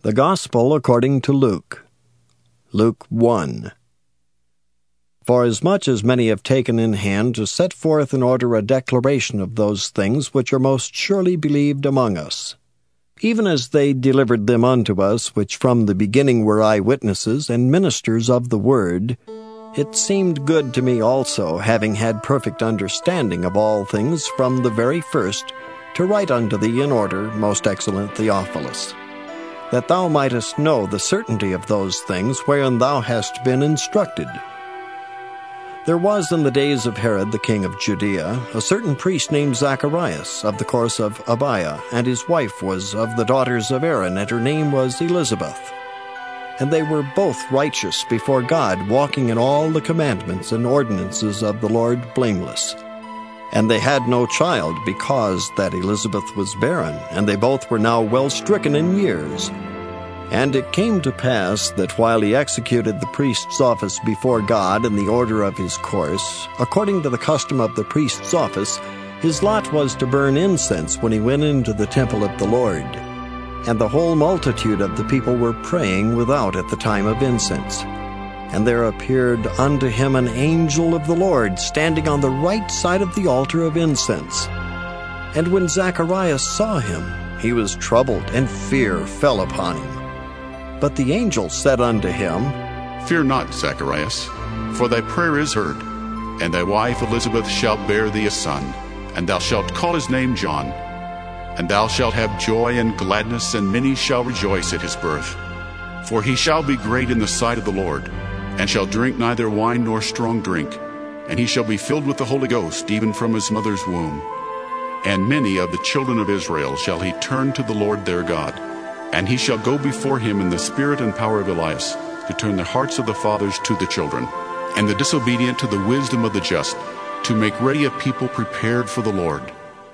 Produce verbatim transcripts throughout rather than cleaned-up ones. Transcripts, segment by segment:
The Gospel according to Luke. Luke one. Forasmuch as many have taken in hand to set forth in order a declaration of those things which are most surely believed among us, even as they delivered them unto us, which from the beginning were eyewitnesses and ministers of the word, it seemed good to me also, having had perfect understanding of all things from the very first, to write unto thee in order, most excellent Theophilus, that thou mightest know the certainty of those things wherein thou hast been instructed. There was in the days of Herod the king of Judea a certain priest named Zacharias, of the course of Abiah, and his wife was of the daughters of Aaron, and her name was Elizabeth. And they were both righteous before God, walking in all the commandments and ordinances of the Lord blameless. And they had no child, because that Elizabeth was barren, and they both were now well stricken in years. And it came to pass that while he executed the priest's office before God in the order of his course, according to the custom of the priest's office, his lot was to burn incense when he went into the temple of the Lord. And the whole multitude of the people were praying without at the time of incense. And there appeared unto him an angel of the Lord, standing on the right side of the altar of incense. And when Zacharias saw him, he was troubled, and fear fell upon him. But the angel said unto him, Fear not, Zacharias, for thy prayer is heard, and thy wife Elizabeth shall bear thee a son, and thou shalt call his name John. And thou shalt have joy and gladness, and many shall rejoice at his birth. For he shall be great in the sight of the Lord, and shall drink neither wine nor strong drink, and he shall be filled with the Holy Ghost, even from his mother's womb. And many of the children of Israel shall he turn to the Lord their God, and he shall go before him in the spirit and power of Elias, to turn the hearts of the fathers to the children, and the disobedient to the wisdom of the just, to make ready a people prepared for the Lord.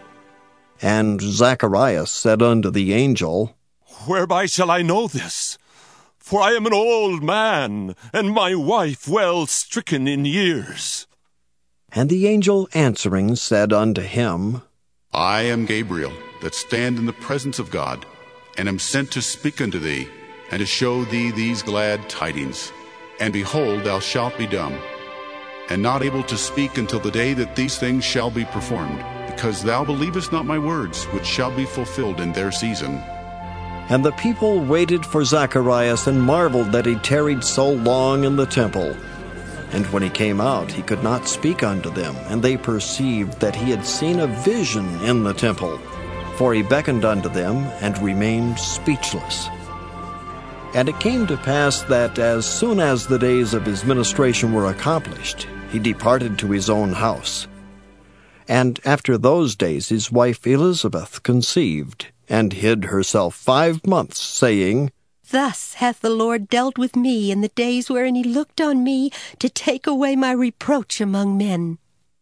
And Zacharias said unto the angel, Whereby shall I know this? For I am an old man, and my wife well stricken in years. And the angel answering said unto him, I am Gabriel, that stand in the presence of God, and am sent to speak unto thee, and to show thee these glad tidings. And behold, thou shalt be dumb, and not able to speak until the day that these things shall be performed, because thou believest not my words, which shall be fulfilled in their season. And the people waited for Zacharias, and marveled that he tarried so long in the temple. And when he came out, he could not speak unto them, and they perceived that he had seen a vision in the temple. For he beckoned unto them, and remained speechless. And it came to pass that as soon as the days of his ministration were accomplished, he departed to his own house. And after those days his wife Elizabeth conceived, and hid herself five months, saying, Thus hath the Lord dealt with me in the days wherein he looked on me to take away my reproach among men.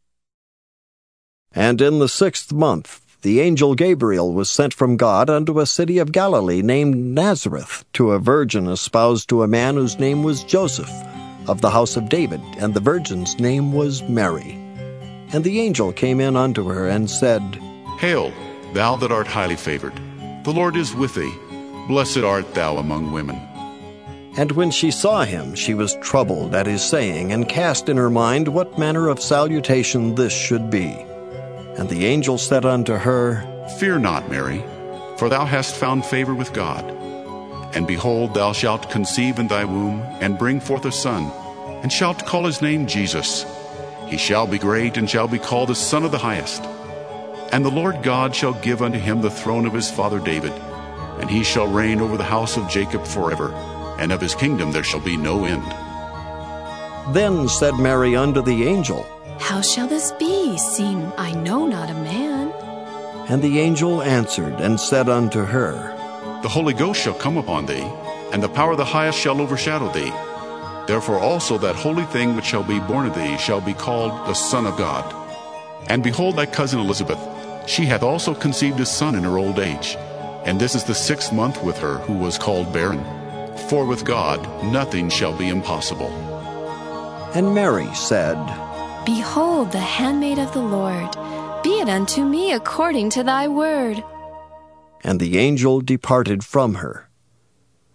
And in the sixth month the angel Gabriel was sent from God unto a city of Galilee named Nazareth, to a virgin espoused to a man whose name was Joseph, of the house of David, and the virgin's name was Mary. And the angel came in unto her, and said, Hail, thou that art highly favored, the Lord is with thee. Blessed art thou among women. And when she saw him, she was troubled at his saying, and cast in her mind what manner of salutation this should be. And the angel said unto her, Fear not, Mary, for thou hast found favor with God. And behold, thou shalt conceive in thy womb, and bring forth a son, and shalt call his name Jesus. He shall be great, and shall be called the Son of the Highest. And the Lord God shall give unto him the throne of his father David, and he shall reign over the house of Jacob forever, and of his kingdom there shall be no end. Then said Mary unto the angel, How shall this be, seeing I know not a man? And the angel answered and said unto her, The Holy Ghost shall come upon thee, and the power of the highest shall overshadow thee. Therefore also that holy thing which shall be born of thee shall be called the Son of God. And behold, thy cousin Elizabeth, she hath also conceived a son in her old age. And this is the sixth month with her, who was called barren. For with God nothing shall be impossible. And Mary said, Behold, the handmaid of the Lord, be it unto me according to thy word. And the angel departed from her.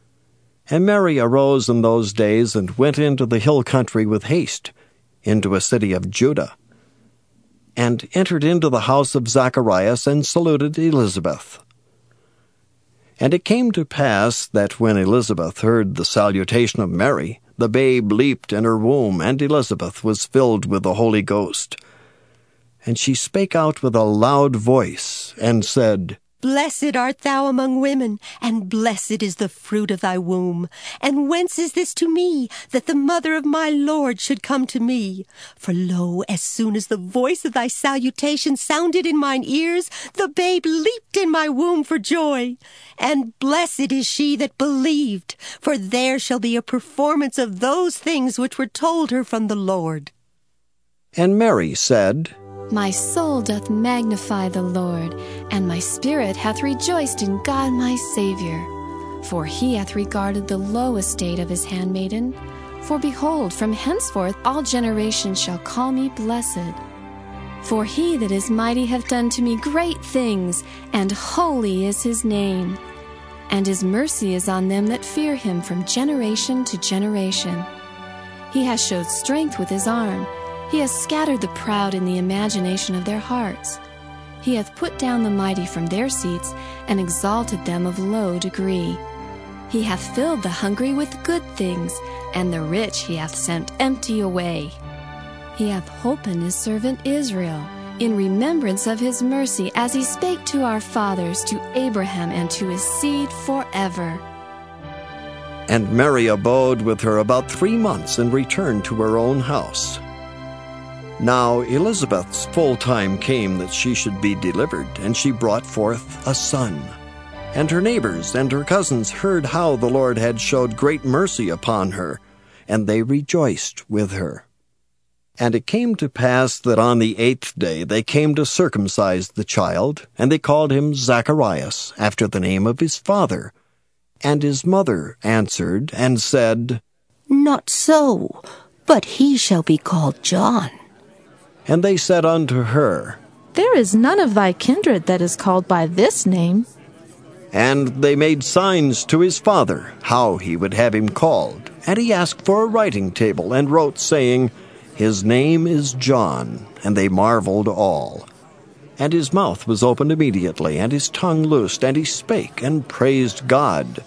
And Mary arose in those days and went into the hill country with haste, into a city of Judah, and entered into the house of Zacharias and saluted Elizabeth. And it came to pass that when Elizabeth heard the salutation of Mary, the babe leaped in her womb, and Elizabeth was filled with the Holy Ghost. And she spake out with a loud voice, and said, Blessed art thou among women, and blessed is the fruit of thy womb. And whence is this to me, that the mother of my Lord should come to me? For lo, as soon as the voice of thy salutation sounded in mine ears, the babe leaped in my womb for joy. And blessed is she that believed, for there shall be a performance of those things which were told her from the Lord. And Mary said, My soul doth magnify the Lord, and my spirit hath rejoiced in God my Saviour. For he hath regarded the low estate of his handmaiden. For behold, from henceforth all generations shall call me blessed. For he that is mighty hath done to me great things, and holy is his name. And his mercy is on them that fear him from generation to generation. He hath showed strength with his arm. He hath scattered the proud in the imagination of their hearts. He hath put down the mighty from their seats, and exalted them of low degree. He hath filled the hungry with good things, and the rich he hath sent empty away. He hath holpen his servant Israel, in remembrance of his mercy, as he spake to our fathers, to Abraham, and to his seed forever. And Mary abode with her about three months, and returned to her own house. Now Elizabeth's full time came that she should be delivered, and she brought forth a son. And her neighbors and her cousins heard how the Lord had showed great mercy upon her, and they rejoiced with her. And it came to pass that on the eighth day they came to circumcise the child, and they called him Zacharias, after the name of his father. And his mother answered and said, Not so, but he shall be called John. And they said unto her, There is none of thy kindred that is called by this name. And they made signs to his father, how he would have him called. And he asked for a writing table, and wrote, saying, His name is John. And they marveled all. And his mouth was opened immediately, and his tongue loosed, and he spake, and praised God.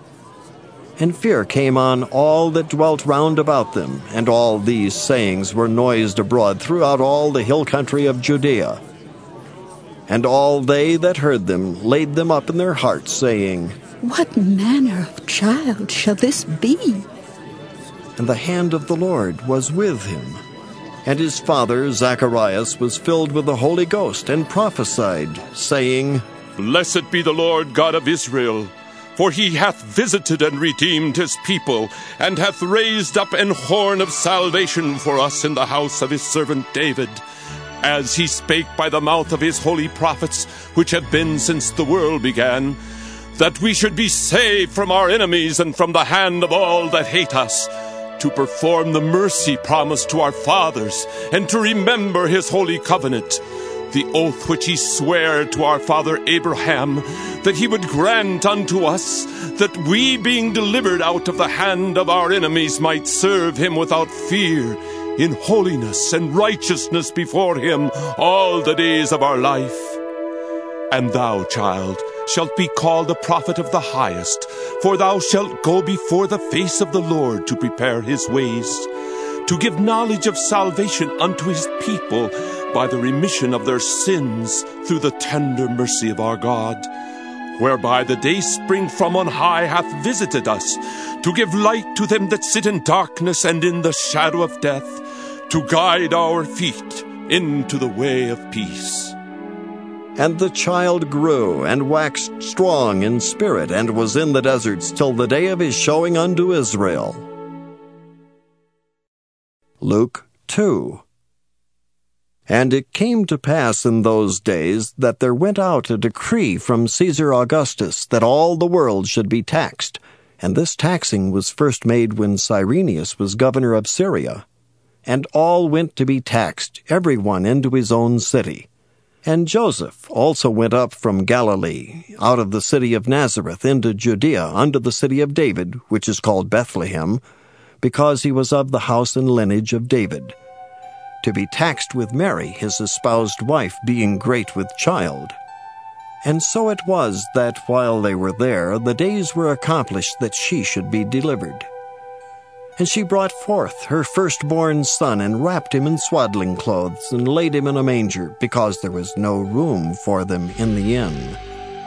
And fear came on all that dwelt round about them, and all these sayings were noised abroad throughout all the hill country of Judea. And all they that heard them laid them up in their hearts, saying, What manner of child shall this be? And the hand of the Lord was with him. And his father Zacharias was filled with the Holy Ghost, and prophesied, saying, Blessed be the Lord God of Israel, for he hath visited and redeemed his people, and hath raised up an horn of salvation for us in the house of his servant David, as he spake by the mouth of his holy prophets, which have been since the world began, that we should be saved from our enemies and from the hand of all that hate us, to perform the mercy promised to our fathers, and to remember his holy covenant, the oath which he sware to our father Abraham, that he would grant unto us, that we, being delivered out of the hand of our enemies, might serve him without fear, in holiness and righteousness before him all the days of our life. And thou, child, shalt be called a prophet of the highest, for thou shalt go before the face of the Lord to prepare his ways, to give knowledge of salvation unto his people by the remission of their sins through the tender mercy of our God, whereby the day spring from on high hath visited us, to give light to them that sit in darkness and in the shadow of death, to guide our feet into the way of peace. And the child grew, and waxed strong in spirit, and was in the deserts till the day of his showing unto Israel. Luke two. And it came to pass in those days that there went out a decree from Caesar Augustus that all the world should be taxed, and this taxing was first made when Cyrenius was governor of Syria. And all went to be taxed, every one into his own city. And Joseph also went up from Galilee, out of the city of Nazareth, into Judea, unto the city of David, which is called Bethlehem, because he was of the house and lineage of David, to be taxed with Mary, his espoused wife, being great with child. And so it was that while they were there, the days were accomplished that she should be delivered. And she brought forth her firstborn son, and wrapped him in swaddling clothes, and laid him in a manger, because there was no room for them in the inn.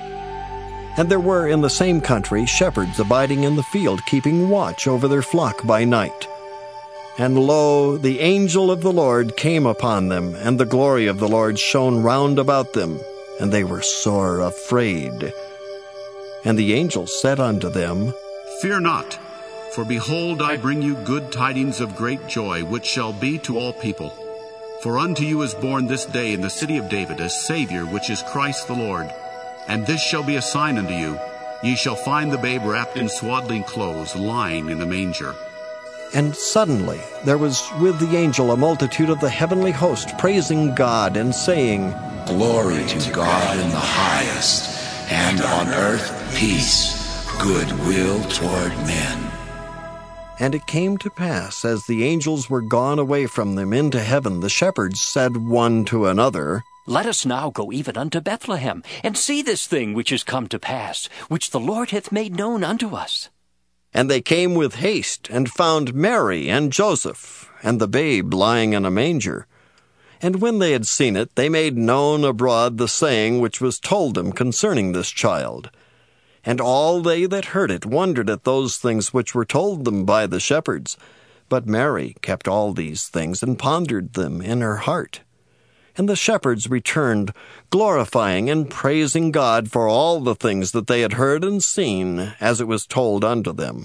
And there were in the same country shepherds abiding in the field, keeping watch over their flock by night. And lo, the angel of the Lord came upon them, and the glory of the Lord shone round about them, and they were sore afraid. And the angel said unto them, Fear not, for behold, I bring you good tidings of great joy, which shall be to all people. For unto you is born this day in the city of David a Savior, which is Christ the Lord. And this shall be a sign unto you, ye shall find the babe wrapped in swaddling clothes, lying in a manger. And suddenly there was with the angel a multitude of the heavenly host, praising God, and saying, Glory to God in the highest, and on earth peace, goodwill toward men. And it came to pass, as the angels were gone away from them into heaven, the shepherds said one to another, Let us now go even unto Bethlehem, and see this thing which is come to pass, which the Lord hath made known unto us. And they came with haste, and found Mary and Joseph, and the babe lying in a manger. And when they had seen it, they made known abroad the saying which was told them concerning this child. And all they that heard it wondered at those things which were told them by the shepherds. But Mary kept all these things, and pondered them in her heart. And the shepherds returned, glorifying and praising God for all the things that they had heard and seen, as it was told unto them.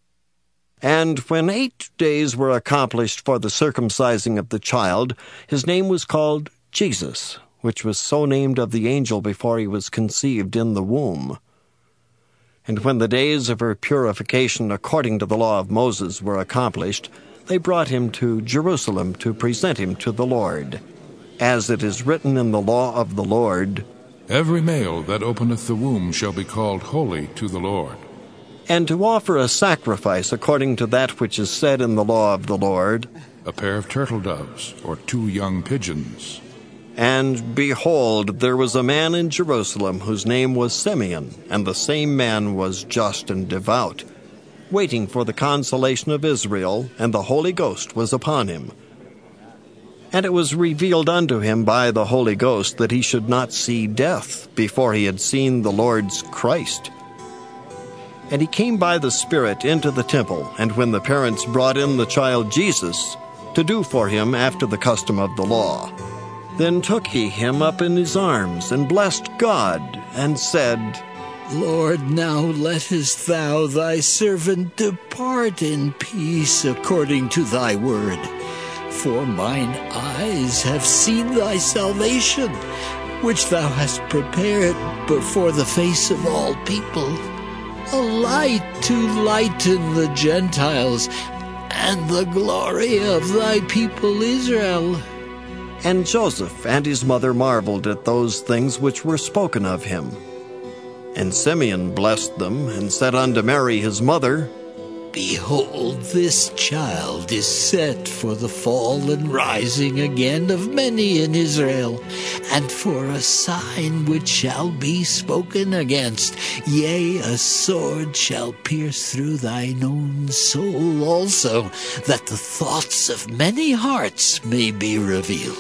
And when eight days were accomplished for the circumcising of the child, his name was called Jesus, which was so named of the angel before he was conceived in the womb. And when the days of her purification according to the law of Moses were accomplished, they brought him to Jerusalem to present him to the Lord. As it is written in the law of the Lord, Every male that openeth the womb shall be called holy to the Lord. And to offer a sacrifice according to that which is said in the law of the Lord, A pair of turtle doves, or two young pigeons. And behold, there was a man in Jerusalem whose name was Simeon, and the same man was just and devout, waiting for the consolation of Israel, and the Holy Ghost was upon him. And it was revealed unto him by the Holy Ghost that he should not see death before he had seen the Lord's Christ. And he came by the Spirit into the temple, and when the parents brought in the child Jesus, to do for him after the custom of the law, then took he him up in his arms, and blessed God, and said, Lord, now lettest thou thy servant depart in peace according to thy word. For mine eyes have seen thy salvation, which thou hast prepared before the face of all people, a light to lighten the Gentiles, and the glory of thy people Israel. And Joseph and his mother marveled at those things which were spoken of him. And Simeon blessed them, and said unto Mary his mother, Behold, this child is set for the fall and rising again of many in Israel, and for a sign which shall be spoken against. Yea, a sword shall pierce through thine own soul also, that the thoughts of many hearts may be revealed.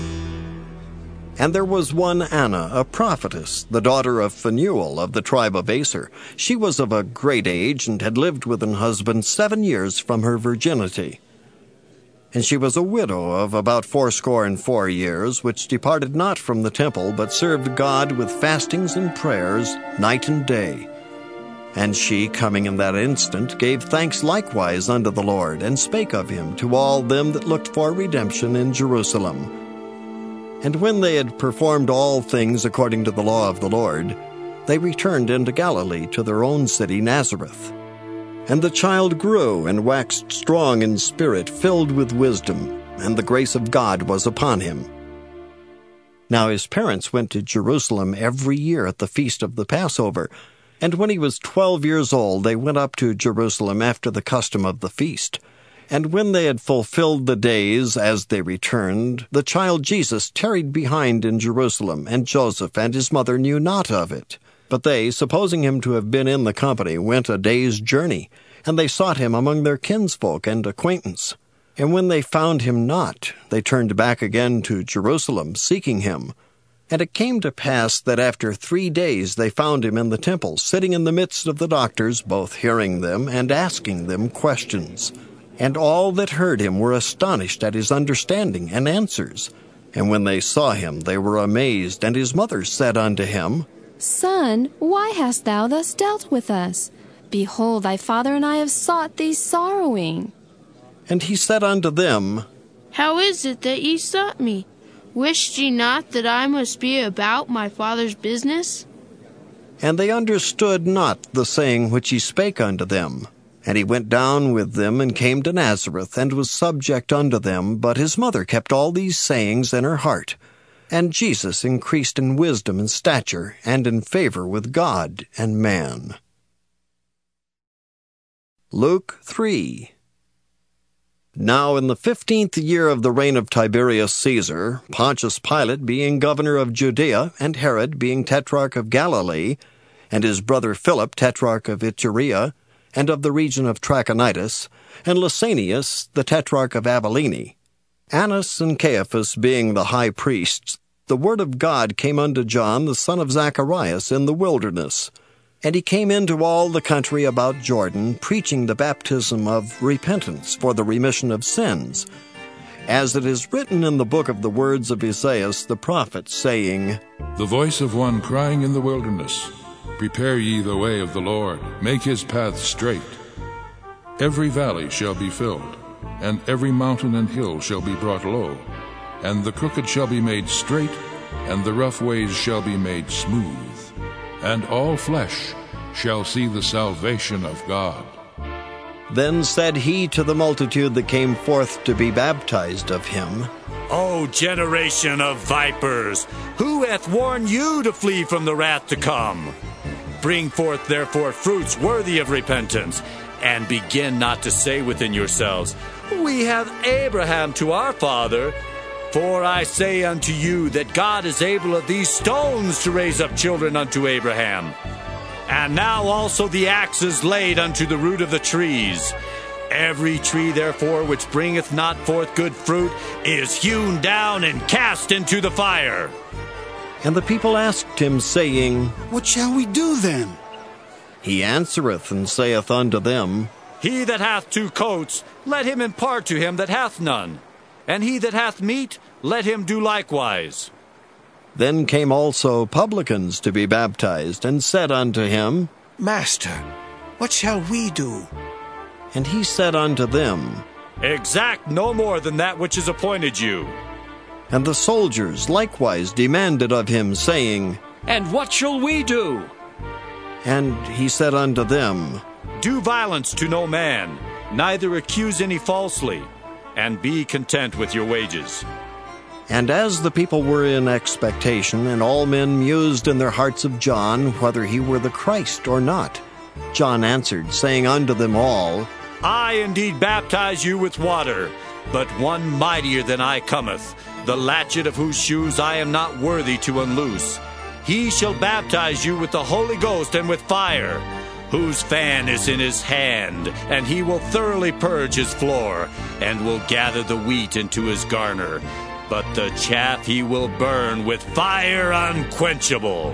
And there was one Anna, a prophetess, the daughter of Phanuel of the tribe of Aser. She was of a great age, and had lived with an husband seven years from her virginity. And she was a widow of about fourscore and four years, which departed not from the temple, but served God with fastings and prayers night and day. And she, coming in that instant, gave thanks likewise unto the Lord, and spake of him to all them that looked for redemption in Jerusalem. And when they had performed all things according to the law of the Lord, they returned into Galilee to their own city Nazareth. And the child grew and waxed strong in spirit, filled with wisdom, and the grace of God was upon him. Now his parents went to Jerusalem every year at the feast of the Passover, and when he was twelve years old they went up to Jerusalem after the custom of the feast. And when they had fulfilled the days as they returned, the child Jesus tarried behind in Jerusalem, and Joseph and his mother knew not of it. But they, supposing him to have been in the company, went a day's journey, and they sought him among their kinsfolk and acquaintance. And when they found him not, they turned back again to Jerusalem, seeking him. And it came to pass that after three days they found him in the temple, sitting in the midst of the doctors, both hearing them and asking them questions. And all that heard him were astonished at his understanding and answers. And when they saw him, they were amazed. And his mother said unto him, Son, why hast thou thus dealt with us? Behold, thy father and I have sought thee sorrowing. And he said unto them, How is it that ye sought me? Wished ye not that I must be about my father's business? And they understood not the saying which he spake unto them. And he went down with them, and came to Nazareth, and was subject unto them. But his mother kept all these sayings in her heart. And Jesus increased in wisdom and stature, and in favor with God and man. Luke three. Now in the fifteenth year of the reign of Tiberius Caesar, Pontius Pilate being governor of Judea, and Herod being tetrarch of Galilee, and his brother Philip tetrarch of Iturea, and of the region of Trachonitis, and Lysanias the tetrarch of Abilene, Annas and Caiaphas being the high priests, the word of God came unto John the son of Zacharias in the wilderness. And he came into all the country about Jordan, preaching the baptism of repentance for the remission of sins, as it is written in the book of the words of Isaiah the prophet, saying, The voice of one crying in the wilderness, Prepare ye the way of the Lord, make his paths straight. Every valley shall be filled, and every mountain and hill shall be brought low, and the crooked shall be made straight, and the rough ways shall be made smooth, and all flesh shall see the salvation of God. Then said he to the multitude that came forth to be baptized of him, O generation of vipers, who hath warned you to flee from the wrath to come? Bring forth therefore fruits worthy of repentance, and begin not to say within yourselves, We have Abraham to our father. For I say unto you that God is able of these stones to raise up children unto Abraham. And now also the axe is laid unto the root of the trees. Every tree therefore which bringeth not forth good fruit is hewn down and cast into the fire. And the people asked him, saying, What shall we do then? He answereth and saith unto them, He that hath two coats, let him impart to him that hath none. And he that hath meat, let him do likewise. Then came also publicans to be baptized, and said unto him, Master, what shall we do? And he said unto them, Exact no more than that which is appointed you. And the soldiers likewise demanded of him, saying, And what shall we do? And he said unto them, Do violence to no man, neither accuse any falsely, and be content with your wages. And as the people were in expectation, and all men mused in their hearts of John, whether he were the Christ or not, John answered, saying unto them all, I indeed baptize you with water, but one mightier than I cometh, the latchet of whose shoes I am not worthy to unloose. He shall baptize you with the Holy Ghost and with fire, whose fan is in his hand, and he will thoroughly purge his floor, and will gather the wheat into his garner, but the chaff he will burn with fire unquenchable.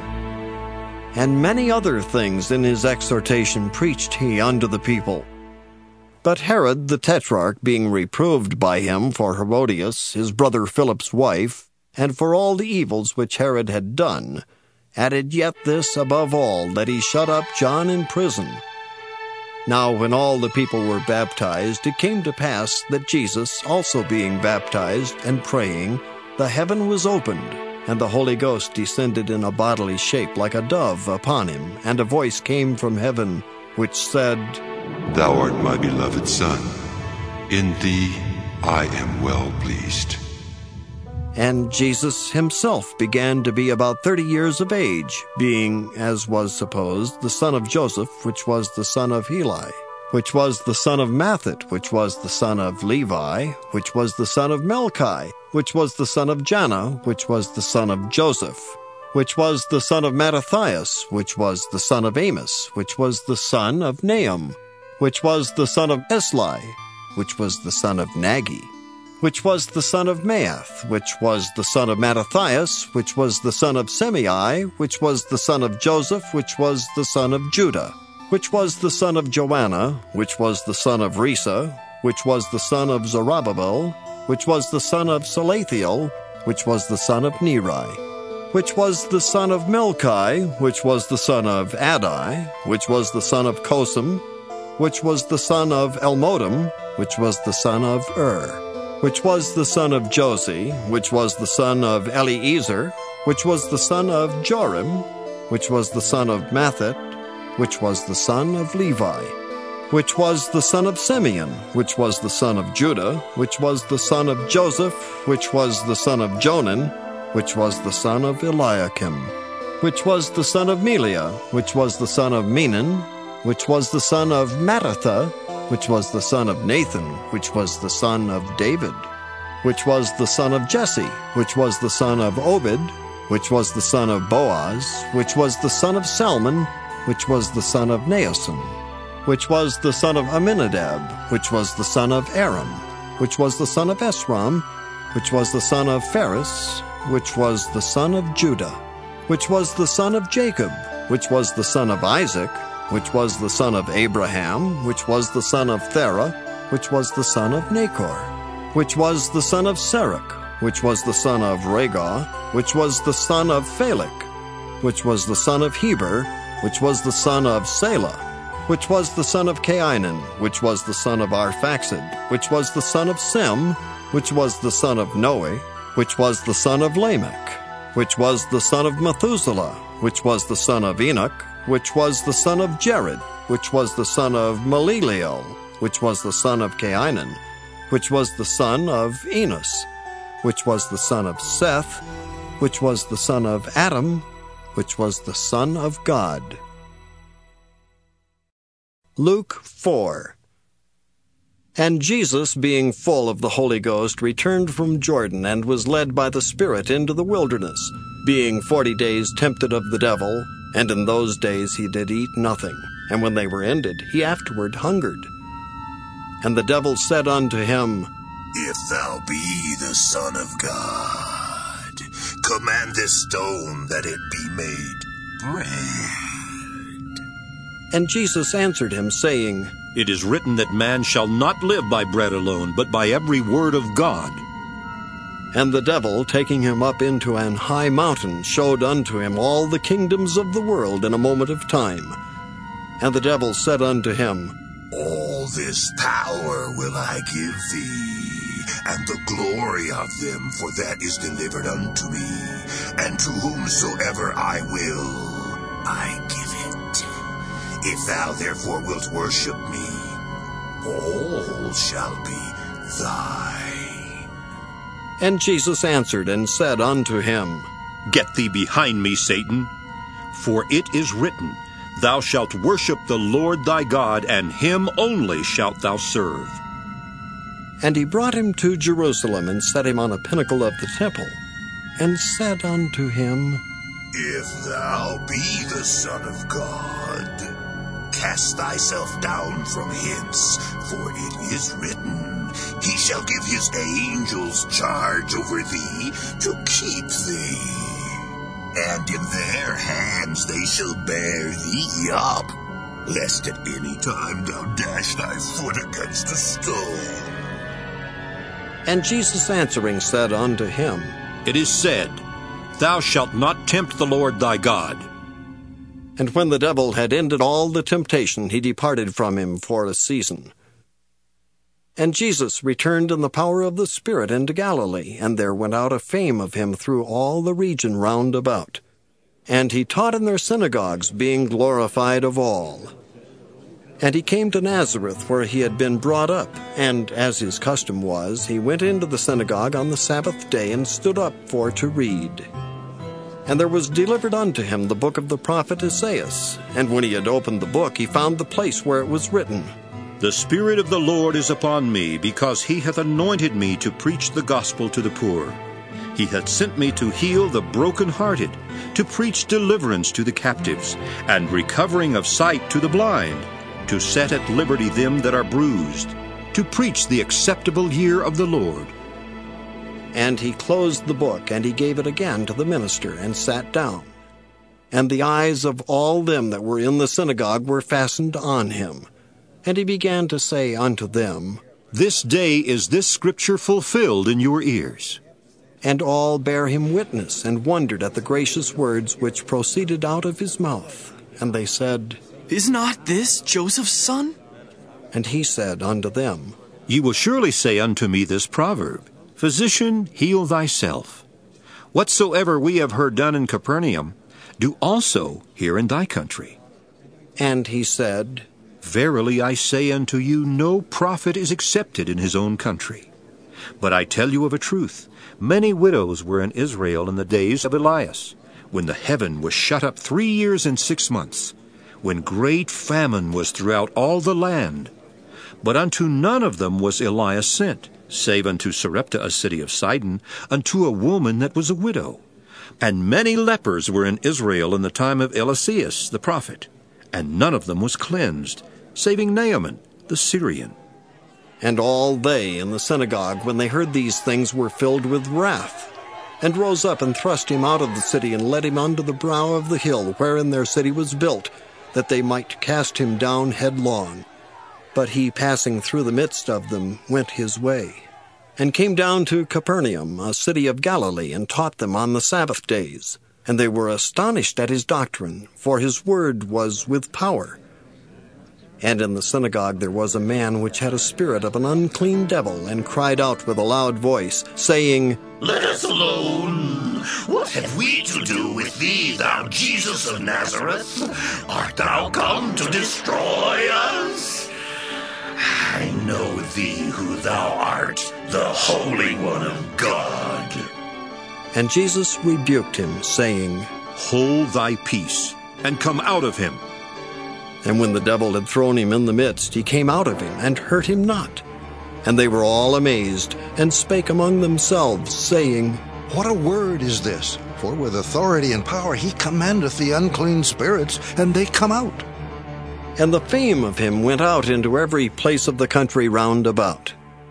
And many other things in his exhortation preached he unto the people. But Herod the Tetrarch, being reproved by him for Herodias, his brother Philip's wife, and for all the evils which Herod had done, added yet this above all, that he shut up John in prison. Now when all the people were baptized, it came to pass that Jesus, also being baptized and praying, the heaven was opened, and the Holy Ghost descended in a bodily shape like a dove upon him, and a voice came from heaven, which said, Thou art my beloved Son. In thee I am well pleased. And Jesus himself began to be about thirty years of age, being, as was supposed, the son of Joseph, which was the son of Heli, which was the son of Mathat, which was the son of Levi, which was the son of Melchi, which was the son of Janna, which was the son of Joseph, which was the son of Mattathias, which was the son of Amos, which was the son of Nahum, which was the son of Esli, which was the son of Nagi, which was the son of Maath, which was the son of Mattathias, which was the son of Semei, which was the son of Joseph, which was the son of Judah, which was the son of Joanna, which was the son of Risa, which was the son of Zerubbabel, which was the son of Salathiel, which was the son of Neri, which was the son of Melchi, which was the son of Adai, which was the son of Kosam, which was the son of Elmodam, which was the son of Ur, which was the son of Josi, which was the son of Eliezer, which was the son of Joram, which was the son of Mathat, which was the son of Levi, which was the son of Simeon, which was the son of Judah, which was the son of Joseph, which was the son of Jonan, which was the son of Eliakim, which was the son of Meliah, which was the son of Menon, which was the son of Mattatha, which was the son of Nathan, which was the son of David, which was the son of Jesse, which was the son of Obed, which was the son of Boaz, which was the son of Salmon, which was the son of Naasson, which was the son of Amminadab, which was the son of Aram, which was the son of Esrom, which was the son of Phares, which was the son of Judah, which was the son of Jacob, which was the son of Isaac, which was the son of Abraham, which was the son of Thera, which was the son of Nachor, which was the son of Serach, which was the son of Regah, which was the son of Phalec, which was the son of Heber, which was the son of Selah, which was the son of Cainan, which was the son of Arphaxad, which was the son of Sem, which was the son of Noe, which was the son of Lamech, which was the son of Methuselah, which was the son of Enoch, which was the son of Jared, which was the son of Malileel, which was the son of Cainan, which was the son of Enos, which was the son of Seth, which was the son of Adam, which was the Son of God. Luke four. And Jesus, being full of the Holy Ghost, returned from Jordan, and was led by the Spirit into the wilderness, being forty days tempted of the devil. And in those days he did eat nothing, and when they were ended, he afterward hungered. And the devil said unto him, If thou be the Son of God, command this stone that it be made bread. And Jesus answered him, saying, It is written that man shall not live by bread alone, but by every word of God. And the devil, taking him up into an high mountain, showed unto him all the kingdoms of the world in a moment of time. And the devil said unto him, All this power will I give thee, and the glory of them, for that is delivered unto me, and to whomsoever I will, I give it. If thou therefore wilt worship me, all shall be thine. And Jesus answered and said unto him, Get thee behind me, Satan, for it is written, Thou shalt worship the Lord thy God, and him only shalt thou serve. And he brought him to Jerusalem, and set him on a pinnacle of the temple, and said unto him, If thou be the Son of God, cast thyself down from hence, for it is written, He shall give his angels charge over thee, to keep thee. And in their hands they shall bear thee up, lest at any time thou dash thy foot against a stone. And Jesus answering said unto him, It is said, Thou shalt not tempt the Lord thy God. And when the devil had ended all the temptation, he departed from him for a season. And Jesus returned in the power of the Spirit into Galilee, and there went out a fame of him through all the region round about. And he taught in their synagogues, being glorified of all. And he came to Nazareth, where he had been brought up. And, as his custom was, he went into the synagogue on the Sabbath day and stood up for to read. And there was delivered unto him the book of the prophet Isaiah. And when he had opened the book, he found the place where it was written, The Spirit of the Lord is upon me, because he hath anointed me to preach the gospel to the poor. He hath sent me to heal the brokenhearted, to preach deliverance to the captives, and recovering of sight to the blind, to set at liberty them that are bruised, to preach the acceptable year of the Lord. And he closed the book, and he gave it again to the minister, and sat down. And the eyes of all them that were in the synagogue were fastened on him. And he began to say unto them, This day is this scripture fulfilled in your ears. And all bare him witness, and wondered at the gracious words which proceeded out of his mouth. And they said, Is not this Joseph's son? And he said unto them, Ye will surely say unto me this proverb, Physician, heal thyself. Whatsoever we have heard done in Capernaum, do also here in thy country. And he said, Verily I say unto you, no prophet is accepted in his own country. But I tell you of a truth, many widows were in Israel in the days of Elias, when the heaven was shut up three years and six months, when great famine was throughout all the land. But unto none of them was Elias sent, save unto Sarepta, a city of Sidon, unto a woman that was a widow. And many lepers were in Israel in the time of Eliseus the prophet, and none of them was cleansed, saving Naaman the Syrian. And all they in the synagogue, when they heard these things, were filled with wrath, and rose up and thrust him out of the city, and led him unto the brow of the hill wherein their city was built, that they might cast him down headlong. But he, passing through the midst of them, went his way, and came down to Capernaum, a city of Galilee, and taught them on the Sabbath days. And they were astonished at his doctrine, for his word was with power. And in the synagogue there was a man which had a spirit of an unclean devil, and cried out with a loud voice, saying, Let us alone. What have we to do with thee, thou Jesus of Nazareth? Art thou come to destroy us? I know thee who thou art, the Holy One of God. And Jesus rebuked him, saying, Hold thy peace, and come out of him. And when the devil had thrown him in the midst, he came out of him, and hurt him not. And they were all amazed, and spake among themselves, saying, What a word is this! For with authority and power he commandeth the unclean spirits, and they come out. And the fame of him went out into every place of the country round about.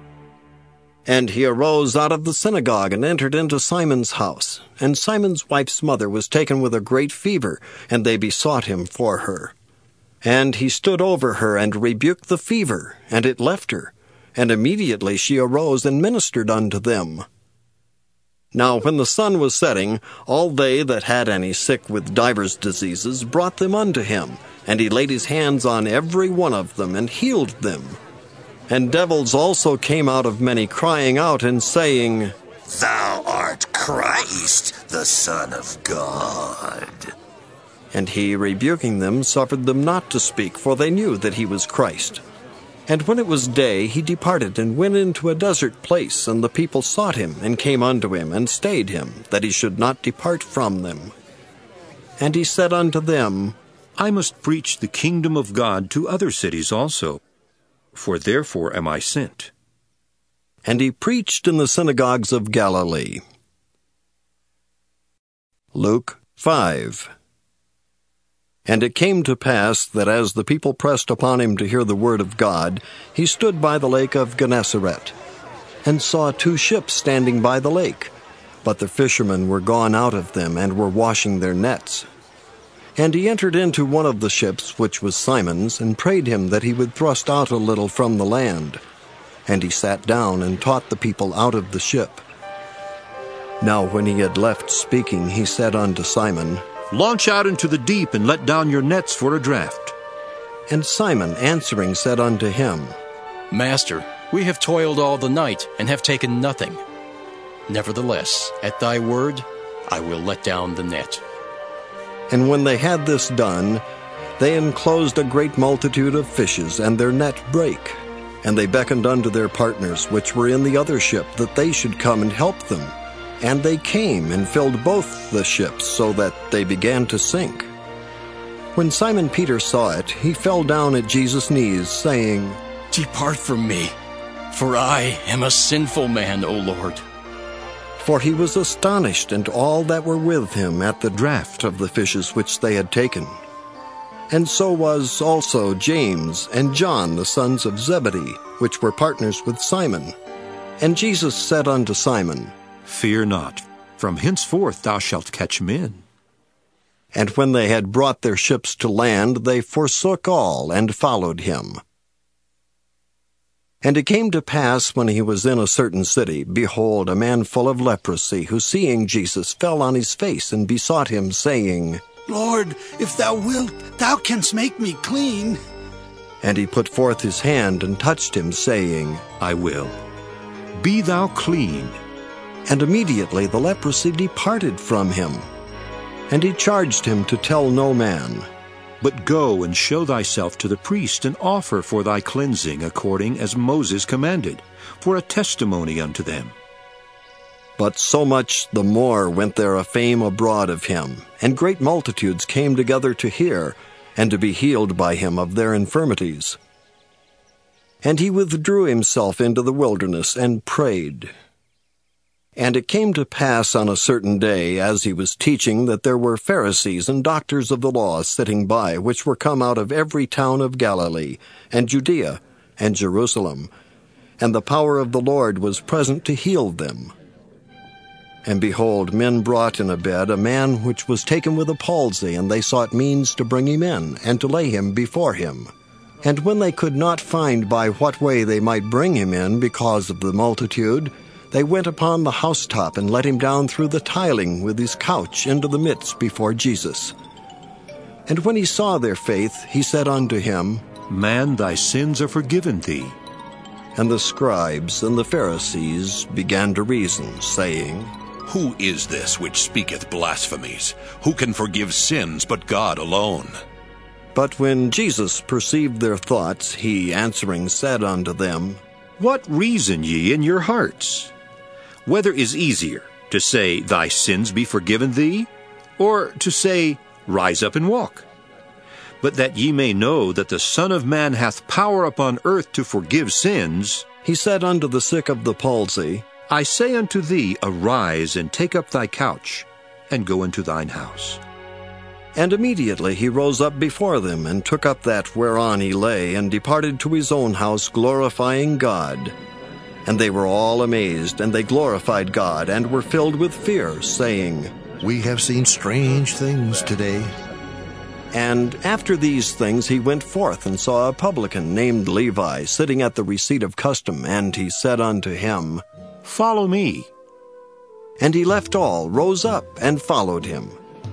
And he arose out of the synagogue, and entered into Simon's house. And Simon's wife's mother was taken with a great fever, and they besought him for her. And he stood over her, and rebuked the fever, and it left her. And immediately she arose and ministered unto them. Now when the sun was setting, all they that had any sick with divers diseases brought them unto him. And he laid his hands on every one of them, and healed them. And devils also came out of many, crying out and saying, Thou art Christ, the Son of God. And he, rebuking them, suffered them not to speak, for they knew that he was Christ. And when it was day, he departed, and went into a desert place, and the people sought him, and came unto him, and stayed him, that he should not depart from them. And he said unto them, I must preach the kingdom of God to other cities also, for therefore am I sent. And he preached in the synagogues of Galilee. Luke five. And it came to pass that as the people pressed upon him to hear the word of God, he stood by the lake of Gennesaret, and saw two ships standing by the lake, but the fishermen were gone out of them, and were washing their nets. And he entered into one of the ships, which was Simon's, and prayed him that he would thrust out a little from the land. And he sat down, and taught the people out of the ship. Now when he had left speaking, he said unto Simon, Launch out into the deep, and let down your nets for a draught. And Simon answering said unto him, Master, we have toiled all the night, and have taken nothing. Nevertheless, at thy word, I will let down the net. And when they had this done, they enclosed a great multitude of fishes, and their net brake. And they beckoned unto their partners, which were in the other ship, that they should come and help them. And they came and filled both the ships, so that they began to sink. When Simon Peter saw it, he fell down at Jesus' knees, saying, Depart from me, for I am a sinful man, O Lord. For he was astonished, and all that were with him, at the draught of the fishes which they had taken. And so was also James and John, the sons of Zebedee, which were partners with Simon. And Jesus said unto Simon, Fear not, from henceforth thou shalt catch men. And when they had brought their ships to land, they forsook all, and followed him. And it came to pass, when he was in a certain city, behold, a man full of leprosy, who seeing Jesus fell on his face, and besought him, saying, Lord, if thou wilt, thou canst make me clean. And he put forth his hand, and touched him, saying, I will. Be thou clean. And immediately the leprosy departed from him. And he charged him to tell no man. But go and show thyself to the priest, and offer for thy cleansing according as Moses commanded, for a testimony unto them. But so much the more went there a fame abroad of him, and great multitudes came together to hear, and to be healed by him of their infirmities. And he withdrew himself into the wilderness, and prayed. And it came to pass on a certain day, as he was teaching, that there were Pharisees and doctors of the law sitting by, which were come out of every town of Galilee, and Judea, and Jerusalem. And the power of the Lord was present to heal them. And behold, men brought in a bed a man which was taken with a palsy, and they sought means to bring him in, and to lay him before him. And when they could not find by what way they might bring him in because of the multitude, they went upon the housetop, and let him down through the tiling with his couch into the midst before Jesus. And when he saw their faith, he said unto him, Man, thy sins are forgiven thee. And the scribes and the Pharisees began to reason, saying, Who is this which speaketh blasphemies? Who can forgive sins but God alone? But when Jesus perceived their thoughts, he answering said unto them, What reason ye in your hearts? Whether is easier, to say, Thy sins be forgiven thee, or to say, Rise up and walk? But that ye may know that the Son of Man hath power upon earth to forgive sins, he said unto the sick of the palsy, I say unto thee, Arise, and take up thy couch, and go into thine house. And immediately he rose up before them, and took up that whereon he lay, and departed to his own house, glorifying God. And they were all amazed, and they glorified God, and were filled with fear, saying, We have seen strange things today. And after these things he went forth, and saw a publican named Levi sitting at the receipt of custom, and he said unto him, Follow me. And he left all, rose up, and followed him.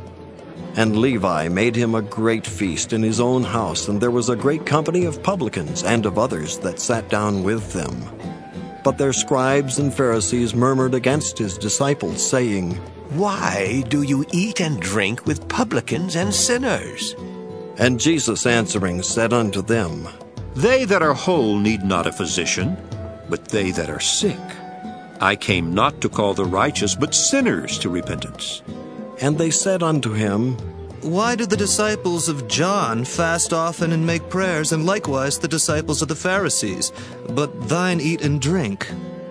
And Levi made him a great feast in his own house, and there was a great company of publicans and of others that sat down with them. But their scribes and Pharisees murmured against his disciples, saying, Why do you eat and drink with publicans and sinners? And Jesus answering said unto them, They that are whole need not a physician, but they that are sick. I came not to call the righteous, but sinners to repentance. And they said unto him, Why do the disciples of John fast often and make prayers, and likewise the disciples of the Pharisees, but thine eat and drink?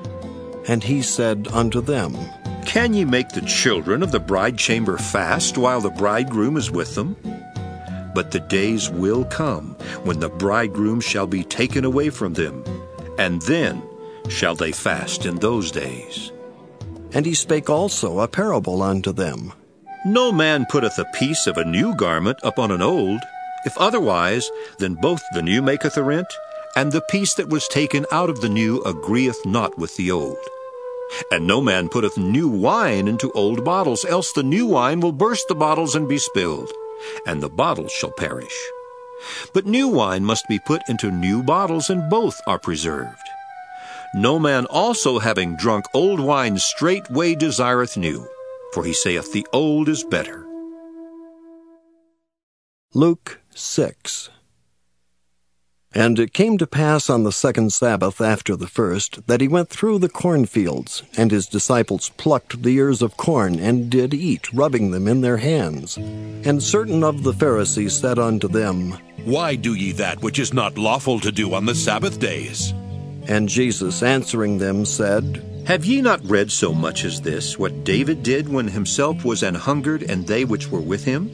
And he said unto them, Can ye make the children of the bride chamber fast while the bridegroom is with them? But the days will come when the bridegroom shall be taken away from them, and then shall they fast in those days. And he spake also a parable unto them. No man putteth a piece of a new garment upon an old. If otherwise, then both the new maketh a rent, and the piece that was taken out of the new agreeth not with the old. And no man putteth new wine into old bottles, else the new wine will burst the bottles and be spilled, and the bottles shall perish. But new wine must be put into new bottles, and both are preserved. No man also having drunk old wine straightway desireth new, for he saith the old is better. Luke six. And it came to pass on the second Sabbath after the first, that he went through the cornfields, and his disciples plucked the ears of corn, and did eat, rubbing them in their hands. And certain of the Pharisees said unto them, Why do ye that which is not lawful to do on the Sabbath days? And Jesus answering them said, Have ye not read so much as this, what David did when himself was an hungered, and they which were with him?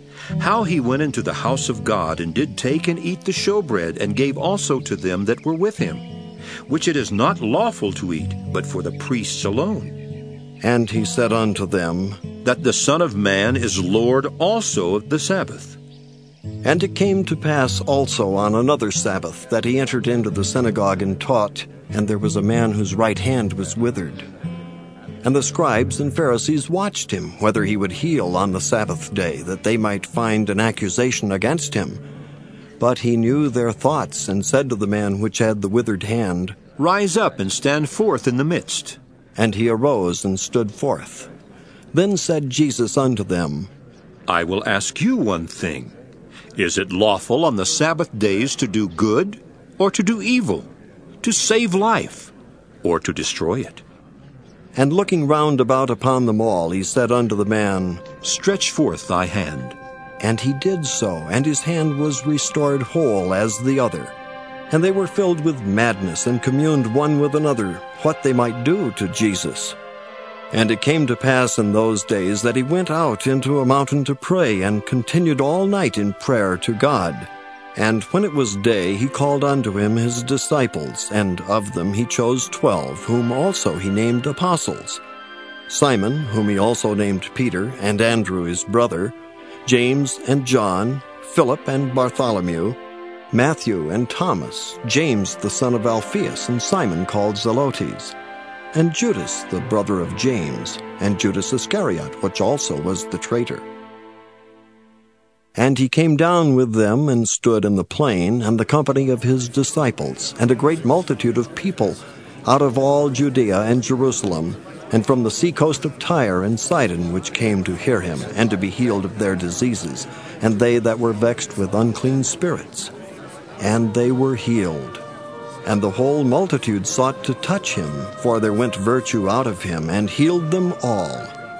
How he went into the house of God, and did take and eat the showbread, and gave also to them that were with him, which it is not lawful to eat, but for the priests alone. And he said unto them, That the Son of Man is Lord also of the Sabbath. And it came to pass also on another Sabbath, that he entered into the synagogue and taught, and there was a man whose right hand was withered. And the scribes and Pharisees watched him, whether he would heal on the Sabbath day, that they might find an accusation against him. But he knew their thoughts, and said to the man which had the withered hand, Rise up and stand forth in the midst. And he arose and stood forth. Then said Jesus unto them, I will ask you one thing. Is it lawful on the Sabbath days to do good, or to do evil, to save life, or to destroy it? And looking round about upon them all, he said unto the man, Stretch forth thy hand. And he did so, and his hand was restored whole as the other. And they were filled with madness, and communed one with another what they might do to Jesus. And it came to pass in those days that he went out into a mountain to pray, and continued all night in prayer to God. And when it was day, he called unto him his disciples, and of them he chose twelve, whom also he named apostles. Simon, whom he also named Peter, and Andrew his brother, James and John, Philip and Bartholomew, Matthew and Thomas, James the son of Alphaeus, and Simon called Zelotes, and Judas the brother of James, and Judas Iscariot, which also was the traitor. And he came down with them, and stood in the plain, and the company of his disciples, and a great multitude of people, out of all Judea and Jerusalem, and from the sea coast of Tyre and Sidon, which came to hear him, and to be healed of their diseases, and they that were vexed with unclean spirits. And they were healed. And the whole multitude sought to touch him, for there went virtue out of him, and healed them all.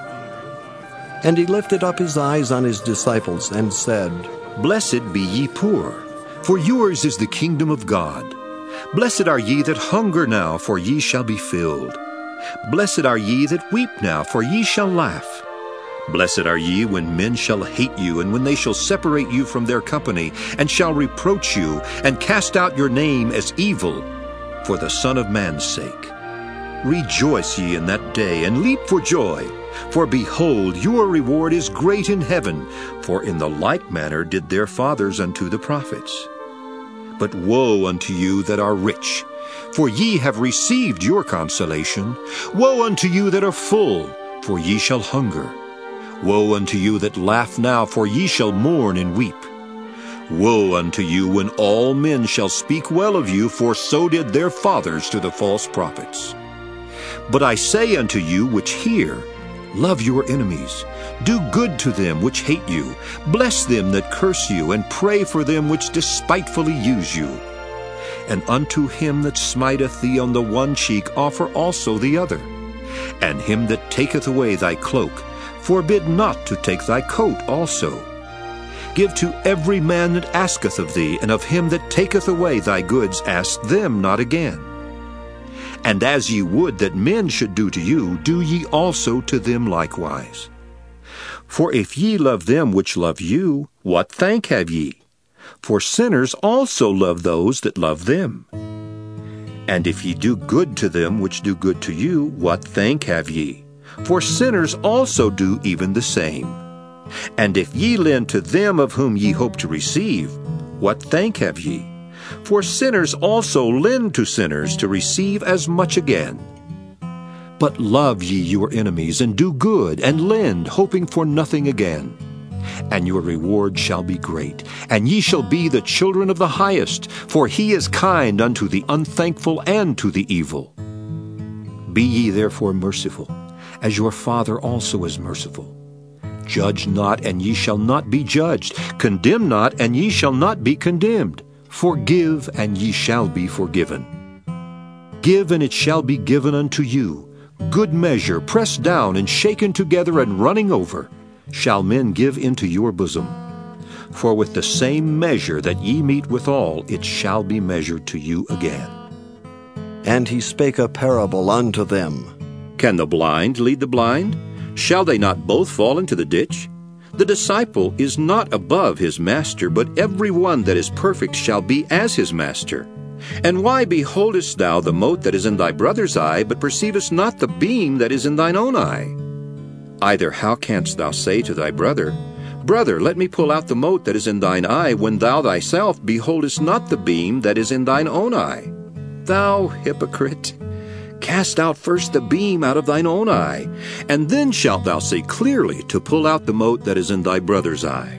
And he lifted up his eyes on his disciples, and said, Blessed be ye poor, for yours is the kingdom of God. Blessed are ye that hunger now, for ye shall be filled. Blessed are ye that weep now, for ye shall laugh. Blessed are ye when men shall hate you, and when they shall separate you from their company, and shall reproach you, and cast out your name as evil, for the Son of Man's sake. Rejoice ye in that day, and leap for joy. For behold, your reward is great in heaven, for in the like manner did their fathers unto the prophets. But woe unto you that are rich, for ye have received your consolation. Woe unto you that are full, for ye shall hunger. Woe unto you that laugh now, for ye shall mourn and weep. Woe unto you when all men shall speak well of you, for so did their fathers to the false prophets. But I say unto you which hear, love your enemies, do good to them which hate you, bless them that curse you, and pray for them which despitefully use you. And unto him that smiteth thee on the one cheek offer also the other. And him that taketh away thy cloak, forbid not to take thy coat also. Give to every man that asketh of thee, and of him that taketh away thy goods ask them not again. And as ye would that men should do to you, do ye also to them likewise. For if ye love them which love you, what thank have ye? For sinners also love those that love them. And if ye do good to them which do good to you, what thank have ye? For sinners also do even the same. And if ye lend to them of whom ye hope to receive, what thank have ye? For sinners also lend to sinners to receive as much again. But love ye your enemies, and do good, and lend, hoping for nothing again. And your reward shall be great, and ye shall be the children of the highest, for he is kind unto the unthankful and to the evil. Be ye therefore merciful, as your Father also is merciful. Judge not, and ye shall not be judged. Condemn not, and ye shall not be condemned. Forgive, and ye shall be forgiven. Give, and it shall be given unto you. Good measure, pressed down and shaken together and running over, shall men give into your bosom. For with the same measure that ye meet withal, it shall be measured to you again. And he spake a parable unto them. Can the blind lead the blind? Shall they not both fall into the ditch? The disciple is not above his master, but every one that is perfect shall be as his master. And why beholdest thou the mote that is in thy brother's eye, but perceivest not the beam that is in thine own eye? Either how canst thou say to thy brother, Brother, let me pull out the mote that is in thine eye, when thou thyself beholdest not the beam that is in thine own eye? Thou hypocrite! Cast out first the beam out of thine own eye, and then shalt thou see clearly to pull out the mote that is in thy brother's eye.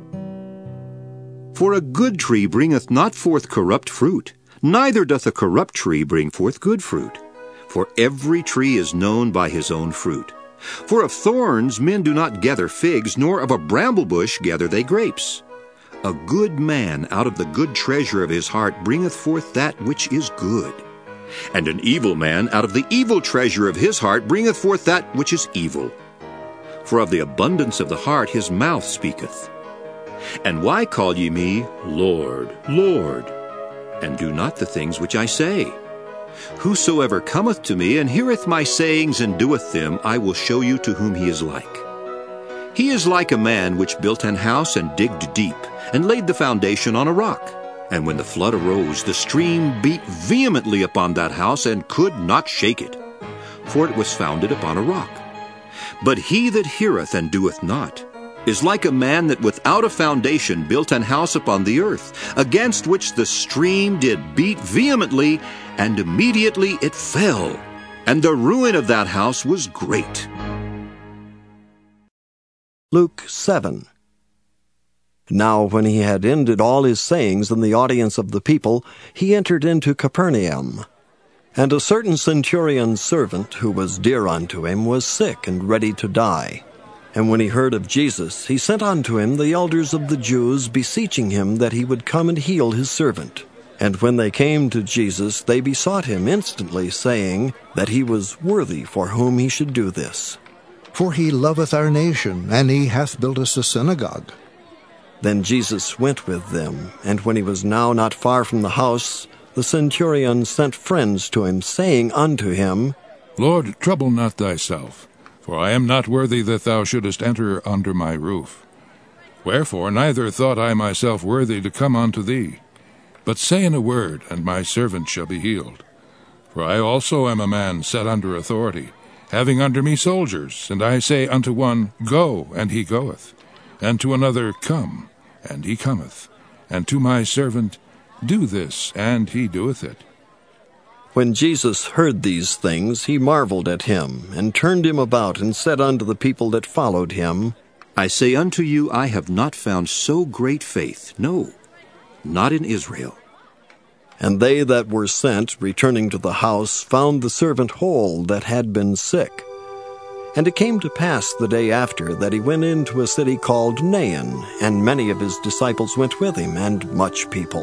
For a good tree bringeth not forth corrupt fruit, neither doth a corrupt tree bring forth good fruit. For every tree is known by his own fruit. For of thorns men do not gather figs, nor of a bramble bush gather they grapes. A good man out of the good treasure of his heart bringeth forth that which is good. And an evil man out of the evil treasure of his heart bringeth forth that which is evil. For of the abundance of the heart his mouth speaketh. And why call ye me Lord, Lord, and do not the things which I say? Whosoever cometh to me and heareth my sayings and doeth them, I will show you to whom he is like. He is like a man which built an house and digged deep, and laid the foundation on a rock. And when the flood arose, the stream beat vehemently upon that house, and could not shake it, for it was founded upon a rock. But he that heareth and doeth not is like a man that without a foundation built an house upon the earth, against which the stream did beat vehemently, and immediately it fell, and the ruin of that house was great. Luke seven. Now when he had ended all his sayings in the audience of the people, he entered into Capernaum. And a certain centurion's servant, who was dear unto him, was sick and ready to die. And when he heard of Jesus, he sent unto him the elders of the Jews, beseeching him that he would come and heal his servant. And when they came to Jesus, they besought him instantly, saying that he was worthy for whom he should do this. For he loveth our nation, and he hath built us a synagogue. Then Jesus went with them, and when he was now not far from the house, the centurion sent friends to him, saying unto him, Lord, trouble not thyself, for I am not worthy that thou shouldest enter under my roof. Wherefore neither thought I myself worthy to come unto thee. But say in a word, and my servant shall be healed. For I also am a man set under authority, having under me soldiers, and I say unto one, Go, and he goeth, and to another, Come, and he cometh, and to my servant, Do this, and he doeth it. When Jesus heard these things, he marveled at him, and turned him about, and said unto the people that followed him, I say unto you, I have not found so great faith, no, not in Israel. And they that were sent, returning to the house, found the servant whole that had been sick. And it came to pass the day after that he went into a city called Nain, and many of his disciples went with him, and much people.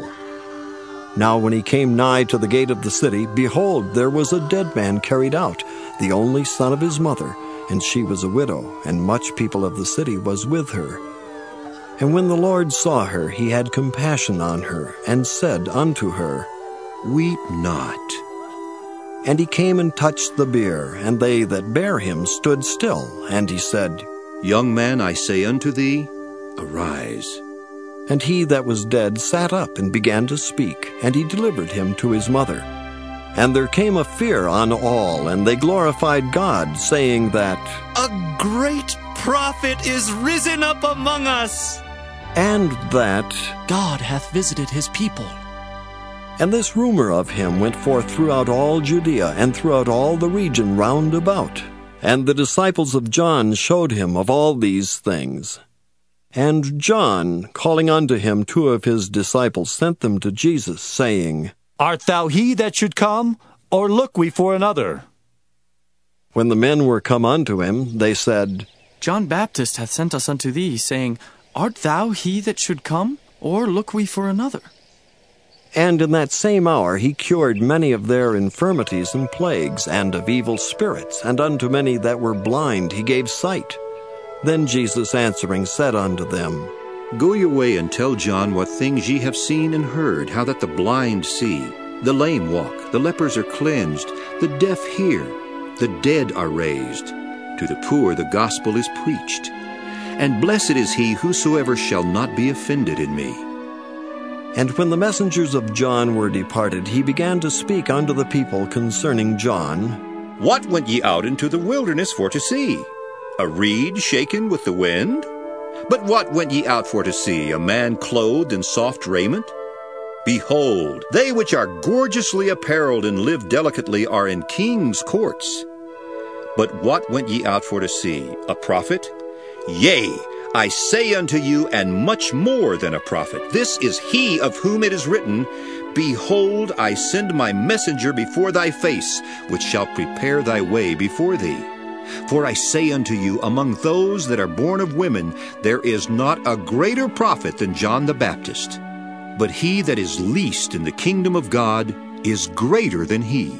Now when he came nigh to the gate of the city, behold, there was a dead man carried out, the only son of his mother, and she was a widow, and much people of the city was with her. And when the Lord saw her, he had compassion on her, and said unto her, Weep not. And he came and touched the bier, and they that bare him stood still. And he said, Young man, I say unto thee, arise. And he that was dead sat up and began to speak, and he delivered him to his mother. And there came a fear on all, and they glorified God, saying that, A great prophet is risen up among us, and that God hath visited his people. And this rumor of him went forth throughout all Judea, and throughout all the region round about. And the disciples of John showed him of all these things. And John, calling unto him two of his disciples, sent them to Jesus, saying, Art thou he that should come, or look we for another? When the men were come unto him, they said, John Baptist hath sent us unto thee, saying, Art thou he that should come, or look we for another? And in that same hour he cured many of their infirmities and plagues, and of evil spirits, and unto many that were blind he gave sight. Then Jesus answering said unto them, Go your way and tell John what things ye have seen and heard, how that the blind see, the lame walk, the lepers are cleansed, the deaf hear, the dead are raised. To the poor the gospel is preached. And blessed is he whosoever shall not be offended in me. And when the messengers of John were departed, he began to speak unto the people concerning John. What went ye out into the wilderness for to see? A reed shaken with the wind? But what went ye out for to see? A man clothed in soft raiment? Behold, they which are gorgeously apparelled and live delicately are in kings' courts. But what went ye out for to see? A prophet? Yea, I say unto you, and much more than a prophet. This is he of whom it is written, Behold, I send my messenger before thy face, which shall prepare thy way before thee. For I say unto you, among those that are born of women, there is not a greater prophet than John the Baptist. But he that is least in the kingdom of God is greater than he.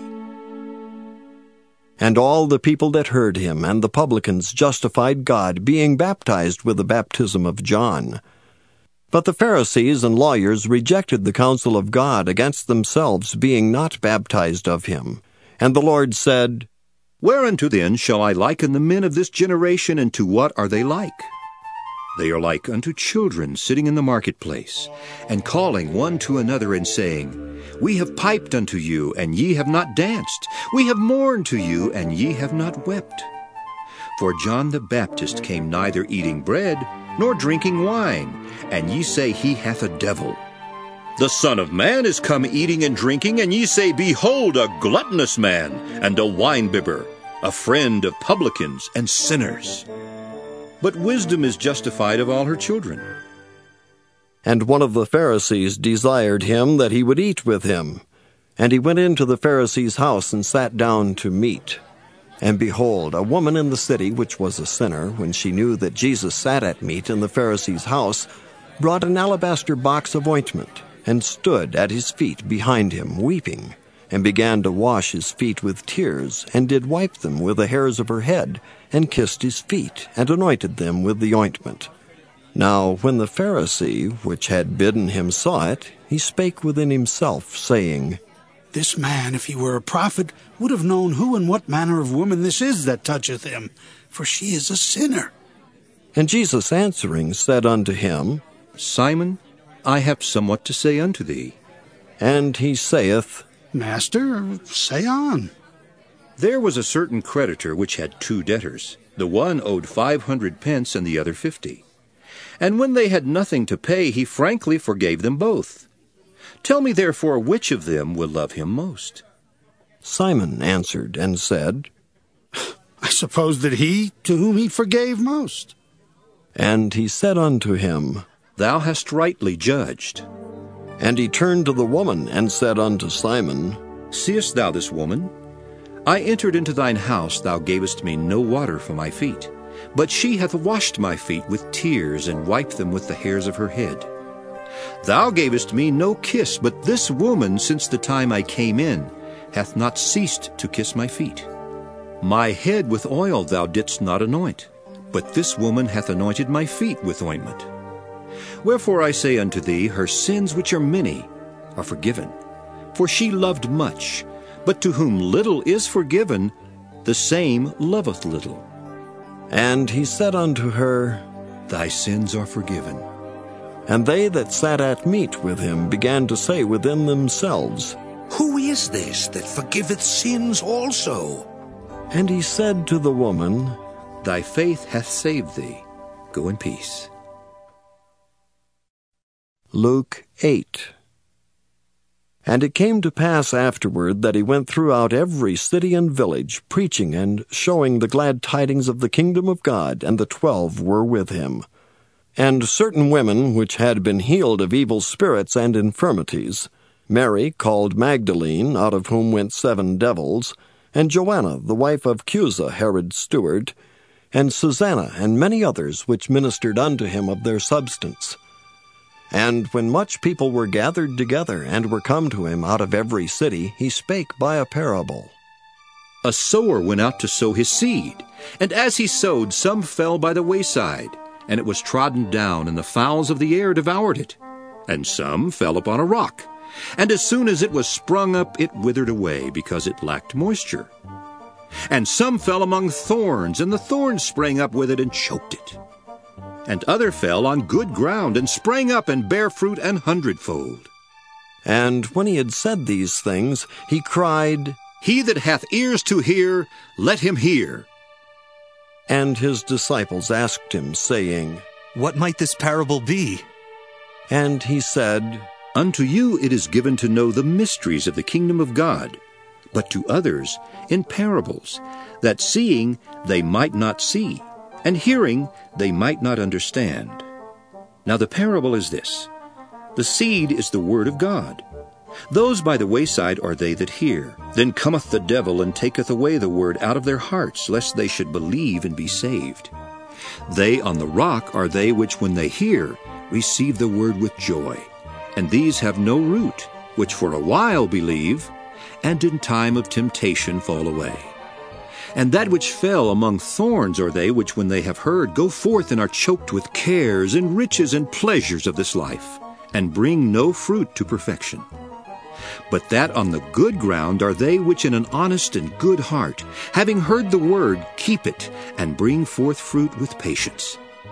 And all the people that heard him and the publicans justified God, being baptized with the baptism of John. But the Pharisees and lawyers rejected the counsel of God against themselves, being not baptized of him. And the Lord said, Whereunto then shall I liken the men of this generation, and to what are they like? They are like unto children sitting in the marketplace, and calling one to another, and saying, We have piped unto you, and ye have not danced. We have mourned to you, and ye have not wept. For John the Baptist came neither eating bread, nor drinking wine, and ye say he hath a devil. The Son of Man is come eating and drinking, and ye say, Behold, a gluttonous man, and a winebibber, a friend of publicans and sinners. But wisdom is justified of all her children. And one of the Pharisees desired him that he would eat with him. And he went into the Pharisee's house, and sat down to meat. And behold, a woman in the city, which was a sinner, when she knew that Jesus sat at meat in the Pharisee's house, brought an alabaster box of ointment, and stood at his feet behind him, weeping, and began to wash his feet with tears, and did wipe them with the hairs of her head, and kissed his feet, and anointed them with the ointment. Now when the Pharisee, which had bidden him, saw it, he spake within himself, saying, This man, if he were a prophet, would have known who and what manner of woman this is that toucheth him, for she is a sinner. And Jesus answering said unto him, Simon, I have somewhat to say unto thee. And he saith, Master, say on. There was a certain creditor which had two debtors. The one owed five hundred pence, and the other fifty. And when they had nothing to pay, he frankly forgave them both. Tell me therefore, which of them will love him most? Simon answered and said, I suppose that he to whom he forgave most. And he said unto him, Thou hast rightly judged. And he turned to the woman, and said unto Simon, Seest thou this woman? I entered into thine house, thou gavest me no water for my feet, but she hath washed my feet with tears, and wiped them with the hairs of her head. Thou gavest me no kiss, but this woman, since the time I came in, hath not ceased to kiss my feet. My head with oil thou didst not anoint, but this woman hath anointed my feet with ointment. Wherefore I say unto thee, her sins, which are many, are forgiven. For she loved much, but to whom little is forgiven, the same loveth little. And he said unto her, Thy sins are forgiven. And they that sat at meat with him began to say within themselves, Who is this that forgiveth sins also? And he said to the woman, Thy faith hath saved thee. Go in peace. Luke eight. And it came to pass afterward that he went throughout every city and village, preaching and showing the glad tidings of the kingdom of God, and the twelve were with him. And certain women which had been healed of evil spirits and infirmities, Mary called Magdalene, out of whom went seven devils, and Joanna, the wife of Chuza, Herod's steward, and Susanna, and many others which ministered unto him of their substance. And when much people were gathered together, and were come to him out of every city, he spake by a parable. A sower went out to sow his seed, and as he sowed, some fell by the wayside, and it was trodden down, and the fowls of the air devoured it. And some fell upon a rock, and as soon as it was sprung up, it withered away, because it lacked moisture. And some fell among thorns, and the thorns sprang up with it and choked it. And other fell on good ground, and sprang up and bare fruit an hundredfold. And when he had said these things, he cried, He that hath ears to hear, let him hear. And his disciples asked him, saying, What might this parable be? And he said, Unto you it is given to know the mysteries of the kingdom of God, but to others in parables, that seeing they might not see, and hearing they might not understand. Now the parable is this. The seed is the word of God. Those by the wayside are they that hear. Then cometh the devil, and taketh away the word out of their hearts, lest they should believe and be saved. They on the rock are they which, when they hear, receive the word with joy. And these have no root, which for a while believe, and in time of temptation fall away. And that which fell among thorns are they which, when they have heard, go forth and are choked with cares and riches and pleasures of this life, and bring no fruit to perfection. But that on the good ground are they which in an honest and good heart, having heard the word, keep it, and bring forth fruit with patience.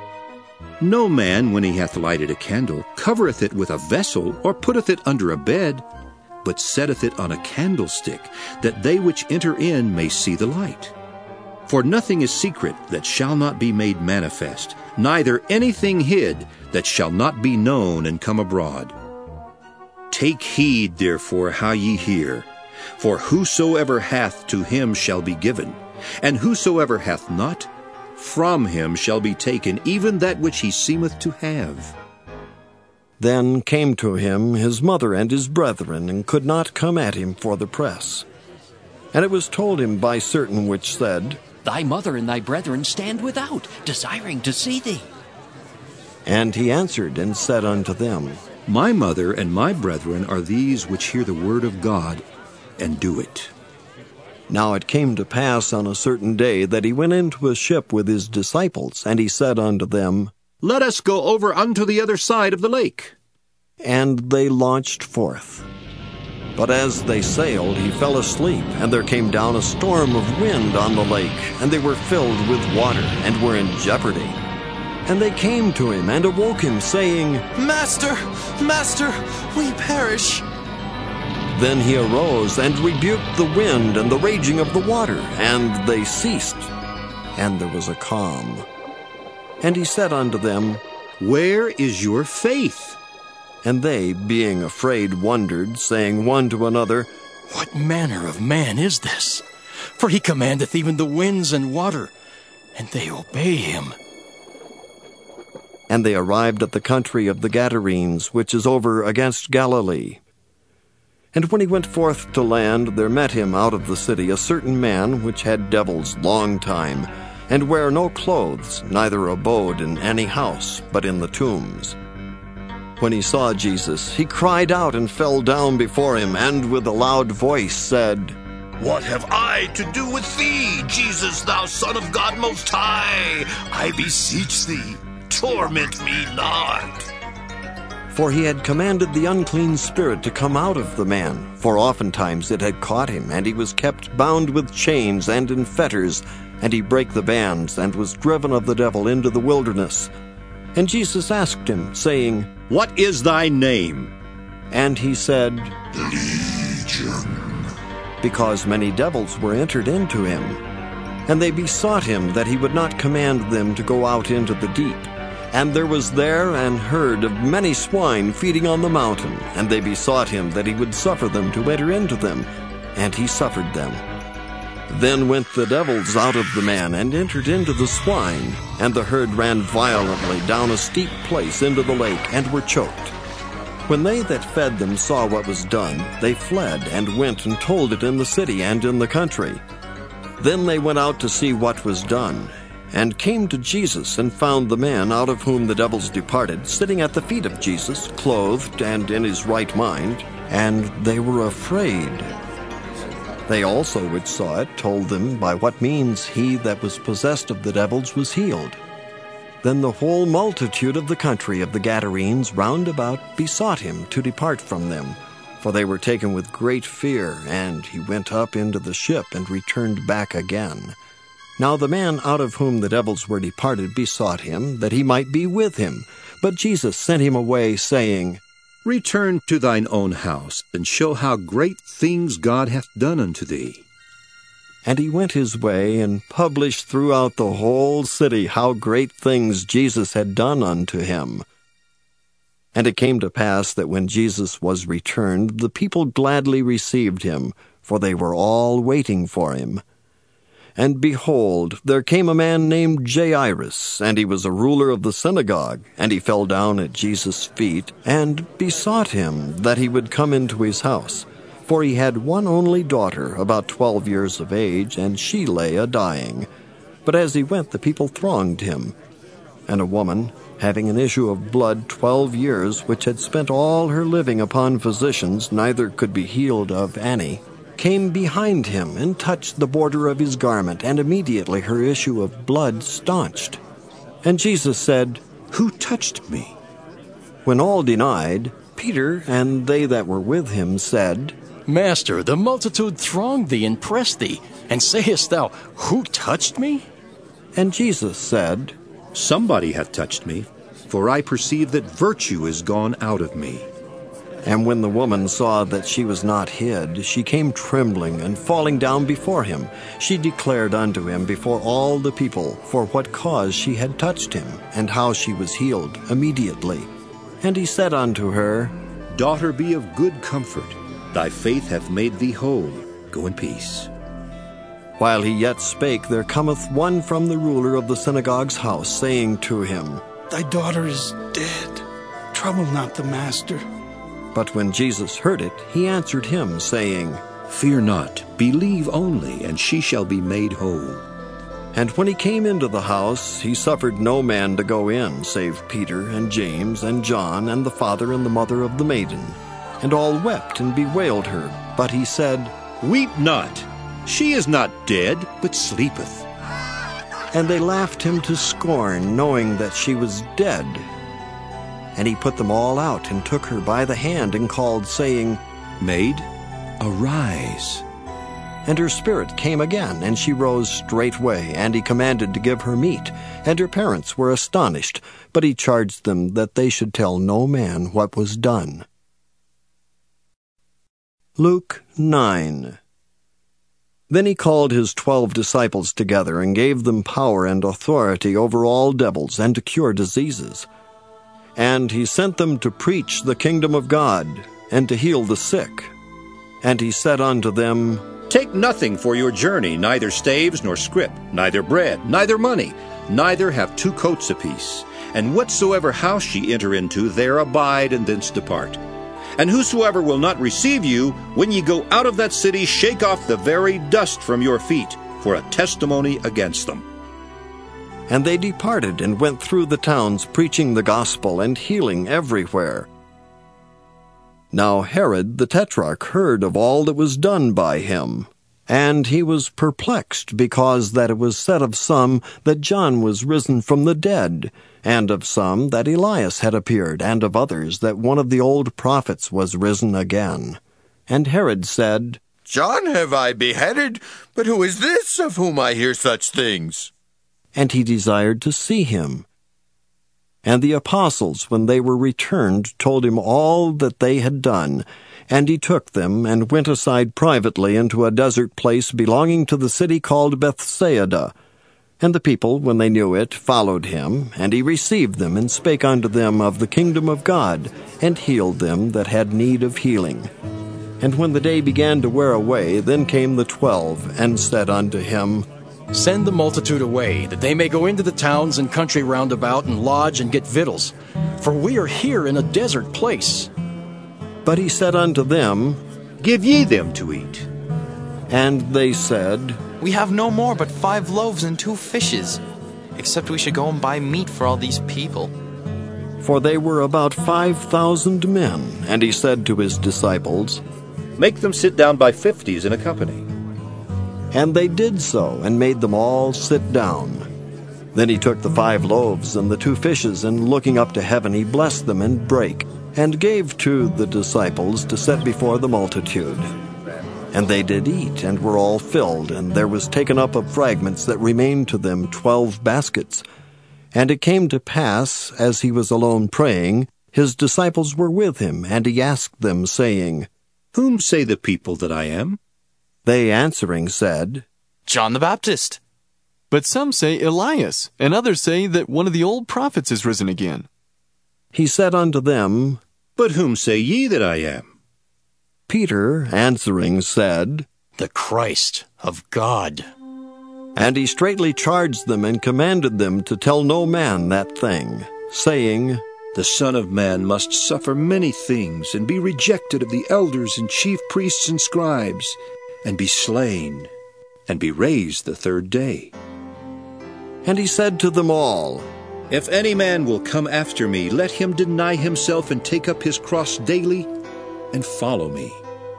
No man, when he hath lighted a candle, covereth it with a vessel, or putteth it under a bed, but setteth it on a candlestick, that they which enter in may see the light. For nothing is secret that shall not be made manifest, neither anything hid that shall not be known and come abroad. Take heed, therefore, how ye hear. For whosoever hath, to him shall be given, and whosoever hath not, from him shall be taken even that which he seemeth to have. Then came to him his mother and his brethren, and could not come at him for the press. And it was told him by certain which said, Thy mother and thy brethren stand without, desiring to see thee. And he answered and said unto them, My mother and my brethren are these which hear the word of God, and do it. Now it came to pass on a certain day that he went into a ship with his disciples, and he said unto them, Let us go over unto the other side of the lake. And they launched forth. But as they sailed, he fell asleep, and there came down a storm of wind on the lake, and they were filled with water, and were in jeopardy. And they came to him, and awoke him, saying, Master, Master, we perish. Then he arose, and rebuked the wind and the raging of the water, and they ceased, and there was a calm. And he said unto them, Where is your faith? And they, being afraid, wondered, saying one to another, What manner of man is this? For he commandeth even the winds and water, and they obey him. And they arrived at the country of the Gadarenes, which is over against Galilee. And when he went forth to land, there met him out of the city a certain man which had devils long time, and bare no clothes, neither abode in any house, but in the tombs. When he saw Jesus, he cried out and fell down before him, and with a loud voice said, What have I to do with thee, Jesus, thou Son of God Most High? I beseech thee, torment me not. For he had commanded the unclean spirit to come out of the man, for oftentimes it had caught him, and he was kept bound with chains and in fetters, and he brake the bands, and was driven of the devil into the wilderness. And Jesus asked him, saying, What is thy name? And he said, Legion, because many devils were entered into him. And they besought him that he would not command them to go out into the deep. And there was there an herd of many swine feeding on the mountain, and they besought him that he would suffer them to enter into them, and he suffered them. Then went the devils out of the man, and entered into the swine, and the herd ran violently down a steep place into the lake, and were choked. When they that fed them saw what was done, they fled, and went and told it in the city and in the country. Then they went out to see what was done. and came to Jesus, and found the man out of whom the devils departed, sitting at the feet of Jesus, clothed and in his right mind, and they were afraid. They also which saw it told them by what means he that was possessed of the devils was healed. Then the whole multitude of the country of the Gadarenes round about besought him to depart from them, for they were taken with great fear, and he went up into the ship and returned back again. Now the man out of whom the devils were departed besought him that he might be with him. But Jesus sent him away, saying, Return to thine own house, and show how great things God hath done unto thee. And he went his way, and published throughout the whole city how great things Jesus had done unto him. And it came to pass that when Jesus was returned, the people gladly received him, for they were all waiting for him. And behold, there came a man named Jairus, and he was a ruler of the synagogue, and he fell down at Jesus' feet, and besought him that he would come into his house. For he had one only daughter, about twelve years of age, and she lay a-dying. But as he went, the people thronged him. And a woman, having an issue of blood twelve years, which had spent all her living upon physicians, neither could be healed of any, came behind him, and touched the border of his garment, and immediately her issue of blood staunched. And Jesus said, Who touched me? When all denied, Peter and they that were with him said, Master, the multitude thronged thee and pressed thee, and sayest thou, Who touched me? And Jesus said, Somebody hath touched me, for I perceive that virtue is gone out of me. And when the woman saw that she was not hid, she came trembling, and falling down before him, she declared unto him before all the people for what cause she had touched him, and how she was healed immediately. And he said unto her, Daughter, be of good comfort. Thy faith hath made thee whole. Go in peace. While he yet spake, there cometh one from the ruler of the synagogue's house, saying to him, Thy daughter is dead. Trouble not the master. But when Jesus heard it, he answered him, saying, Fear not, believe only, and she shall be made whole. And when he came into the house, he suffered no man to go in, save Peter and James and John and the father and the mother of the maiden. And all wept and bewailed her. But he said, Weep not, she is not dead, but sleepeth. And they laughed him to scorn, knowing that she was dead. And he put them all out, and took her by the hand, and called, saying, Maid, arise. And her spirit came again, and she rose straightway, and he commanded to give her meat. And her parents were astonished, but he charged them that they should tell no man what was done. Luke nine. Then he called his twelve disciples together, and gave them power and authority over all devils, and to cure diseases. And he sent them to preach the kingdom of God, and to heal the sick. And he said unto them, Take nothing for your journey, neither staves nor scrip, neither bread, neither money, neither have two coats apiece. And whatsoever house ye enter into, there abide, and thence depart. And whosoever will not receive you, when ye go out of that city, shake off the very dust from your feet, for a testimony against them. And they departed, and went through the towns, preaching the gospel, and healing everywhere. Now Herod the Tetrarch heard of all that was done by him, and he was perplexed, because that it was said of some that John was risen from the dead, and of some that Elias had appeared, and of others that one of the old prophets was risen again. And Herod said, John have I beheaded, but who is this of whom I hear such things? And he desired to see him. And the apostles, when they were returned, told him all that they had done. And he took them, and went aside privately into a desert place belonging to the city called Bethsaida. And the people, when they knew it, followed him, and he received them, and spake unto them of the kingdom of God, and healed them that had need of healing. And when the day began to wear away, then came the twelve, and said unto him, Send the multitude away, that they may go into the towns and country round about, and lodge and get victuals. For we are here in a desert place. But he said unto them, Give ye them to eat. And they said, We have no more but five loaves and two fishes. except we should go and buy meat for all these people. For they were about five thousand men, and he said to his disciples, Make them sit down by fifties in a company. And they did so, and made them all sit down. Then he took the five loaves and the two fishes, and looking up to heaven, he blessed them and brake, and gave to the disciples to set before the multitude. And they did eat, and were all filled, and there was taken up of fragments that remained to them twelve baskets. And it came to pass, as he was alone praying, his disciples were with him, and he asked them, saying, Whom say the people that I am? They answering said, John the Baptist. But some say Elias, and others say that one of the old prophets is risen again. He said unto them, But whom say ye that I am? Peter answering said, The Christ of God. And he straitly charged them and commanded them to tell no man that thing, saying, The Son of Man must suffer many things, and be rejected of the elders and chief priests and scribes, and be slain, and be raised the third day. And he said to them all, If any man will come after me, let him deny himself and take up his cross daily, and follow me.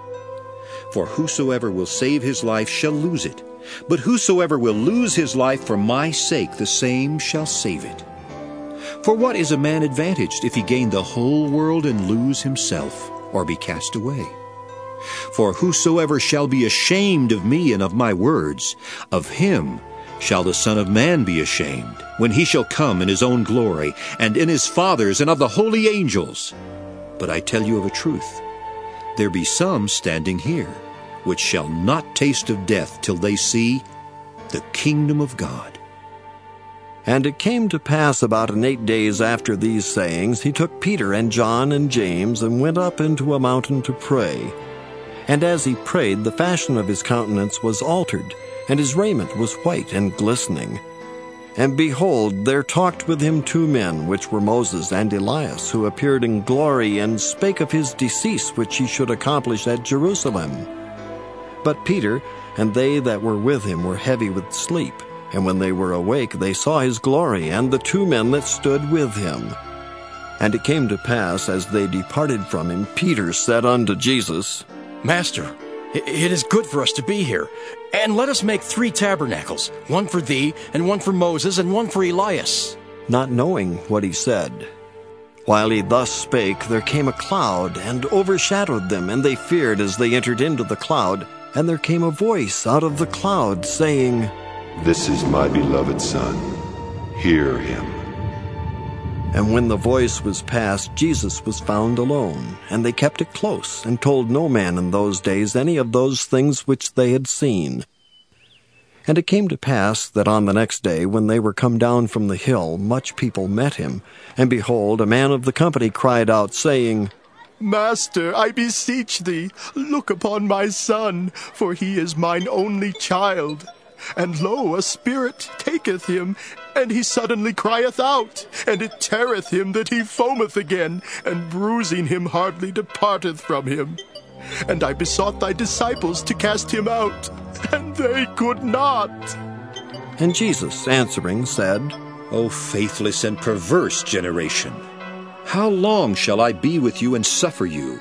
For whosoever will save his life shall lose it, but whosoever will lose his life for my sake, the same shall save it. For what is a man advantaged if he gain the whole world and lose himself, or be cast away? For whosoever shall be ashamed of me and of my words, of him shall the Son of Man be ashamed, when he shall come in his own glory, and in his Father's, and of the holy angels. But I tell you of a truth, there be some standing here, which shall not taste of death till they see the kingdom of God. And it came to pass about an eight days after these sayings, he took Peter and John and James, and went up into a mountain to pray. And as he prayed, the fashion of his countenance was altered, and his raiment was white and glistening. And behold, there talked with him two men, which were Moses and Elias, who appeared in glory, and spake of his decease, which he should accomplish at Jerusalem. But Peter and they that were with him were heavy with sleep, and when they were awake, they saw his glory, and the two men that stood with him. And it came to pass, as they departed from him, Peter said unto Jesus, Master, it is good for us to be here, and let us make three tabernacles, one for thee, and one for Moses, and one for Elias. Not knowing what he said. While he thus spake, there came a cloud, and overshadowed them, and they feared as they entered into the cloud. And there came a voice out of the cloud, saying, This is my beloved Son. Hear him. And when the voice was past, Jesus was found alone, and they kept it close, and told no man in those days any of those things which they had seen. And it came to pass that on the next day, when they were come down from the hill, much people met him. And behold, a man of the company cried out, saying, Master, I beseech thee, look upon my son, for he is mine only child. And lo, a spirit taketh him, and he suddenly crieth out, and it teareth him that he foameth again, and bruising him hardly departeth from him. And I besought thy disciples to cast him out, and they could not. And Jesus answering said, O faithless and perverse generation, how long shall I be with you and suffer you?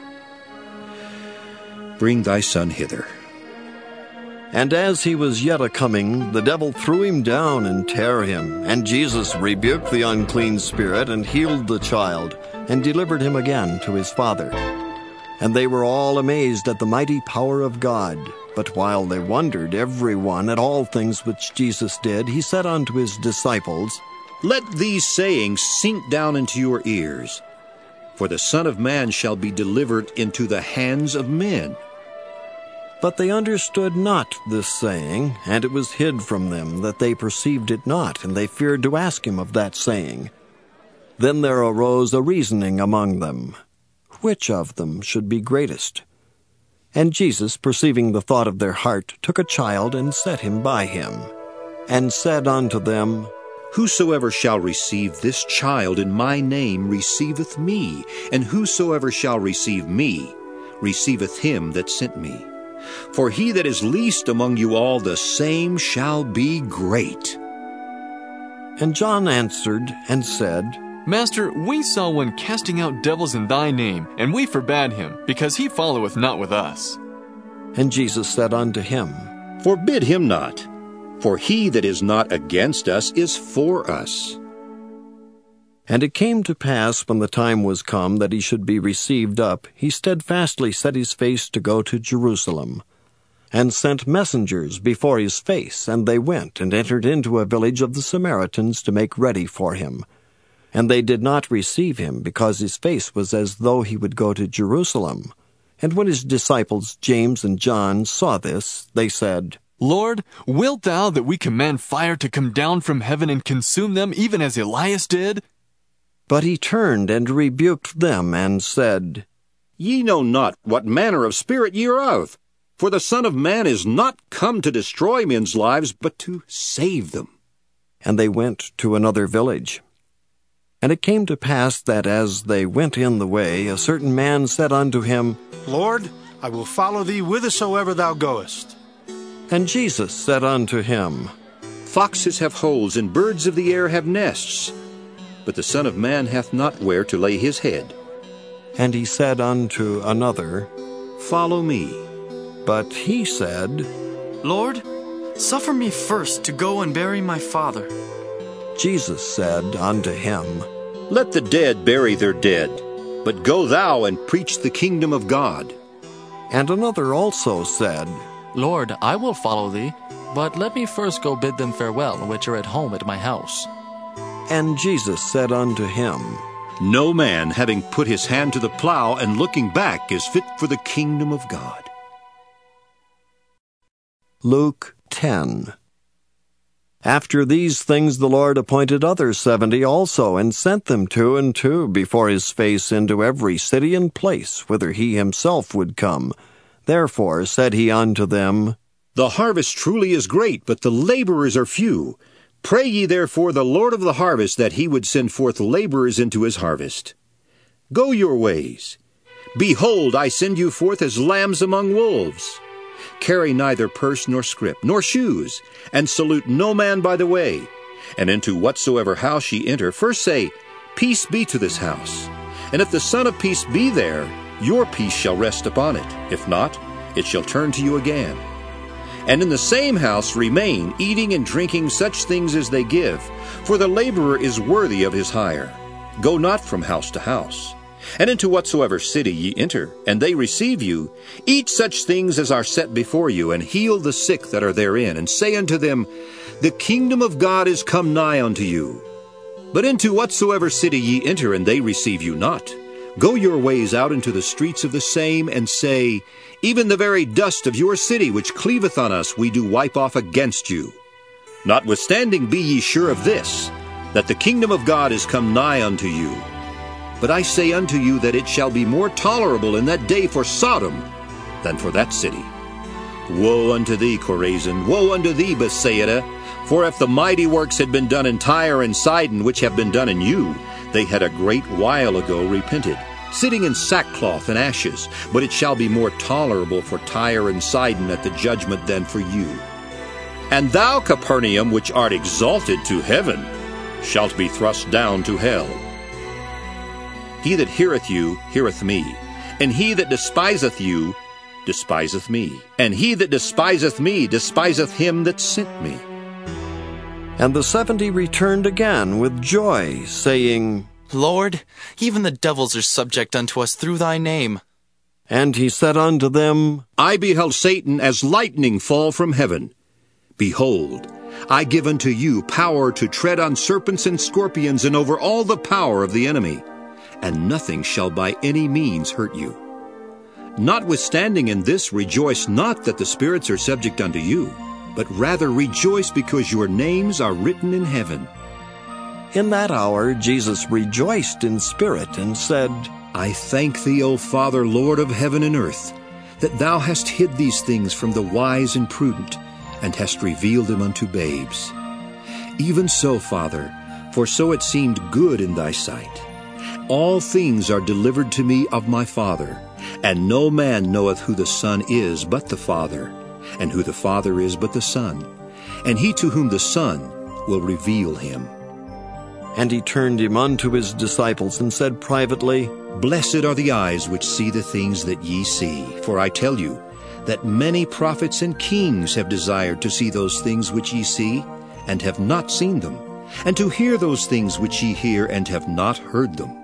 Bring thy son hither. And as he was yet a-coming, the devil threw him down and tare him. And Jesus rebuked the unclean spirit, and healed the child, and delivered him again to his father. And they were all amazed at the mighty power of God. But while they wondered every one at all things which Jesus did, he said unto his disciples, Let these sayings sink down into your ears. For the Son of Man shall be delivered into the hands of men. But they understood not this saying, and it was hid from them, that they perceived it not, and they feared to ask him of that saying. Then there arose a reasoning among them, which of them should be greatest? And Jesus, perceiving the thought of their heart, took a child, and set him by him, and said unto them, Whosoever shall receive this child in my name receiveth me, and whosoever shall receive me receiveth him that sent me. For he that is least among you all, the same shall be great. And John answered and said, Master, we saw one casting out devils in thy name, and we forbade him, because he followeth not with us. And Jesus said unto him, Forbid him not, for he that is not against us is for us. And it came to pass, when the time was come that he should be received up, he steadfastly set his face to go to Jerusalem, and sent messengers before his face, and they went and entered into a village of the Samaritans to make ready for him. And they did not receive him, because his face was as though he would go to Jerusalem. And when his disciples James and John saw this, they said, Lord, wilt thou that we command fire to come down from heaven and consume them, even as Elias did? But he turned and rebuked them, and said, Ye know not what manner of spirit ye are of, for the Son of Man is not come to destroy men's lives, but to save them. And they went to another village. And it came to pass that as they went in the way, a certain man said unto him, Lord, I will follow thee whithersoever thou goest. And Jesus said unto him, Foxes have holes, and birds of the air have nests, but the Son of Man hath not where to lay his head. And he said unto another, Follow me. But he said, Lord, suffer me first to go and bury my father. Jesus said unto him, Let the dead bury their dead, but go thou and preach the kingdom of God. And another also said, Lord, I will follow thee, but let me first go bid them farewell, which are at home at my house. And Jesus said unto him, No man, having put his hand to the plow and looking back, is fit for the kingdom of God. Luke ten. After these things the Lord appointed other seventy also, and sent them two and two before his face into every city and place whither he himself would come. Therefore said he unto them, The harvest truly is great, but the laborers are few. Pray ye therefore the Lord of the harvest that he would send forth laborers into his harvest. Go your ways. Behold, I send you forth as lambs among wolves. Carry neither purse nor scrip, nor shoes, and salute no man by the way. And into whatsoever house ye enter, first say, Peace be to this house. And if the Son of Peace be there, your peace shall rest upon it. If not, it shall turn to you again. And in the same house remain, eating and drinking such things as they give, for the laborer is worthy of his hire. Go not from house to house. And into whatsoever city ye enter, and they receive you, eat such things as are set before you, and heal the sick that are therein, and say unto them, The kingdom of God is come nigh unto you. But into whatsoever city ye enter, and they receive you not, go your ways out into the streets of the same, and say, Even the very dust of your city which cleaveth on us we do wipe off against you. Notwithstanding be ye sure of this, that the kingdom of God is come nigh unto you. But I say unto you that it shall be more tolerable in that day for Sodom than for that city. Woe unto thee, Chorazin! Woe unto thee, Bethsaida! For if the mighty works had been done in Tyre and Sidon, which have been done in you, they had a great while ago repented, sitting in sackcloth and ashes. But it shall be more tolerable for Tyre and Sidon at the judgment than for you. And thou, Capernaum, which art exalted to heaven, shalt be thrust down to hell. He that heareth you heareth me, and he that despiseth you despiseth me, and he that despiseth me despiseth him that sent me. And the seventy returned again with joy, saying, Lord, even the devils are subject unto us through thy name. And he said unto them, I beheld Satan as lightning fall from heaven. Behold, I give unto you power to tread on serpents and scorpions, and over all the power of the enemy, and nothing shall by any means hurt you. Notwithstanding in this rejoice not that the spirits are subject unto you, but rather rejoice because your names are written in heaven. In that hour Jesus rejoiced in spirit, and said, I thank thee, O Father, Lord of heaven and earth, that thou hast hid these things from the wise and prudent, and hast revealed them unto babes. Even so, Father, for so it seemed good in thy sight. All things are delivered to me of my Father, and no man knoweth who the Son is but the Father, and who the Father is but the Son, and he to whom the Son will reveal him. And he turned him unto his disciples, and said privately, Blessed are the eyes which see the things that ye see. For I tell you, that many prophets and kings have desired to see those things which ye see, and have not seen them, and to hear those things which ye hear, and have not heard them.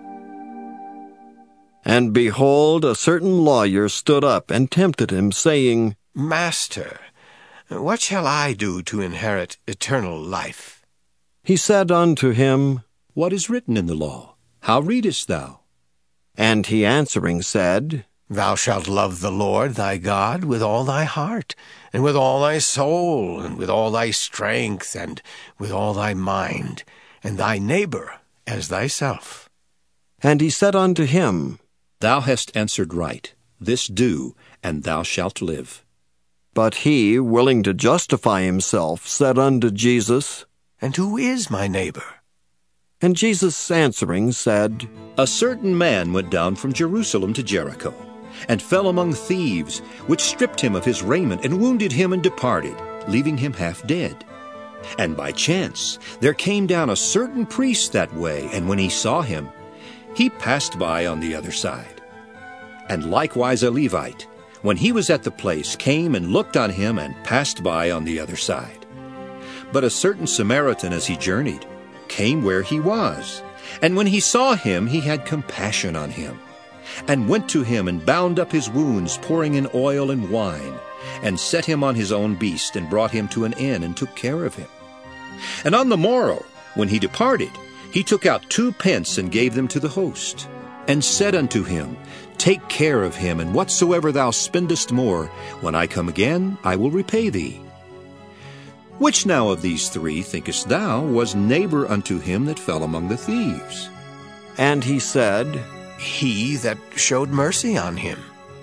And behold, a certain lawyer stood up and tempted him, saying, Master, what shall I do to inherit eternal life? He said unto him, What is written in the law? How readest thou? And he answering said, Thou shalt love the Lord thy God with all thy heart, and with all thy soul, and with all thy strength, and with all thy mind, and thy neighbor as thyself. And he said unto him, Thou hast answered right. This do, and thou shalt live. But he, willing to justify himself, said unto Jesus, And who is my neighbor? And Jesus answering said, A certain man went down from Jerusalem to Jericho, and fell among thieves, which stripped him of his raiment, and wounded him, and departed, leaving him half dead. And by chance there came down a certain priest that way, and when he saw him, he passed by on the other side. And likewise a Levite, when he was at the place, came and looked on him, and passed by on the other side. But a certain Samaritan, as he journeyed, came where he was, and when he saw him, he had compassion on him, and went to him, and bound up his wounds, pouring in oil and wine, and set him on his own beast, and brought him to an inn, and took care of him. And on the morrow, when he departed, he took out two pence, and gave them to the host, and said unto him, Take care of him, and whatsoever thou spendest more, when I come again, I will repay thee. Which now of these three, thinkest thou, was neighbor unto him that fell among the thieves? And he said, He that showed mercy on him.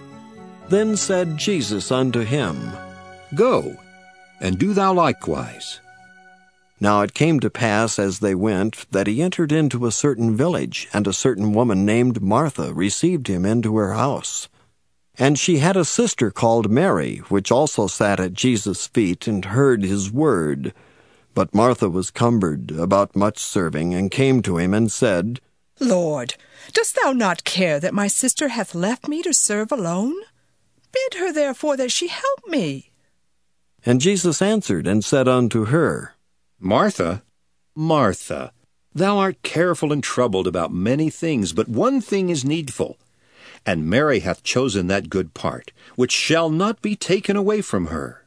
Then said Jesus unto him, Go, and do thou likewise. Now it came to pass, as they went, that he entered into a certain village, and a certain woman named Martha received him into her house. And she had a sister called Mary, which also sat at Jesus' feet, and heard his word. But Martha was cumbered about much serving, and came to him, and said, Lord, dost thou not care that my sister hath left me to serve alone? Bid her therefore that she help me. And Jesus answered and said unto her, Martha, Martha, thou art careful and troubled about many things, but one thing is needful. And Mary hath chosen that good part, which shall not be taken away from her.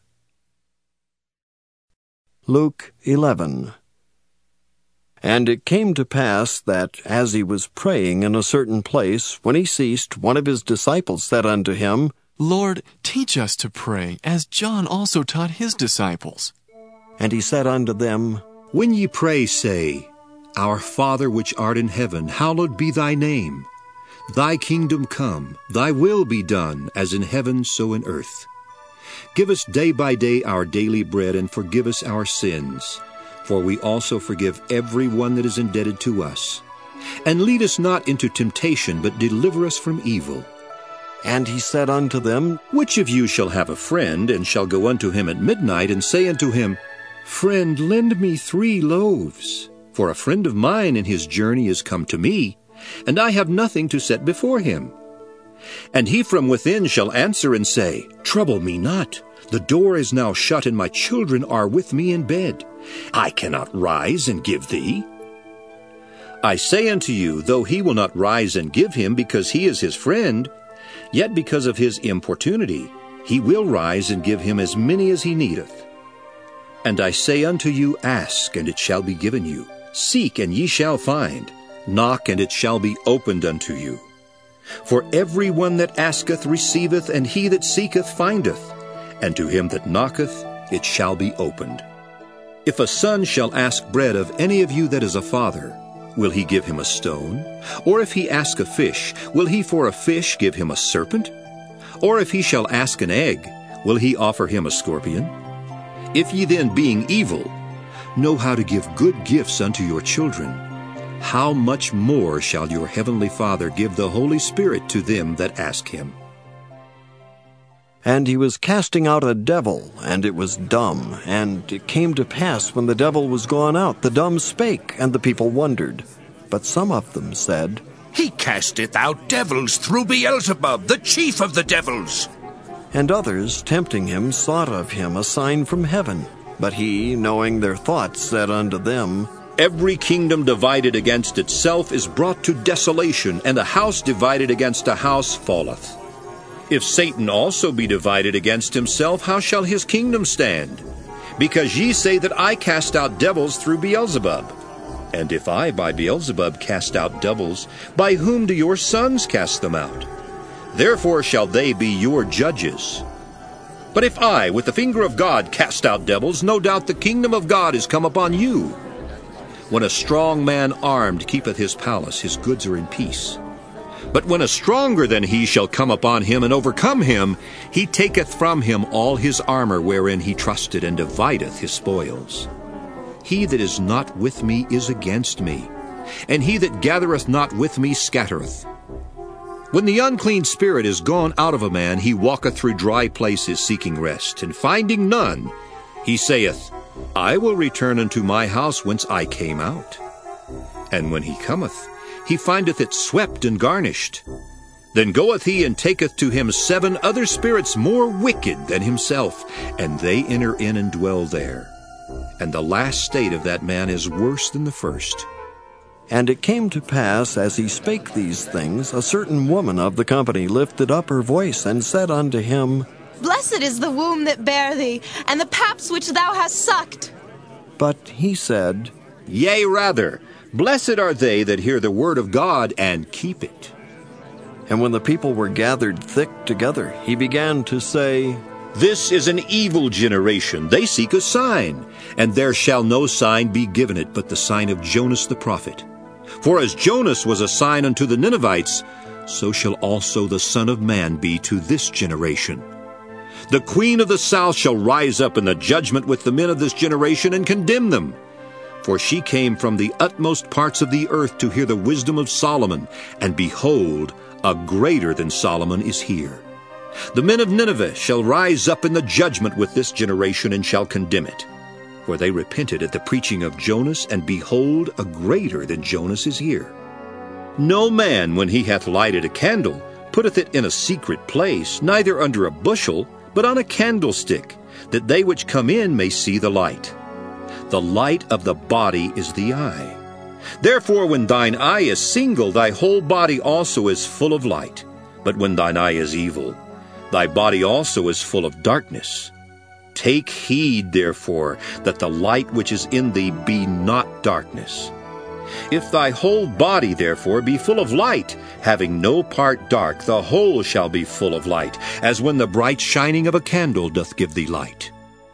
Luke eleven. And it came to pass that, as he was praying in a certain place, when he ceased, one of his disciples said unto him, Lord, teach us to pray, as John also taught his disciples. And he said unto them, When ye pray, say, Our Father which art in heaven, hallowed be thy name. Thy kingdom come, thy will be done, as in heaven so in earth. Give us day by day our daily bread, and forgive us our sins, for we also forgive every one that is indebted to us. And lead us not into temptation, but deliver us from evil. And he said unto them, Which of you shall have a friend, and shall go unto him at midnight, and say unto him, Friend, lend me three loaves, for a friend of mine in his journey is come to me, and I have nothing to set before him. And he from within shall answer and say, Trouble me not, the door is now shut, and my children are with me in bed. I cannot rise and give thee. I say unto you, though he will not rise and give him, because he is his friend, yet because of his importunity, he will rise and give him as many as he needeth. And I say unto you, Ask, and it shall be given you. Seek, and ye shall find. Knock, and it shall be opened unto you. For every one that asketh receiveth, and he that seeketh findeth, and to him that knocketh it shall be opened. If a son shall ask bread of any of you that is a father, will he give him a stone? Or if he ask a fish, will he for a fish give him a serpent? Or if he shall ask an egg, will he offer him a scorpion? If ye then, being evil, know how to give good gifts unto your children, how much more shall your heavenly Father give the Holy Spirit to them that ask him? And he was casting out a devil, and it was dumb. And it came to pass, when the devil was gone out, the dumb spake, and the people wondered. But some of them said, He casteth out devils through Beelzebub, the chief of the devils. And others, tempting him, sought of him a sign from heaven. But he, knowing their thoughts, said unto them, Every kingdom divided against itself is brought to desolation, and a house divided against a house falleth. If Satan also be divided against himself, how shall his kingdom stand? Because ye say that I cast out devils through Beelzebub. And if I by Beelzebub cast out devils, by whom do your sons cast them out? Therefore shall they be your judges. But if I, with the finger of God, cast out devils, no doubt the kingdom of God is come upon you. When a strong man armed keepeth his palace, his goods are in peace. But when a stronger than he shall come upon him and overcome him, he taketh from him all his armor wherein he trusted, and divideth his spoils. He that is not with me is against me, and he that gathereth not with me scattereth. When the unclean spirit is gone out of a man, he walketh through dry places seeking rest, and finding none, he saith, I will return unto my house whence I came out. And when he cometh, he findeth it swept and garnished. Then goeth he and taketh to him seven other spirits more wicked than himself, and they enter in and dwell there. And the last state of that man is worse than the first. And it came to pass, as he spake these things, a certain woman of the company lifted up her voice, and said unto him, Blessed is the womb that bare thee, and the paps which thou hast sucked. But he said, Yea, rather, blessed are they that hear the word of God and keep it. And when the people were gathered thick together, he began to say, This is an evil generation. They seek a sign, and there shall no sign be given it but the sign of Jonas the prophet. For as Jonas was a sign unto the Ninevites, so shall also the Son of Man be to this generation. The queen of the south shall rise up in the judgment with the men of this generation and condemn them. For she came from the utmost parts of the earth to hear the wisdom of Solomon, and behold, a greater than Solomon is here. The men of Nineveh shall rise up in the judgment with this generation, and shall condemn it. For they repented at the preaching of Jonas, and behold, a greater than Jonas is here. No man, when he hath lighted a candle, putteth it in a secret place, neither under a bushel, but on a candlestick, that they which come in may see the light. The light of the body is the eye. Therefore, when thine eye is single, thy whole body also is full of light. But when thine eye is evil, thy body also is full of darkness. Take heed, therefore, that the light which is in thee be not darkness. If thy whole body, therefore, be full of light, having no part dark, the whole shall be full of light, as when the bright shining of a candle doth give thee light.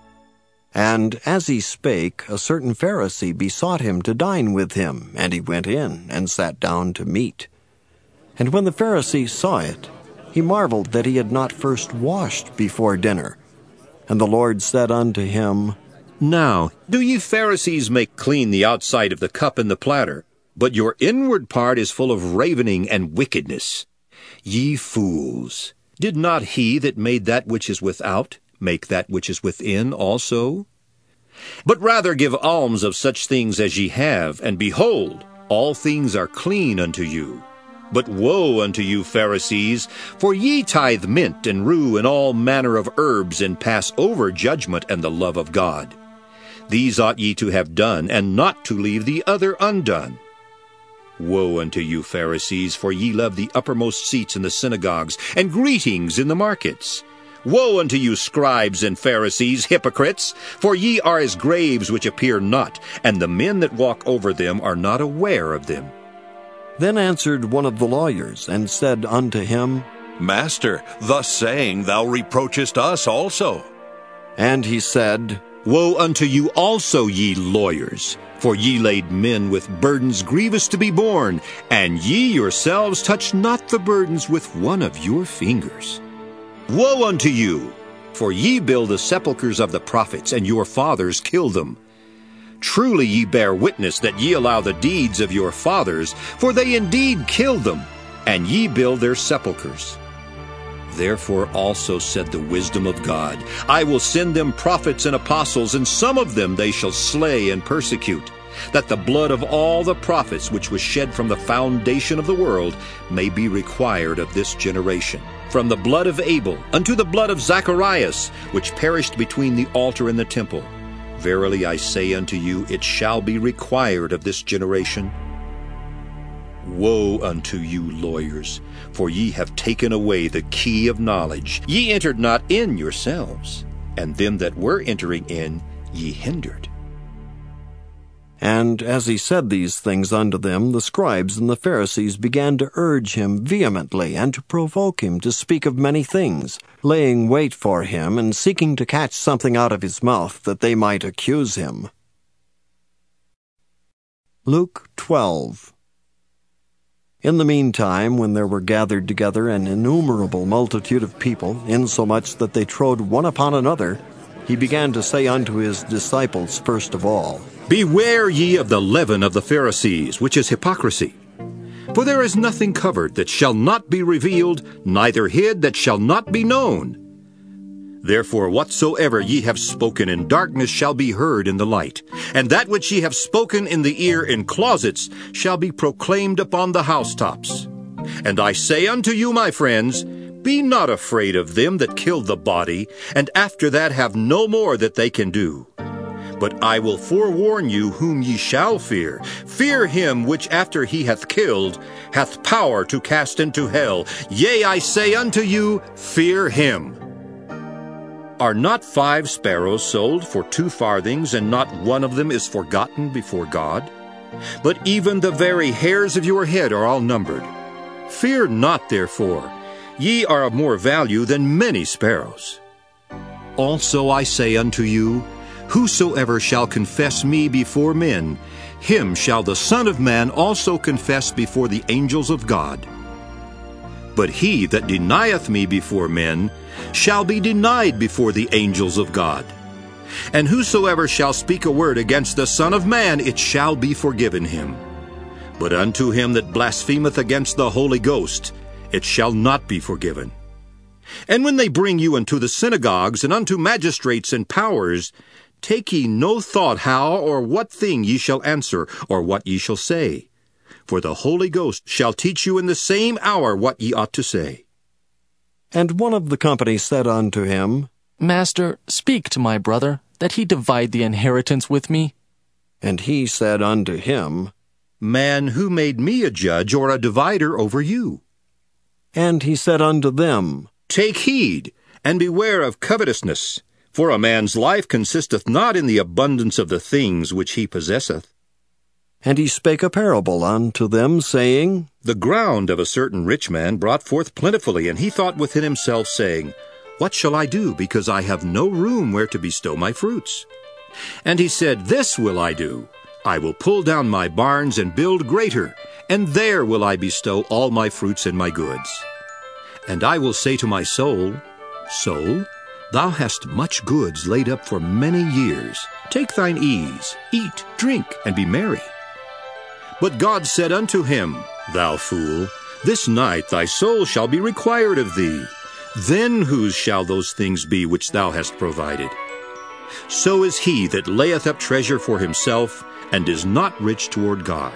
And as he spake, a certain Pharisee besought him to dine with him, and he went in, and sat down to meat. And when the Pharisee saw it, he marveled that he had not first washed before dinner. And the Lord said unto him, Now do ye Pharisees make clean the outside of the cup and the platter, but your inward part is full of ravening and wickedness. Ye fools, did not he that made that which is without make that which is within also? But rather give alms of such things as ye have, and behold, all things are clean unto you. But woe unto you, Pharisees, for ye tithe mint and rue and all manner of herbs, and pass over judgment and the love of God. These ought ye to have done, and not to leave the other undone. Woe unto you, Pharisees, for ye love the uppermost seats in the synagogues, and greetings in the markets. Woe unto you, scribes and Pharisees, hypocrites! For ye are as graves which appear not, and the men that walk over them are not aware of them. Then answered one of the lawyers, and said unto him, Master, thus saying, thou reproachest us also. And he said, Woe unto you also, ye lawyers! For ye laid men with burdens grievous to be borne, and ye yourselves touch not the burdens with one of your fingers. Woe unto you! For ye build the sepulchres of the prophets, and your fathers killed them. Truly ye bear witness that ye allow the deeds of your fathers, for they indeed killed them, and ye build their sepulchres. Therefore also said the wisdom of God, I will send them prophets and apostles, and some of them they shall slay and persecute, that the blood of all the prophets which was shed from the foundation of the world may be required of this generation, from the blood of Abel unto the blood of Zacharias, which perished between the altar and the temple. Verily I say unto you, it shall be required of this generation. Woe unto you, lawyers, for ye have taken away the key of knowledge. Ye entered not in yourselves, and them that were entering in ye hindered. And as he said these things unto them, the scribes and the Pharisees began to urge him vehemently, and to provoke him to speak of many things, laying wait for him, and seeking to catch something out of his mouth, that they might accuse him. Luke twelve. In the meantime, when there were gathered together an innumerable multitude of people, insomuch that they trode one upon another, he began to say unto his disciples first of all, Beware ye of the leaven of the Pharisees, which is hypocrisy. For there is nothing covered that shall not be revealed, neither hid that shall not be known. Therefore whatsoever ye have spoken in darkness shall be heard in the light, and that which ye have spoken in the ear in closets shall be proclaimed upon the housetops. And I say unto you, my friends, be not afraid of them that kill the body, and after that have no more that they can do. But I will forewarn you whom ye shall fear. Fear him which after he hath killed hath power to cast into hell. Yea, I say unto you, fear him. Are not five sparrows sold for two farthings, and not one of them is forgotten before God? But even the very hairs of your head are all numbered. Fear not, therefore. Ye are of more value than many sparrows. Also I say unto you, whosoever shall confess me before men, him shall the Son of Man also confess before the angels of God. But he that denieth me before men shall be denied before the angels of God. And whosoever shall speak a word against the Son of Man, it shall be forgiven him. But unto him that blasphemeth against the Holy Ghost, it shall not be forgiven. And when they bring you unto the synagogues and unto magistrates and powers, take ye no thought how or what thing ye shall answer, or what ye shall say. For the Holy Ghost shall teach you in the same hour what ye ought to say. And one of the company said unto him, Master, speak to my brother, that he divide the inheritance with me. And he said unto him, Man, who made me a judge or a divider over you? And he said unto them, Take heed, and beware of covetousness, for a man's life consisteth not in the abundance of the things which he possesseth. And he spake a parable unto them, saying, The ground of a certain rich man brought forth plentifully, and he thought within himself, saying, What shall I do, because I have no room where to bestow my fruits? And he said, This will I do. I will pull down my barns and build greater, and there will I bestow all my fruits and my goods. And I will say to my soul, Soul, thou hast much goods laid up for many years. Take thine ease, eat, drink, and be merry. But God said unto him, Thou fool, this night thy soul shall be required of thee. Then whose shall those things be which thou hast provided? So is he that layeth up treasure for himself, and is not rich toward God.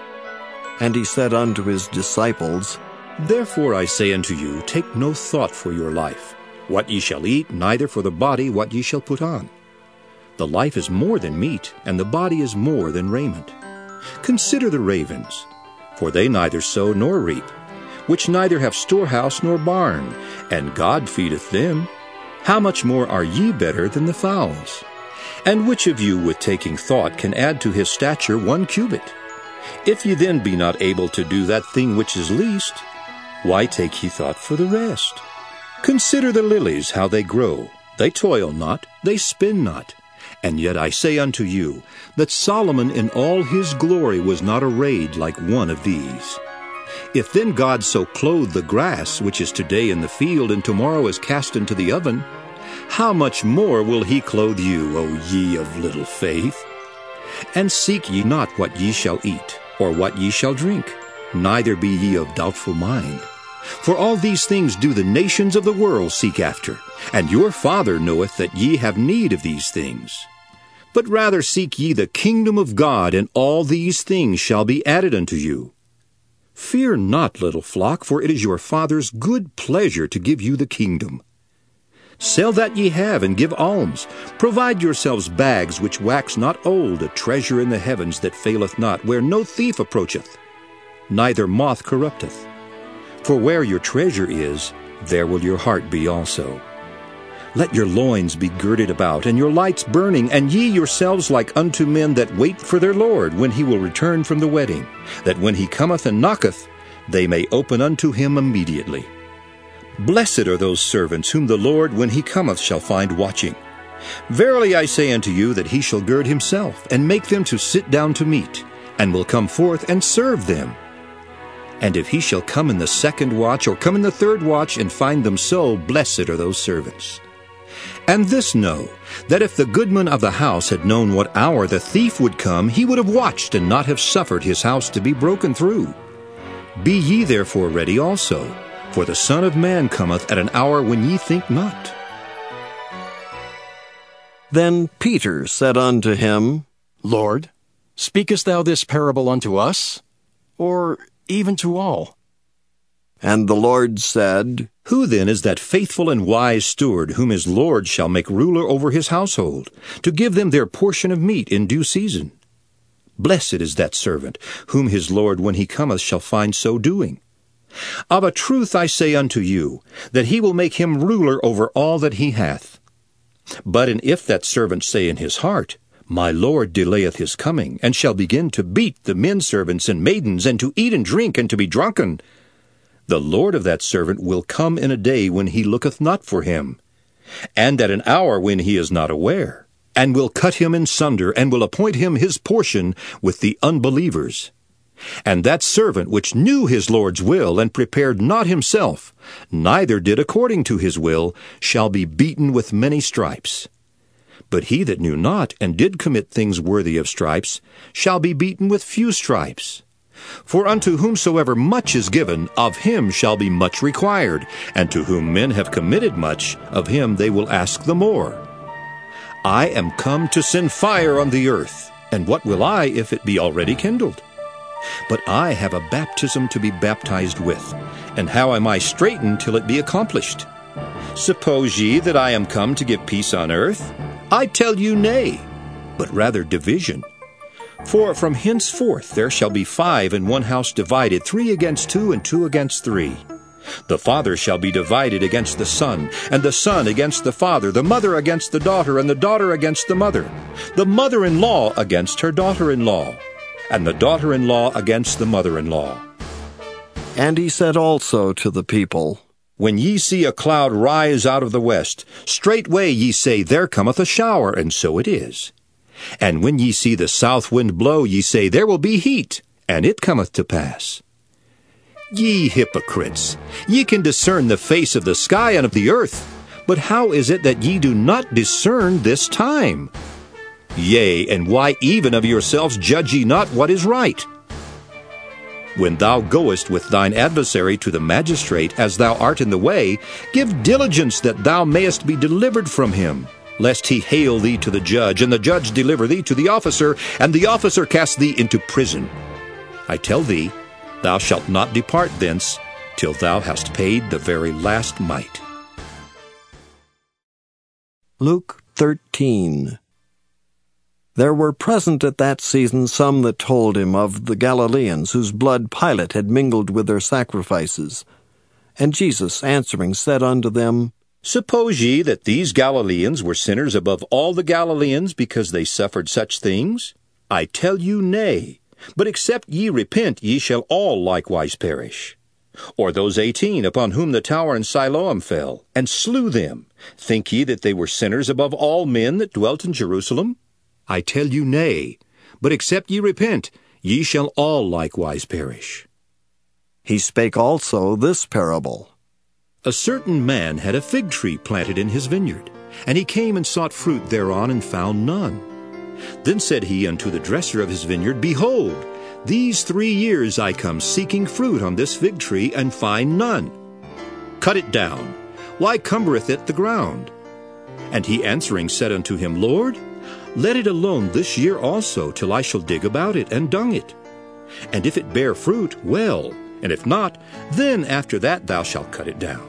And he said unto his disciples, Therefore I say unto you, take no thought for your life, what ye shall eat, neither for the body what ye shall put on. The life is more than meat, and the body is more than raiment. Consider the ravens, for they neither sow nor reap, which neither have storehouse nor barn, and God feedeth them. How much more are ye better than the fowls? And which of you with taking thought can add to his stature one cubit? If ye then be not able to do that thing which is least, why take ye thought for the rest? Consider the lilies, how they grow. They toil not, they spin not. And yet I say unto you, that Solomon in all his glory was not arrayed like one of these. If then God so clothe the grass, which is today in the field, and tomorrow is cast into the oven, how much more will he clothe you, O ye of little faith? And seek ye not what ye shall eat, or what ye shall drink, neither be ye of doubtful mind. For all these things do the nations of the world seek after, and your Father knoweth that ye have need of these things. But rather seek ye the kingdom of God, and all these things shall be added unto you. Fear not, little flock, for it is your Father's good pleasure to give you the kingdom. Sell that ye have, and give alms. Provide yourselves bags which wax not old, a treasure in the heavens that faileth not, where no thief approacheth, neither moth corrupteth. For where your treasure is, there will your heart be also. Let your loins be girded about, and your lights burning, and ye yourselves like unto men that wait for their Lord, when he will return from the wedding, that when he cometh and knocketh, they may open unto him immediately. Blessed are those servants whom the Lord, when he cometh, shall find watching. Verily I say unto you, that he shall gird himself, and make them to sit down to meat, and will come forth and serve them. And if he shall come in the second watch, or come in the third watch, and find them so, blessed are those servants. And this know, that if the goodman of the house had known what hour the thief would come, he would have watched, and not have suffered his house to be broken through. Be ye therefore ready also, for the Son of Man cometh at an hour when ye think not. Then Peter said unto him, Lord, speakest thou this parable unto us, or even to all? And the Lord said, Who then is that faithful and wise steward, whom his Lord shall make ruler over his household, to give them their portion of meat in due season? Blessed is that servant, whom his Lord, when he cometh, shall find so doing. Of a truth I say unto you, that he will make him ruler over all that he hath. But and if that servant say in his heart, My Lord delayeth his coming, and shall begin to beat the men servants and maidens, and to eat and drink, and to be drunken, the Lord of that servant will come in a day when he looketh not for him, and at an hour when he is not aware, and will cut him in sunder, and will appoint him his portion with the unbelievers. And that servant which knew his Lord's will, and prepared not himself, neither did according to his will, shall be beaten with many stripes. But he that knew not, and did commit things worthy of stripes, shall be beaten with few stripes. For unto whomsoever much is given, of him shall be much required, and to whom men have committed much, of him they will ask the more. I am come to send fire on the earth, and what will I if it be already kindled? But I have a baptism to be baptized with, and how am I straitened till it be accomplished? Suppose ye that I am come to give peace on earth? I tell you nay, but rather division. For from henceforth there shall be five in one house divided, three against two, and two against three. The father shall be divided against the son, and the son against the father, the mother against the daughter, and the daughter against the mother, the mother-in-law against her daughter-in-law, and the daughter-in-law against the mother-in-law. And he said also to the people, When ye see a cloud rise out of the west, straightway ye say, There cometh a shower, and so it is. And when ye see the south wind blow, ye say, There will be heat, and it cometh to pass. Ye hypocrites, ye can discern the face of the sky and of the earth, but how is it that ye do not discern this time? Yea, and why even of yourselves judge ye not what is right? When thou goest with thine adversary to the magistrate, as thou art in the way, give diligence that thou mayest be delivered from him, lest he hale thee to the judge, and the judge deliver thee to the officer, and the officer cast thee into prison. I tell thee, thou shalt not depart thence, till thou hast paid the very last mite. Luke thirteen. There were present at that season some that told him of the Galileans, whose blood Pilate had mingled with their sacrifices. And Jesus answering said unto them, Suppose ye that these Galileans were sinners above all the Galileans, because they suffered such things? I tell you, nay. But except ye repent, ye shall all likewise perish. Or those eighteen upon whom the tower in Siloam fell, and slew them, think ye that they were sinners above all men that dwelt in Jerusalem? I tell you, nay. But except ye repent, ye shall all likewise perish. He spake also this parable. A certain man had a fig tree planted in his vineyard, and he came and sought fruit thereon, and found none. Then said he unto the dresser of his vineyard, Behold, These three years I come seeking fruit on this fig tree, and find none. Cut it down. Why cumbereth it the ground? And he answering said unto him, Lord, let it alone this year also, till I shall dig about it, and dung it. And if it bear fruit, well, and if not, then after that thou shalt cut it down.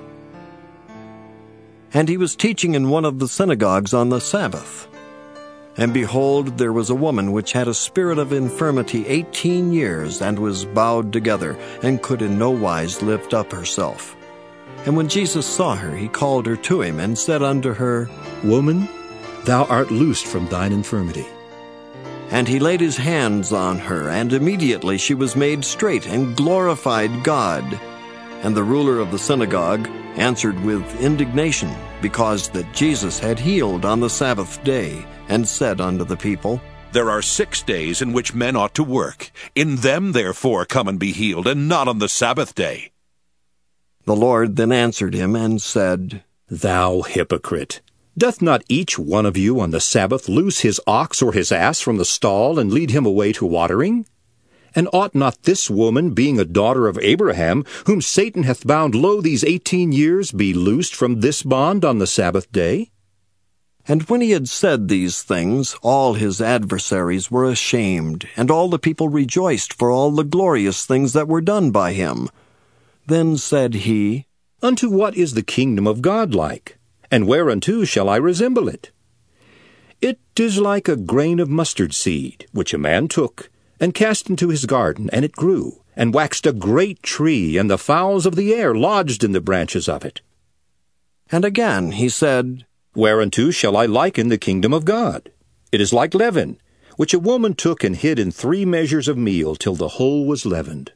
And he was teaching in one of the synagogues on the Sabbath. And behold, there was a woman which had a spirit of infirmity eighteen years, and was bowed together, and could in no wise lift up herself. And when Jesus saw her, he called her to him, and said unto her, Woman, thou art loosed from thine infirmity. And he laid his hands on her, and immediately she was made straight, and glorified God. And the ruler of the synagogue answered with indignation, because that Jesus had healed on the Sabbath day, and said unto the people, There are six days in which men ought to work. In them therefore come and be healed, and not on the Sabbath day. The Lord then answered him, and said, Thou hypocrite! Doth not each one of you on the Sabbath loose his ox or his ass from the stall, and lead him away to watering? And ought not this woman, being a daughter of Abraham, whom Satan hath bound low these eighteen years, be loosed from this bond on the Sabbath day? And when he had said these things, all his adversaries were ashamed, and all the people rejoiced for all the glorious things that were done by him. Then said he, Unto what is the kingdom of God like? And whereunto shall I resemble it? It is like a grain of mustard seed, which a man took, and cast into his garden, and it grew, and waxed a great tree, and the fowls of the air lodged in the branches of it. And again he said, Whereunto shall I liken the kingdom of God? It is like leaven, which a woman took and hid in three measures of meal, till the whole was leavened.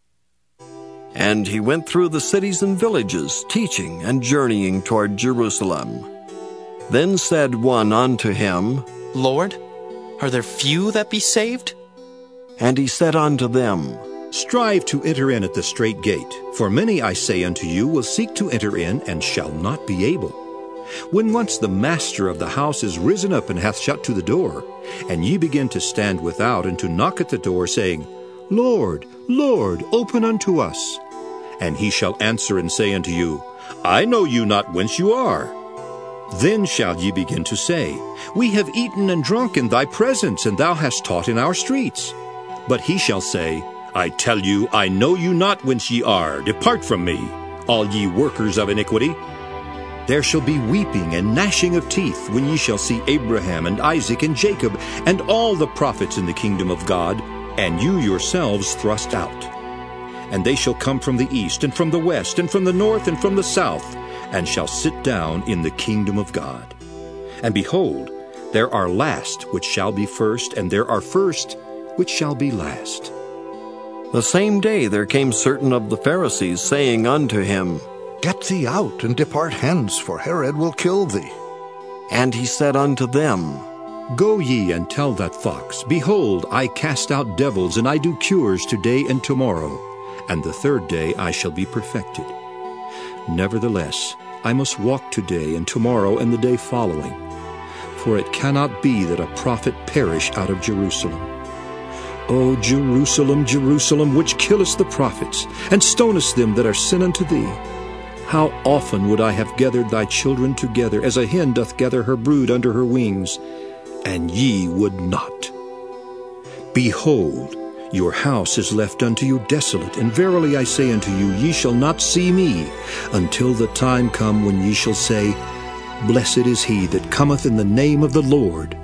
And he went through the cities and villages, teaching and journeying toward Jerusalem. Then said one unto him, Lord, are there few that be saved? And he said unto them, Strive to enter in at the strait gate, for many, I say unto you, will seek to enter in, and shall not be able. When once the master of the house is risen up and hath shut to the door, and ye begin to stand without, and to knock at the door, saying, Lord, Lord, open unto us. And he shall answer and say unto you, I know you not whence you are. Then shall ye begin to say, We have eaten and drunk in thy presence, and thou hast taught in our streets. But he shall say, I tell you, I know you not whence ye are. Depart from me, all ye workers of iniquity. There shall be weeping and gnashing of teeth, when ye shall see Abraham and Isaac and Jacob, and all the prophets in the kingdom of God, and you yourselves thrust out. And they shall come from the east, and from the west, and from the north, and from the south, and shall sit down in the kingdom of God. And behold, there are last which shall be first, and there are first which shall be last. The same day there came certain of the Pharisees, saying unto him, Get thee out, and depart hence, for Herod will kill thee. And he said unto them, Go ye and tell that fox, Behold, I cast out devils, and I do cures today and tomorrow, and the third day I shall be perfected. Nevertheless, I must walk today and tomorrow and the day following, for it cannot be that a prophet perish out of Jerusalem. O Jerusalem, Jerusalem, which killest the prophets, and stonest them that are sent unto thee! How often would I have gathered thy children together, as a hen doth gather her brood under her wings, and ye would not. Behold, your house is left unto you desolate, and verily I say unto you, ye shall not see me, until the time come when ye shall say, Blessed is he that cometh in the name of the Lord.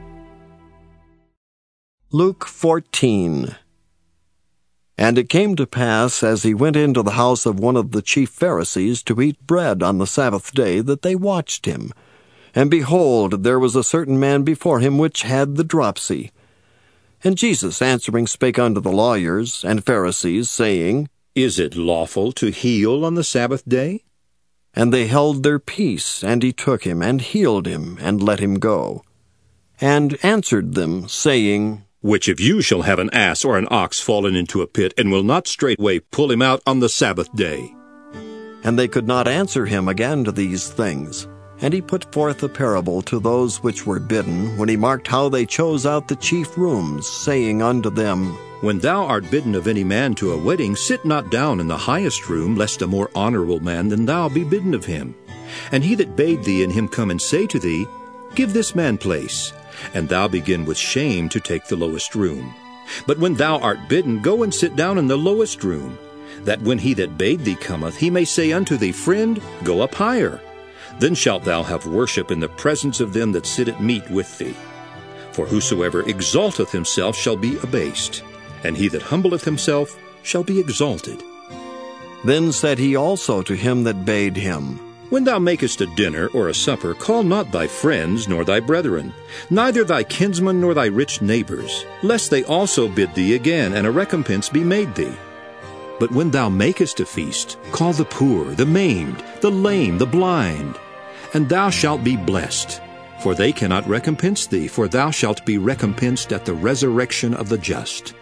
Luke fourteen. And it came to pass, as he went into the house of one of the chief Pharisees to eat bread on the Sabbath day, that they watched him. And behold, there was a certain man before him which had the dropsy. And Jesus answering spake unto the lawyers and Pharisees, saying, Is it lawful to heal on the Sabbath day? And they held their peace, and he took him, and healed him, and let him go. And answered them, saying, Which of you shall have an ass or an ox fallen into a pit, and will not straightway pull him out on the Sabbath day? And they could not answer him again to these things. And he put forth a parable to those which were bidden, when he marked how they chose out the chief rooms, saying unto them, When thou art bidden of any man to a wedding, sit not down in the highest room, lest a more honorable man than thou be bidden of him. And he that bade thee and him come and say to thee, Give this man place, and thou begin with shame to take the lowest room. But when thou art bidden, go and sit down in the lowest room, that when he that bade thee cometh, he may say unto thee, Friend, go up higher. Then shalt thou have worship in the presence of them that sit at meat with thee. For whosoever exalteth himself shall be abased, and he that humbleth himself shall be exalted. Then said he also to him that bade him, When thou makest a dinner or a supper, call not thy friends nor thy brethren, neither thy kinsmen nor thy rich neighbors, lest they also bid thee again, and a recompense be made thee. But when thou makest a feast, call the poor, the maimed, the lame, the blind, and thou shalt be blessed. For they cannot recompense thee, for thou shalt be recompensed at the resurrection of the just.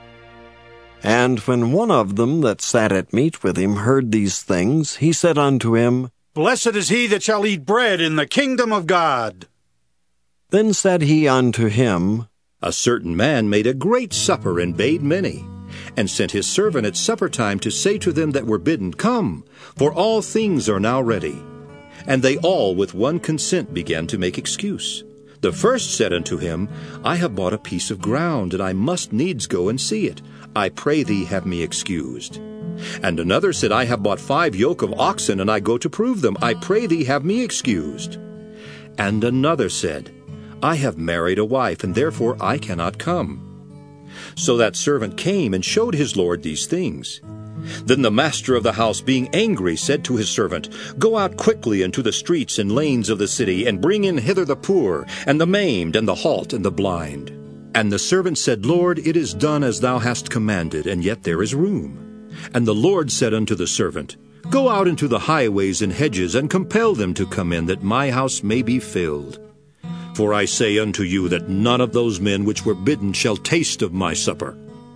And when one of them that sat at meat with him heard these things, he said unto him, Blessed is he that shall eat bread in the kingdom of God. Then said he unto him, A certain man made a great supper, and bade many, and sent his servant at supper time to say to them that were bidden, Come, for all things are now ready. And they all with one consent began to make excuse. The first said unto him, I have bought a piece of ground, and I must needs go and see it. I pray thee have me excused. And another said, I have bought five yoke of oxen, and I go to prove them. I pray thee have me excused. And another said, I have married a wife, and therefore I cannot come. So that servant came and showed his lord these things. Then the master of the house, being angry, said to his servant, Go out quickly into the streets and lanes of the city, and bring in hither the poor, and the maimed, and the halt, and the blind. And the servant said, Lord, it is done as thou hast commanded, and yet there is room. And the Lord said unto the servant, Go out into the highways and hedges, and compel them to come in, that my house may be filled. For I say unto you that none of those men which were bidden shall taste of my supper.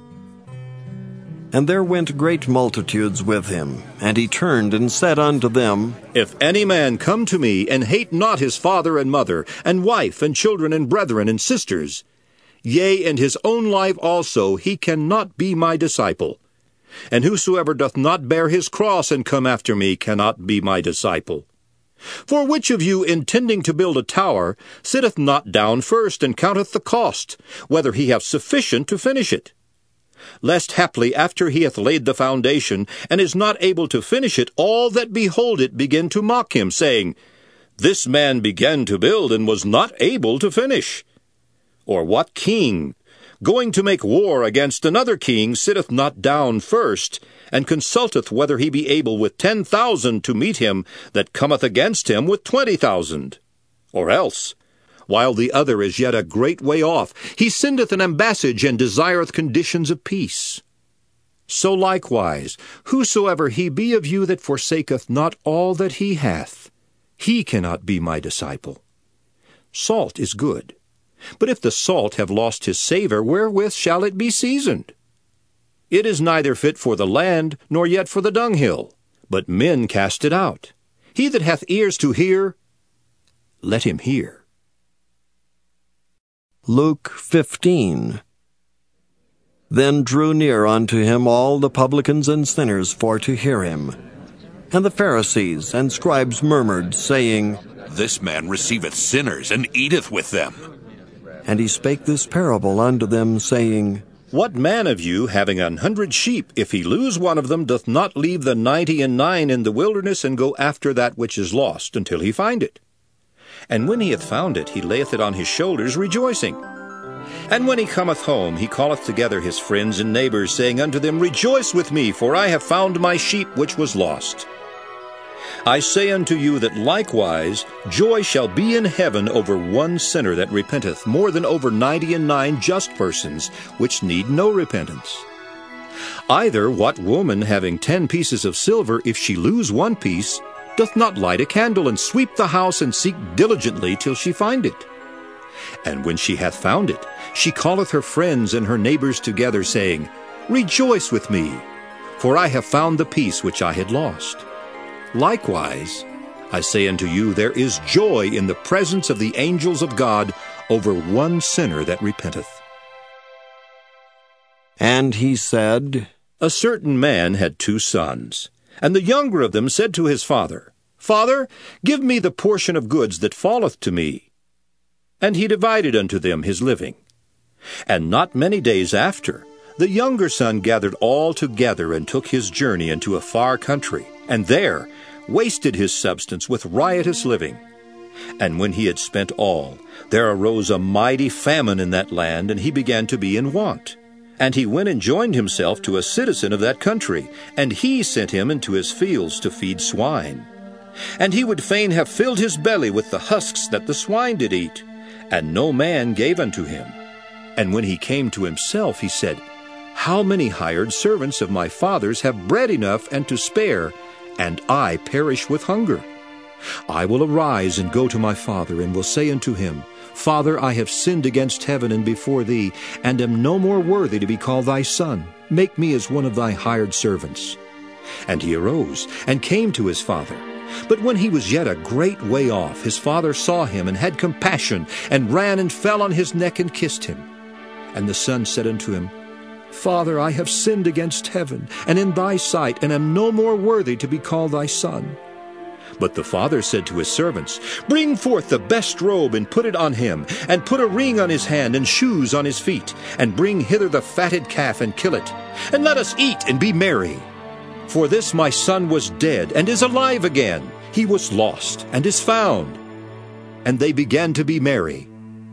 And there went great multitudes with him. And he turned and said unto them, If any man come to me, and hate not his father and mother, and wife, and children, and brethren, and sisters, yea, and his own life also, he cannot be my disciple. And whosoever doth not bear his cross and come after me cannot be my disciple. For which of you, intending to build a tower, sitteth not down first, and counteth the cost, whether he have sufficient to finish it? Lest haply after he hath laid the foundation, and is not able to finish it, all that behold it begin to mock him, saying, This man began to build, and was not able to finish. Or what king, going to make war against another king, sitteth not down first, and consulteth whether he be able with ten thousand to meet him that cometh against him with twenty thousand? Or else, while the other is yet a great way off, he sendeth an ambassage, and desireth conditions of peace. So likewise, whosoever he be of you that forsaketh not all that he hath, he cannot be my disciple. Salt is good, but if the salt have lost his savour, wherewith shall it be seasoned? It is neither fit for the land, nor yet for the dunghill, but men cast it out. He that hath ears to hear, let him hear. Luke fifteen. Then drew near unto him all the publicans and sinners for to hear him. And the Pharisees and scribes murmured, saying, This man receiveth sinners, and eateth with them. And he spake this parable unto them, saying, What man of you, having an hundred sheep, if he lose one of them, doth not leave the ninety and nine in the wilderness, and go after that which is lost, until he find it? And when he hath found it, he layeth it on his shoulders, rejoicing. And when he cometh home, he calleth together his friends and neighbors, saying unto them, Rejoice with me, for I have found my sheep which was lost. I say unto you that likewise joy shall be in heaven over one sinner that repenteth, more than over ninety and nine just persons, which need no repentance. Either what woman, having ten pieces of silver, if she lose one piece, doth not light a candle, and sweep the house, and seek diligently till she find it? And when she hath found it, she calleth her friends and her neighbors together, saying, Rejoice with me, for I have found the piece which I had lost. Likewise, I say unto you, there is joy in the presence of the angels of God over one sinner that repenteth. And he said, A certain man had two sons, and the younger of them said to his father, Father, give me the portion of goods that falleth to me. And he divided unto them his living. And not many days after, the younger son gathered all together and took his journey into a far country, and there wasted his substance with riotous living. And when he had spent all, there arose a mighty famine in that land, and he began to be in want. And he went and joined himself to a citizen of that country, and he sent him into his fields to feed swine. And he would fain have filled his belly with the husks that the swine did eat, and no man gave unto him. And when he came to himself, he said, How many hired servants of my father's have bread enough and to spare, and I perish with hunger? I will arise and go to my father, and will say unto him, Father, I have sinned against heaven and before thee, and am no more worthy to be called thy son. Make me as one of thy hired servants. And he arose, and came to his father. But when he was yet a great way off, his father saw him, and had compassion, and ran and fell on his neck, and kissed him. And the son said unto him, Father, I have sinned against heaven, and in thy sight, and am no more worthy to be called thy son. But the father said to his servants, Bring forth the best robe, and put it on him, and put a ring on his hand, and shoes on his feet, and bring hither the fatted calf, and kill it, and let us eat and be merry. For this my son was dead, and is alive again. He was lost, and is found. And they began to be merry.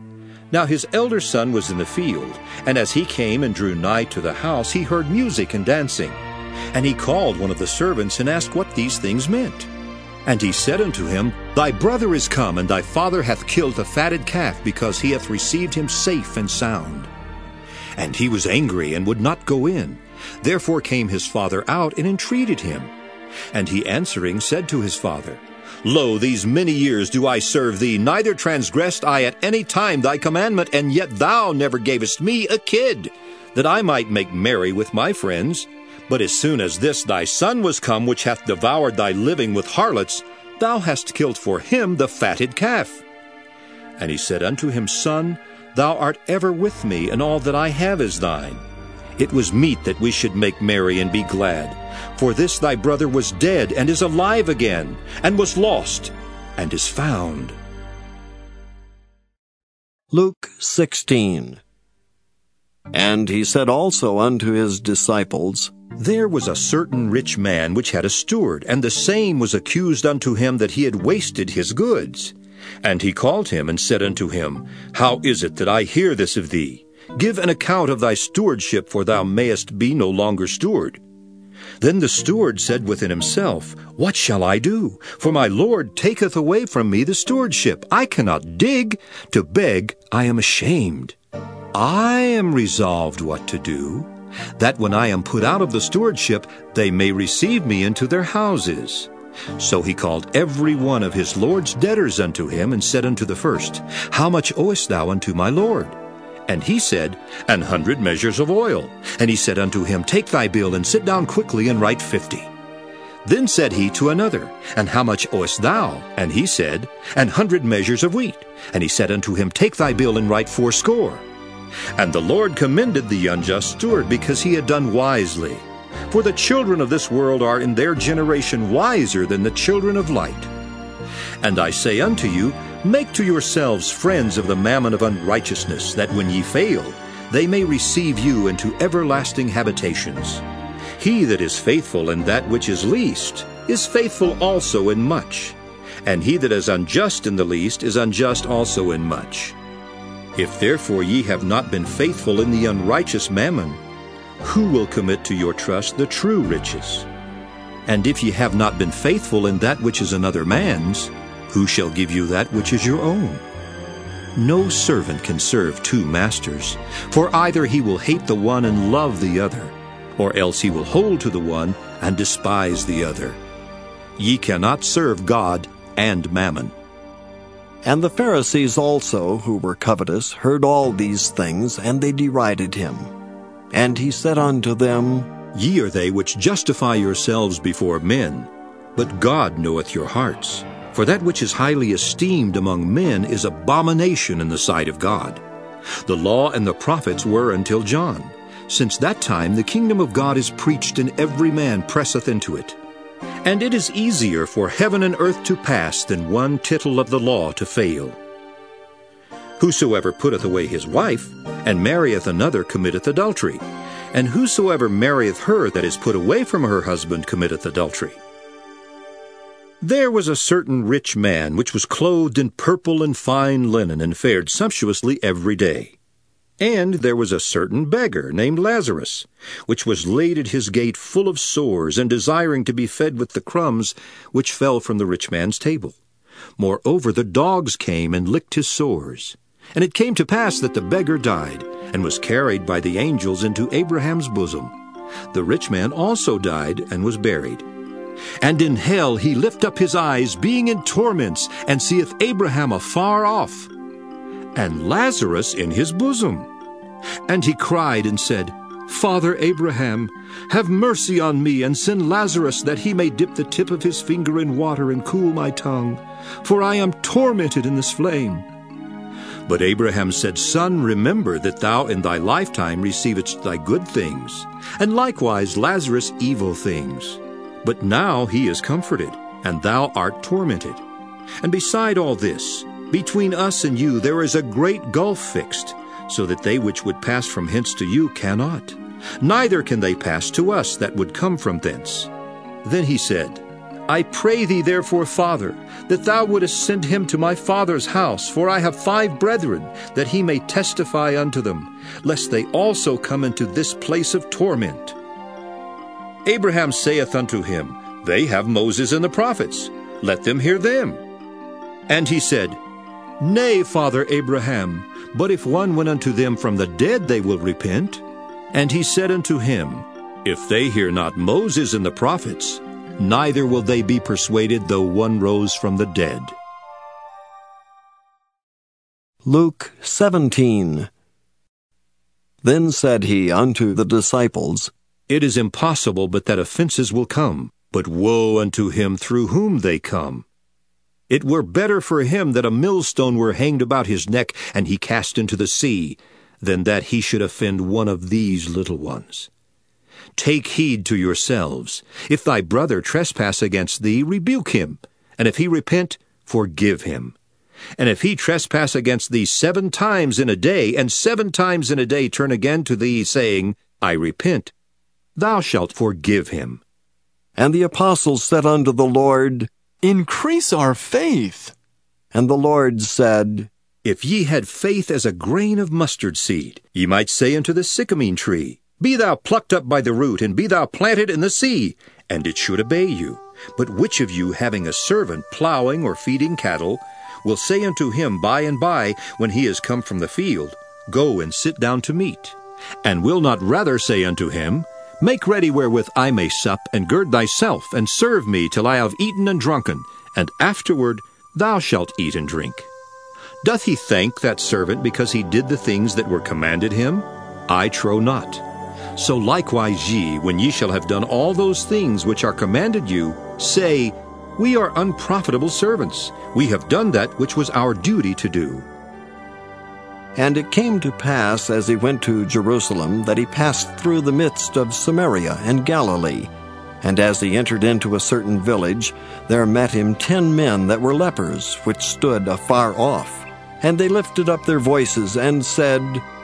Now his elder son was in the field, and as he came and drew nigh to the house, he heard music and dancing. And he called one of the servants, and asked what these things meant. And he said unto him, Thy brother is come, and thy father hath killed the fatted calf, because he hath received him safe and sound. And he was angry, and would not go in. Therefore came his father out, and entreated him. And he answering said to his father, Lo, these many years do I serve thee, neither transgressed I at any time thy commandment, and yet thou never gavest me a kid, that I might make merry with my friends. But as soon as this thy son was come, which hath devoured thy living with harlots, thou hast killed for him the fatted calf. And he said unto him, Son, thou art ever with me, and all that I have is thine. It was meet that we should make merry and be glad. For this thy brother was dead, and is alive again, and was lost, and is found. Luke sixteen. And he said also unto his disciples, There was a certain rich man which had a steward, and the same was accused unto him that he had wasted his goods. And he called him, and said unto him, How is it that I hear this of thee? Give an account of thy stewardship, for thou mayest be no longer steward. Then the steward said within himself, What shall I do? For my Lord taketh away from me the stewardship. I cannot dig. To beg I am ashamed. I am resolved what to do, that when I am put out of the stewardship, they may receive me into their houses. So he called every one of his Lord's debtors unto him, and said unto the first, How much owest thou unto my Lord? And he said, An hundred measures of oil. And he said unto him, Take thy bill, and sit down quickly, and write fifty. Then said he to another, And how much owest thou? And he said, An hundred measures of wheat. And he said unto him, Take thy bill, and write fourscore. And the Lord commended the unjust steward, because he had done wisely. For the children of this world are in their generation wiser than the children of light. And I say unto you, Make to yourselves friends of the mammon of unrighteousness, that when ye fail, they may receive you into everlasting habitations. He that is faithful in that which is least is faithful also in much, and he that is unjust in the least is unjust also in much. If therefore ye have not been faithful in the unrighteous mammon, who will commit to your trust the true riches? And if ye have not been faithful in that which is another man's, who shall give you that which is your own? No servant can serve two masters, for either he will hate the one and love the other, or else he will hold to the one and despise the other. Ye cannot serve God and mammon. And the Pharisees also, who were covetous, heard all these things, and they derided him. And he said unto them, Ye are they which justify yourselves before men, but God knoweth your hearts. For that which is highly esteemed among men is abomination in the sight of God. The law and the prophets were until John. Since that time the kingdom of God is preached, and every man presseth into it. And it is easier for heaven and earth to pass than one tittle of the law to fail. Whosoever putteth away his wife, and marrieth another, committeth adultery. And whosoever marrieth her that is put away from her husband committeth adultery. There was a certain rich man, which was clothed in purple and fine linen, and fared sumptuously every day. And there was a certain beggar, named Lazarus, which was laid at his gate full of sores, and desiring to be fed with the crumbs which fell from the rich man's table. Moreover, the dogs came and licked his sores. And it came to pass that the beggar died, and was carried by the angels into Abraham's bosom. The rich man also died, and was buried. And in hell he lift up his eyes, being in torments, and seeth Abraham afar off, and Lazarus in his bosom. And he cried and said, Father Abraham, have mercy on me, and send Lazarus, that he may dip the tip of his finger in water, and cool my tongue, for I am tormented in this flame. But Abraham said, Son, remember that thou in thy lifetime receivedst thy good things, and likewise Lazarus evil things. But now he is comforted, and thou art tormented. And beside all this, between us and you there is a great gulf fixed, so that they which would pass from hence to you cannot, neither can they pass to us that would come from thence. Then he said, I pray thee therefore, Father, that thou wouldest send him to my father's house, for I have five brethren, that he may testify unto them, lest they also come into this place of torment. Abraham saith unto him, They have Moses and the prophets, let them hear them. And he said, Nay, Father Abraham, but if one went unto them from the dead, they will repent. And he said unto him, If they hear not Moses and the prophets, neither will they be persuaded, though one rose from the dead. Luke seventeen. Then said he unto the disciples, It is impossible but that offenses will come, but woe unto him through whom they come. It were better for him that a millstone were hanged about his neck, and he cast into the sea, than that he should offend one of these little ones. Take heed to yourselves. If thy brother trespass against thee, rebuke him, and if he repent, forgive him. And if he trespass against thee seven times in a day, and seven times in a day turn again to thee, saying, I repent, thou shalt forgive him. And the apostles said unto the Lord, Increase our faith. And the Lord said, If ye had faith as a grain of mustard seed, ye might say unto the sycamine tree, Be thou plucked up by the root, and be thou planted in the sea, and it should obey you. But which of you, having a servant plowing or feeding cattle, will say unto him by and by, when he is come from the field, Go and sit down to meat? And will not rather say unto him, Make ready wherewith I may sup, and gird thyself, and serve me till I have eaten and drunken, and afterward thou shalt eat and drink? Doth he thank that servant because he did the things that were commanded him? I trow not. So likewise ye, when ye shall have done all those things which are commanded you, say, We are unprofitable servants. We have done that which was our duty to do. And it came to pass, as he went to Jerusalem, that he passed through the midst of Samaria and Galilee. And as he entered into a certain village, there met him ten men that were lepers, which stood afar off. And they lifted up their voices, and said,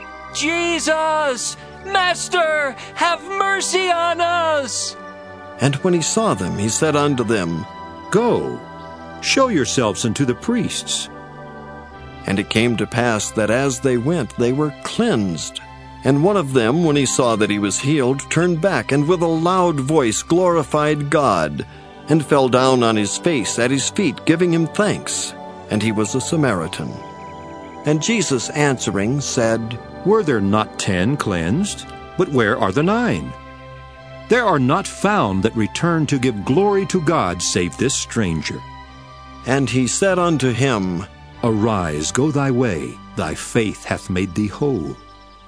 Jesus, Master, have mercy on us. And when he saw them, he said unto them, Go, show yourselves unto the priests. And it came to pass that as they went, they were cleansed. And one of them, when he saw that he was healed, turned back, and with a loud voice glorified God, and fell down on his face at his feet, giving him thanks. And he was a Samaritan. And Jesus answering said, Were there not ten cleansed? But where are the nine? There are not found that return to give glory to God, save this stranger. And he said unto him, Arise, go thy way, thy faith hath made thee whole.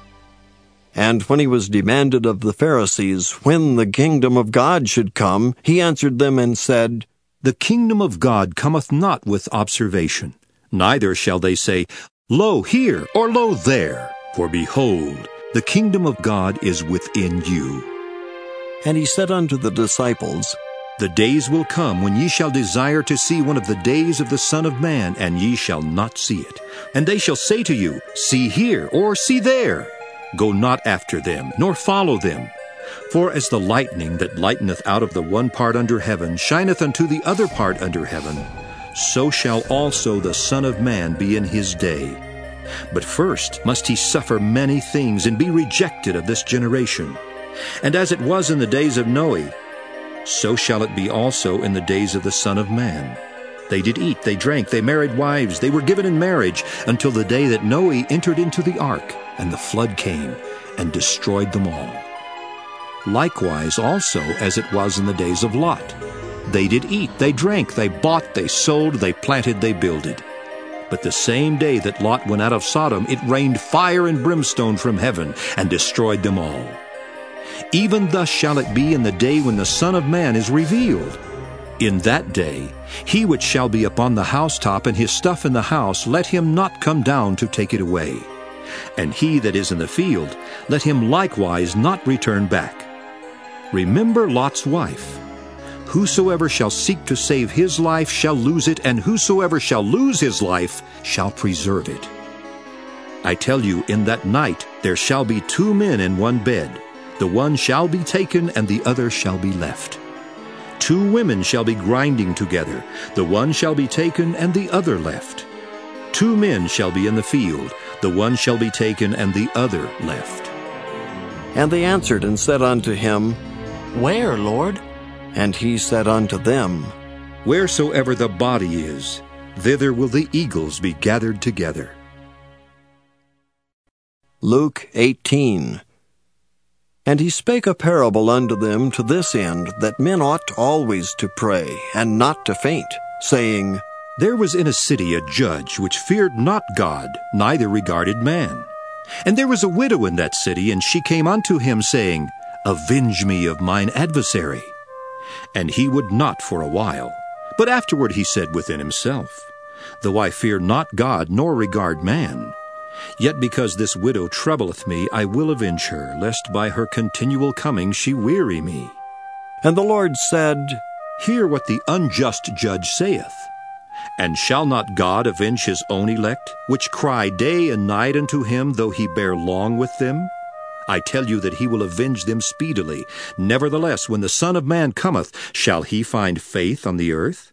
And when he was demanded of the Pharisees when the kingdom of God should come, he answered them and said, The kingdom of God cometh not with observation, neither shall they say, Lo here, or lo there. For behold, The kingdom of God is within you. And he said unto the disciples, The days will come when ye shall desire to see one of the days of the Son of Man, and ye shall not see it. And they shall say to you, See here, or see there. Go not after them, nor follow them. For as the lightning that lighteneth out of the one part under heaven shineth unto the other part under heaven, so shall also the Son of Man be in his day. But first must he suffer many things, and be rejected of this generation. And as it was in the days of Noe, so shall it be also in the days of the Son of Man. They did eat, they drank, they married wives, they were given in marriage, until the day that Noe entered into the ark, and the flood came, and destroyed them all. Likewise also as it was in the days of Lot. They did eat, they drank, they bought, they sold, they planted, they builded. But the same day that Lot went out of Sodom, it rained fire and brimstone from heaven, and destroyed them all. Even thus shall it be in the day when the Son of Man is revealed. In that day, he which shall be upon the housetop, and his stuff in the house, let him not come down to take it away. And he that is in the field, let him likewise not return back. Remember Lot's wife. Whosoever shall seek to save his life shall lose it, and whosoever shall lose his life shall preserve it. I tell you, in that night there shall be two men in one bed. The one shall be taken, and the other shall be left. Two women shall be grinding together. The one shall be taken, and the other left. Two men shall be in the field. The one shall be taken, and the other left. And they answered and said unto him, Where, Lord? And he said unto them, Wheresoever the body is, thither will the eagles be gathered together. Luke eighteen. And he spake a parable unto them to this end, that men ought always to pray, and not to faint, saying, There was in a city a judge which feared not God, neither regarded man. And there was a widow in that city, and she came unto him, saying, Avenge me of mine adversary. And he would not for a while. But afterward he said within himself, Though I fear not God, nor regard man, yet because this widow troubleth me, I will avenge her, lest by her continual coming she weary me. And the Lord said, Hear what the unjust judge saith. And shall not God avenge his own elect, which cry day and night unto him, though he bear long with them? I tell you that he will avenge them speedily. Nevertheless, when the Son of Man cometh, shall he find faith on the earth?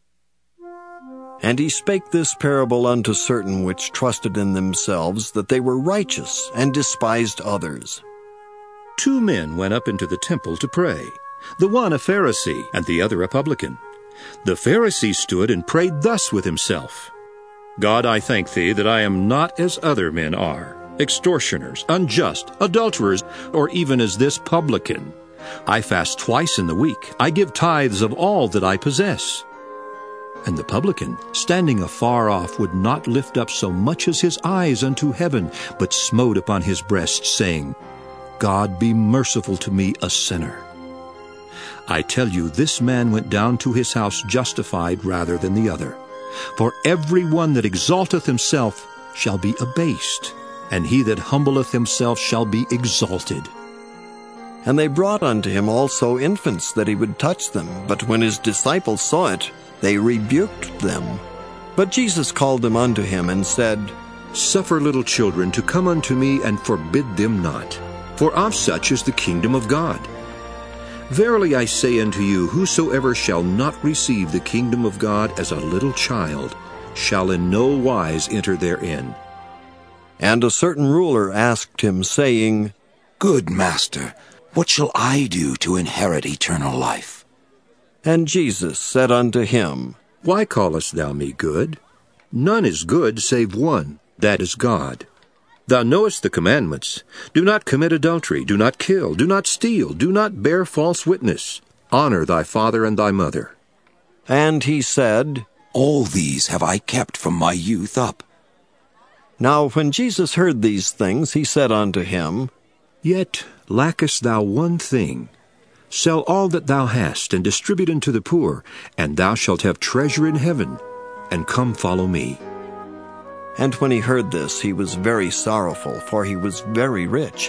And he spake this parable unto certain which trusted in themselves that they were righteous, and despised others. Two men went up into the temple to pray, the one a Pharisee, and the other a publican. The Pharisee stood and prayed thus with himself, God, I thank thee that I am not as other men are, extortioners, unjust, adulterers, or even as this publican. I fast twice in the week. I give tithes of all that I possess. And the publican, standing afar off, would not lift up so much as his eyes unto heaven, but smote upon his breast, saying, God, be merciful to me, a sinner. I tell you, this man went down to his house justified rather than the other. For every one that exalteth himself shall be abased, and he that humbleth himself shall be exalted. And they brought unto him also infants, that he would touch them. But when his disciples saw it, they rebuked them. But Jesus called them unto him, and said, Suffer little children to come unto me, and forbid them not, for of such is the kingdom of God. Verily I say unto you, whosoever shall not receive the kingdom of God as a little child, shall in no wise enter therein. And a certain ruler asked him, saying, Good master, what shall I do to inherit eternal life? And Jesus said unto him, Why callest thou me good? None is good save one, that is God. Thou knowest the commandments. Do not commit adultery, do not kill, do not steal, do not bear false witness. Honor thy father and thy mother. And he said, All these have I kept from my youth up. Now when Jesus heard these things, he said unto him, Yet lackest thou one thing. Sell all that thou hast, and distribute unto the poor, and thou shalt have treasure in heaven. And come follow me. And when he heard this, he was very sorrowful, for he was very rich.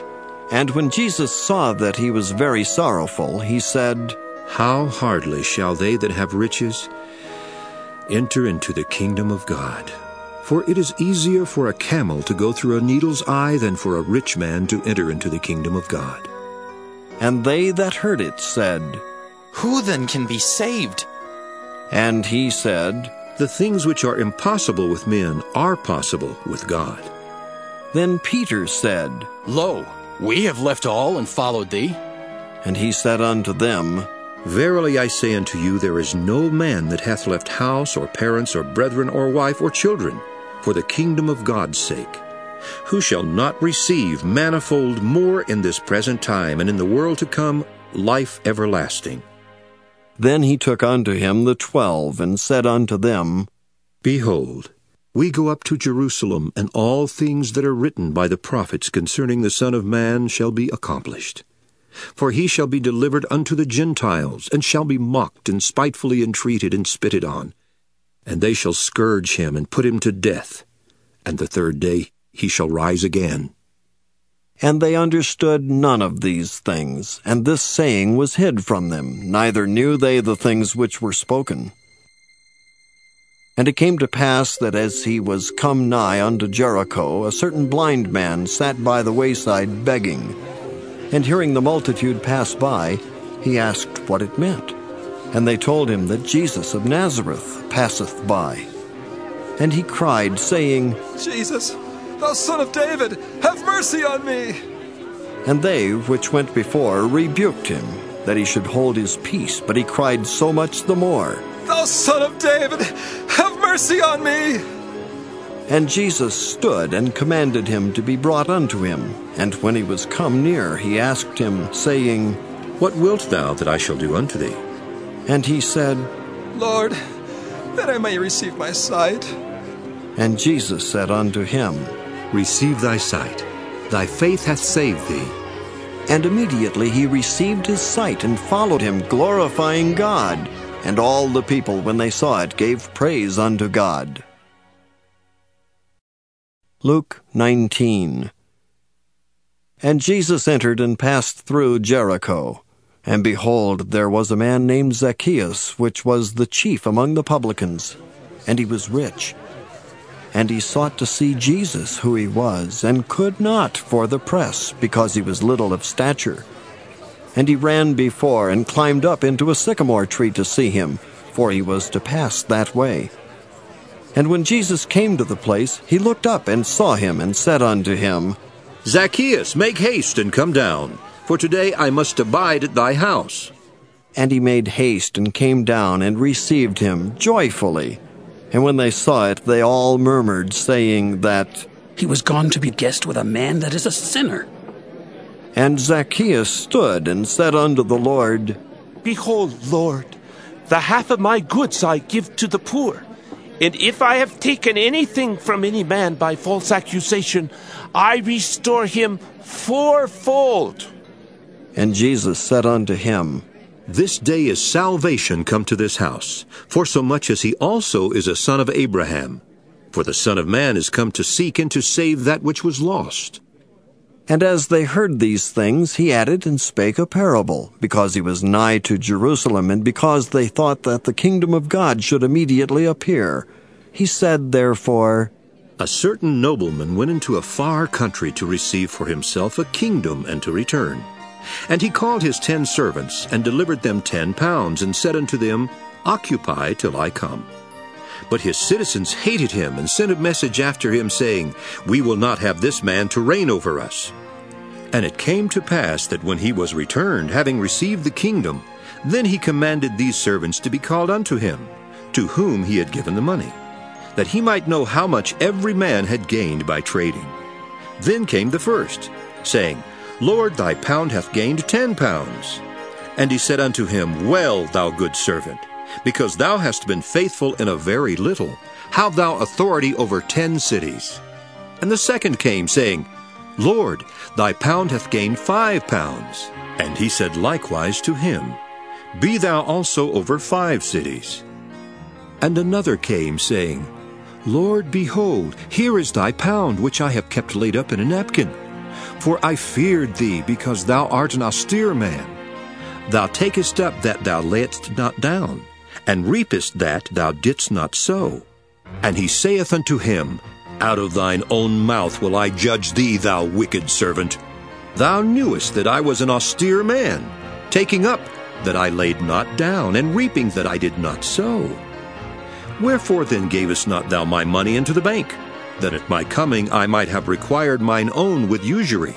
And when Jesus saw that he was very sorrowful, he said, How hardly shall they that have riches enter into the kingdom of God? For it is easier for a camel to go through a needle's eye than for a rich man to enter into the kingdom of God. And they that heard it said, Who then can be saved? And he said, The things which are impossible with men are possible with God. Then Peter said, Lo, we have left all and followed thee. And he said unto them, Verily I say unto you, there is no man that hath left house, or parents, or brethren, or wife, or children, for the kingdom of God's sake, who shall not receive manifold more in this present time, and in the world to come life everlasting. Then he took unto him the twelve, and said unto them, Behold, we go up to Jerusalem, and all things that are written by the prophets concerning the Son of Man shall be accomplished. For he shall be delivered unto the Gentiles, and shall be mocked, and spitefully entreated, and spitted on. And they shall scourge him, and put him to death. And the third day he shall rise again. And they understood none of these things, and this saying was hid from them, neither knew they the things which were spoken. And it came to pass that as he was come nigh unto Jericho, a certain blind man sat by the wayside begging. And hearing the multitude pass by, he asked what it meant. And they told him that Jesus of Nazareth passeth by. And he cried, saying, Jesus, thou Son of David, have mercy on me. And they which went before rebuked him, that he should hold his peace. But he cried so much the more, Thou Son of David, have mercy on me. And Jesus stood and commanded him to be brought unto him. And when he was come near, he asked him, saying, What wilt thou that I shall do unto thee? And he said, Lord, that I may receive my sight. And Jesus said unto him, Receive thy sight. Thy faith hath saved thee. And immediately he received his sight, and followed him, glorifying God. And all the people, when they saw it, gave praise unto God. Luke nineteen. And Jesus entered and passed through Jericho. And behold, there was a man named Zacchaeus, which was the chief among the publicans, and he was rich. And he sought to see Jesus, who he was, and could not for the press, because he was little of stature. And he ran before, and climbed up into a sycamore tree to see him, for he was to pass that way. And when Jesus came to the place, he looked up and saw him, and said unto him, Zacchaeus, make haste and come down, for today I must abide at thy house. And he made haste, and came down, and received him joyfully. And when they saw it, they all murmured, saying that he was gone to be guest with a man that is a sinner. And Zacchaeus stood and said unto the Lord, Behold, Lord, the half of my goods I give to the poor. And if I have taken anything from any man by false accusation, I restore him fourfold. And Jesus said unto him, This day is salvation come to this house, forsomuch as he also is a son of Abraham. For the Son of Man is come to seek and to save that which was lost. And as they heard these things, he added and spake a parable, because he was nigh to Jerusalem, and because they thought that the kingdom of God should immediately appear. He said, therefore, A certain nobleman went into a far country to receive for himself a kingdom and to return. And he called his ten servants, and delivered them ten pounds, and said unto them, Occupy till I come. But his citizens hated him, and sent a message after him, saying, We will not have this man to reign over us. And it came to pass that when he was returned, having received the kingdom, then he commanded these servants to be called unto him, to whom he had given the money, that he might know how much every man had gained by trading. Then came the first, saying, Lord, thy pound hath gained ten pounds. And he said unto him, Well, thou good servant, because thou hast been faithful in a very little, have thou authority over ten cities. And the second came, saying, Lord, thy pound hath gained five pounds. And he said likewise to him, Be thou also over five cities. And another came, saying, Lord, behold, here is thy pound, which I have kept laid up in a napkin. For I feared thee, because thou art an austere man. Thou takest up that thou layedst not down, and reapest that thou didst not sow. And he saith unto him, Out of thine own mouth will I judge thee, thou wicked servant. Thou knewest that I was an austere man, taking up that I laid not down, and reaping that I did not sow. Wherefore then gavest not thou my money into the bank, that at my coming I might have required mine own with usury?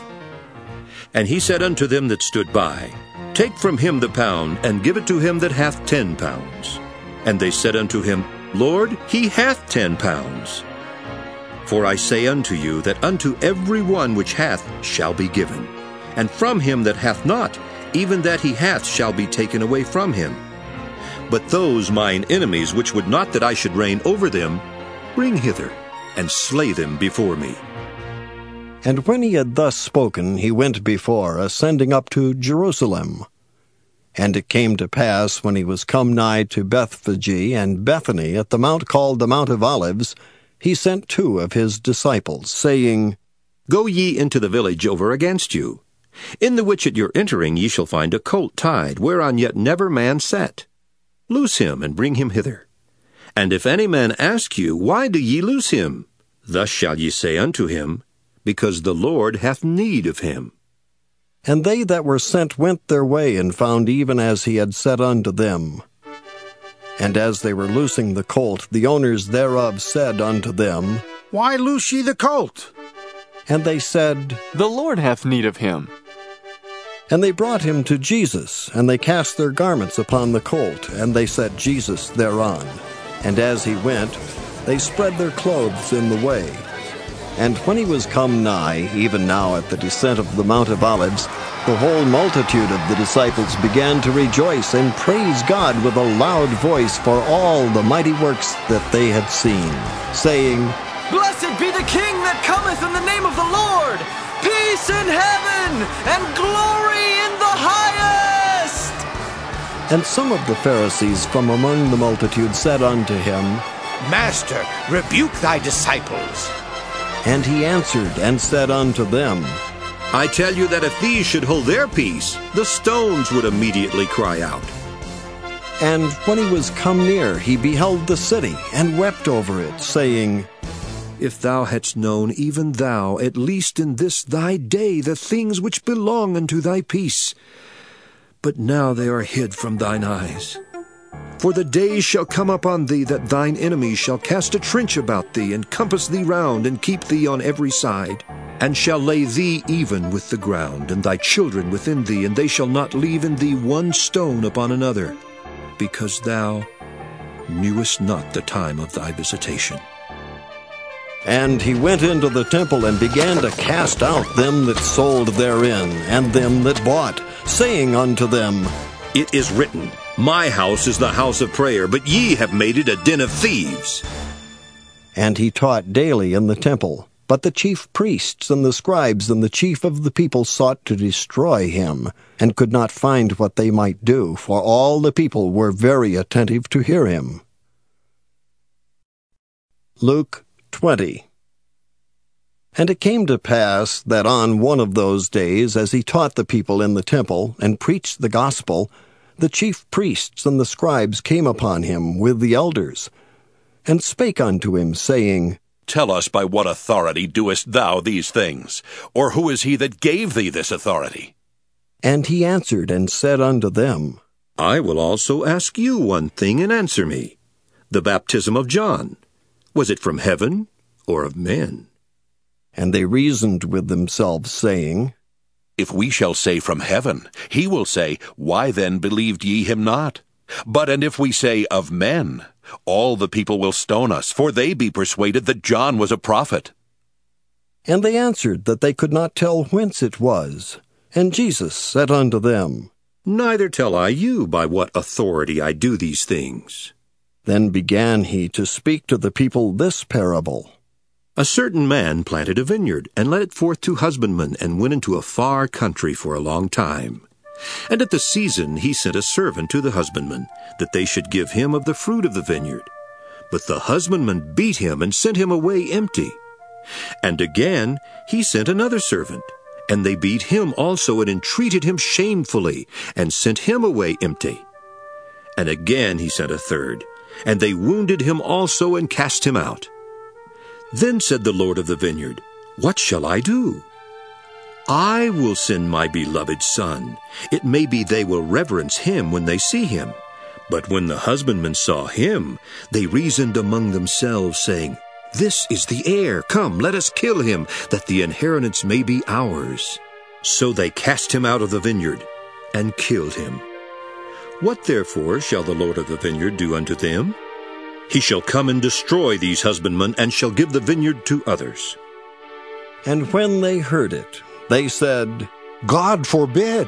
And he said unto them that stood by, Take from him the pound, and give it to him that hath ten pounds. And they said unto him, Lord, he hath ten pounds. For I say unto you, that unto every one which hath shall be given, and from him that hath not, even that he hath shall be taken away from him. But those mine enemies, which would not that I should reign over them, bring hither, and slay them before me. And when he had thus spoken, he went before, ascending up to Jerusalem. And it came to pass, when he was come nigh to Bethphage and Bethany, at the mount called the Mount of Olives, he sent two of his disciples, saying, Go ye into the village over against you, in the which at your entering ye shall find a colt tied, whereon yet never man sat. Loose him, and bring him hither. And if any man ask you, Why do ye loose him? Thus shall ye say unto him, Because the Lord hath need of him. And they that were sent went their way, and found even as he had said unto them. And as they were loosing the colt, the owners thereof said unto them, Why loose ye the colt? And they said, The Lord hath need of him. And they brought him to Jesus, and they cast their garments upon the colt, and they set Jesus thereon. And as he went, they spread their clothes in the way. And when he was come nigh, even now at the descent of the Mount of Olives, the whole multitude of the disciples began to rejoice and praise God with a loud voice for all the mighty works that they had seen, saying, Blessed be the King that cometh in the name of the Lord! Peace in heaven, and glory in the highest! And some of the Pharisees from among the multitude said unto him, Master, rebuke thy disciples. And he answered and said unto them, I tell you that if these should hold their peace, the stones would immediately cry out. And when he was come near, he beheld the city, and wept over it, saying, If thou hadst known, even thou, at least in this thy day, the things which belong unto thy peace. But now they are hid from thine eyes. For the days shall come upon thee that thine enemies shall cast a trench about thee, and compass thee round, and keep thee on every side, and shall lay thee even with the ground, and thy children within thee, and they shall not leave in thee one stone upon another, because thou knewest not the time of thy visitation. And he went into the temple, and began to cast out them that sold therein, and them that bought, saying unto them, It is written, My house is the house of prayer, but ye have made it a den of thieves. And he taught daily in the temple. But the chief priests and the scribes and the chief of the people sought to destroy him, and could not find what they might do, for all the people were very attentive to hear him. Luke twenty. And it came to pass that on one of those days, as he taught the people in the temple, and preached the gospel, the chief priests and the scribes came upon him with the elders, and spake unto him, saying, Tell us, by what authority doest thou these things? Or who is he that gave thee this authority? And he answered and said unto them, I will also ask you one thing, and answer me. The baptism of John, was it from heaven or of men? And they reasoned with themselves, saying, If we shall say from heaven, he will say, Why then believed ye him not? But and if we say of men, all the people will stone us, for they be persuaded that John was a prophet. And they answered that they could not tell whence it was. And Jesus said unto them, Neither tell I you by what authority I do these things. Then began he to speak to the people this parable. A certain man planted a vineyard, and led it forth to husbandmen, and went into a far country for a long time. And at the season he sent a servant to the husbandmen, that they should give him of the fruit of the vineyard. But the husbandman beat him, and sent him away empty. And again he sent another servant, And they beat him also, and entreated him shamefully, and sent him away empty. And again he sent a third, and they wounded him also, and cast him out. Then said the Lord of the vineyard, What shall I do? I will send my beloved son. It may be they will reverence him when they see him. But when the husbandmen saw him, they reasoned among themselves, saying, This is the heir. Come, let us kill him, that the inheritance may be ours. So they cast him out of the vineyard, and killed him. What therefore shall the Lord of the vineyard do unto them? He shall come and destroy these husbandmen, and shall give the vineyard to others. And when they heard it, they said, God forbid.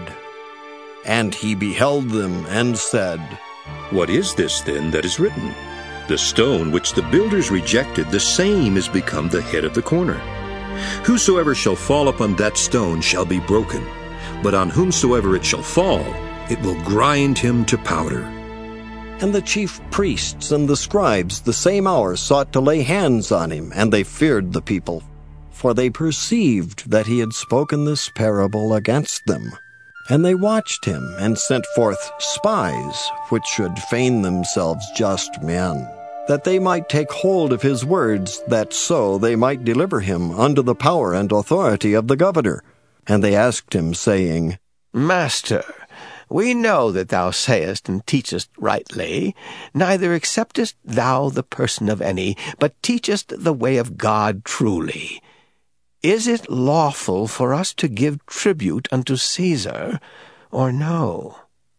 And he beheld them, and said, What is this then that is written? The stone which the builders rejected, the same is become the head of the corner. Whosoever shall fall upon that stone shall be broken, but on whomsoever it shall fall, it will grind him to powder. And the chief priests and the scribes the same hour sought to lay hands on him, and they feared the people, for they perceived that he had spoken this parable against them. And they watched him, and sent forth spies, which should feign themselves just men, that they might take hold of his words, that so they might deliver him unto the power and authority of the governor. And they asked him, saying, Master, we know that thou sayest and teachest rightly, neither acceptest thou the person of any, but teachest the way of God truly. Is it lawful for us to give tribute unto Caesar, or no?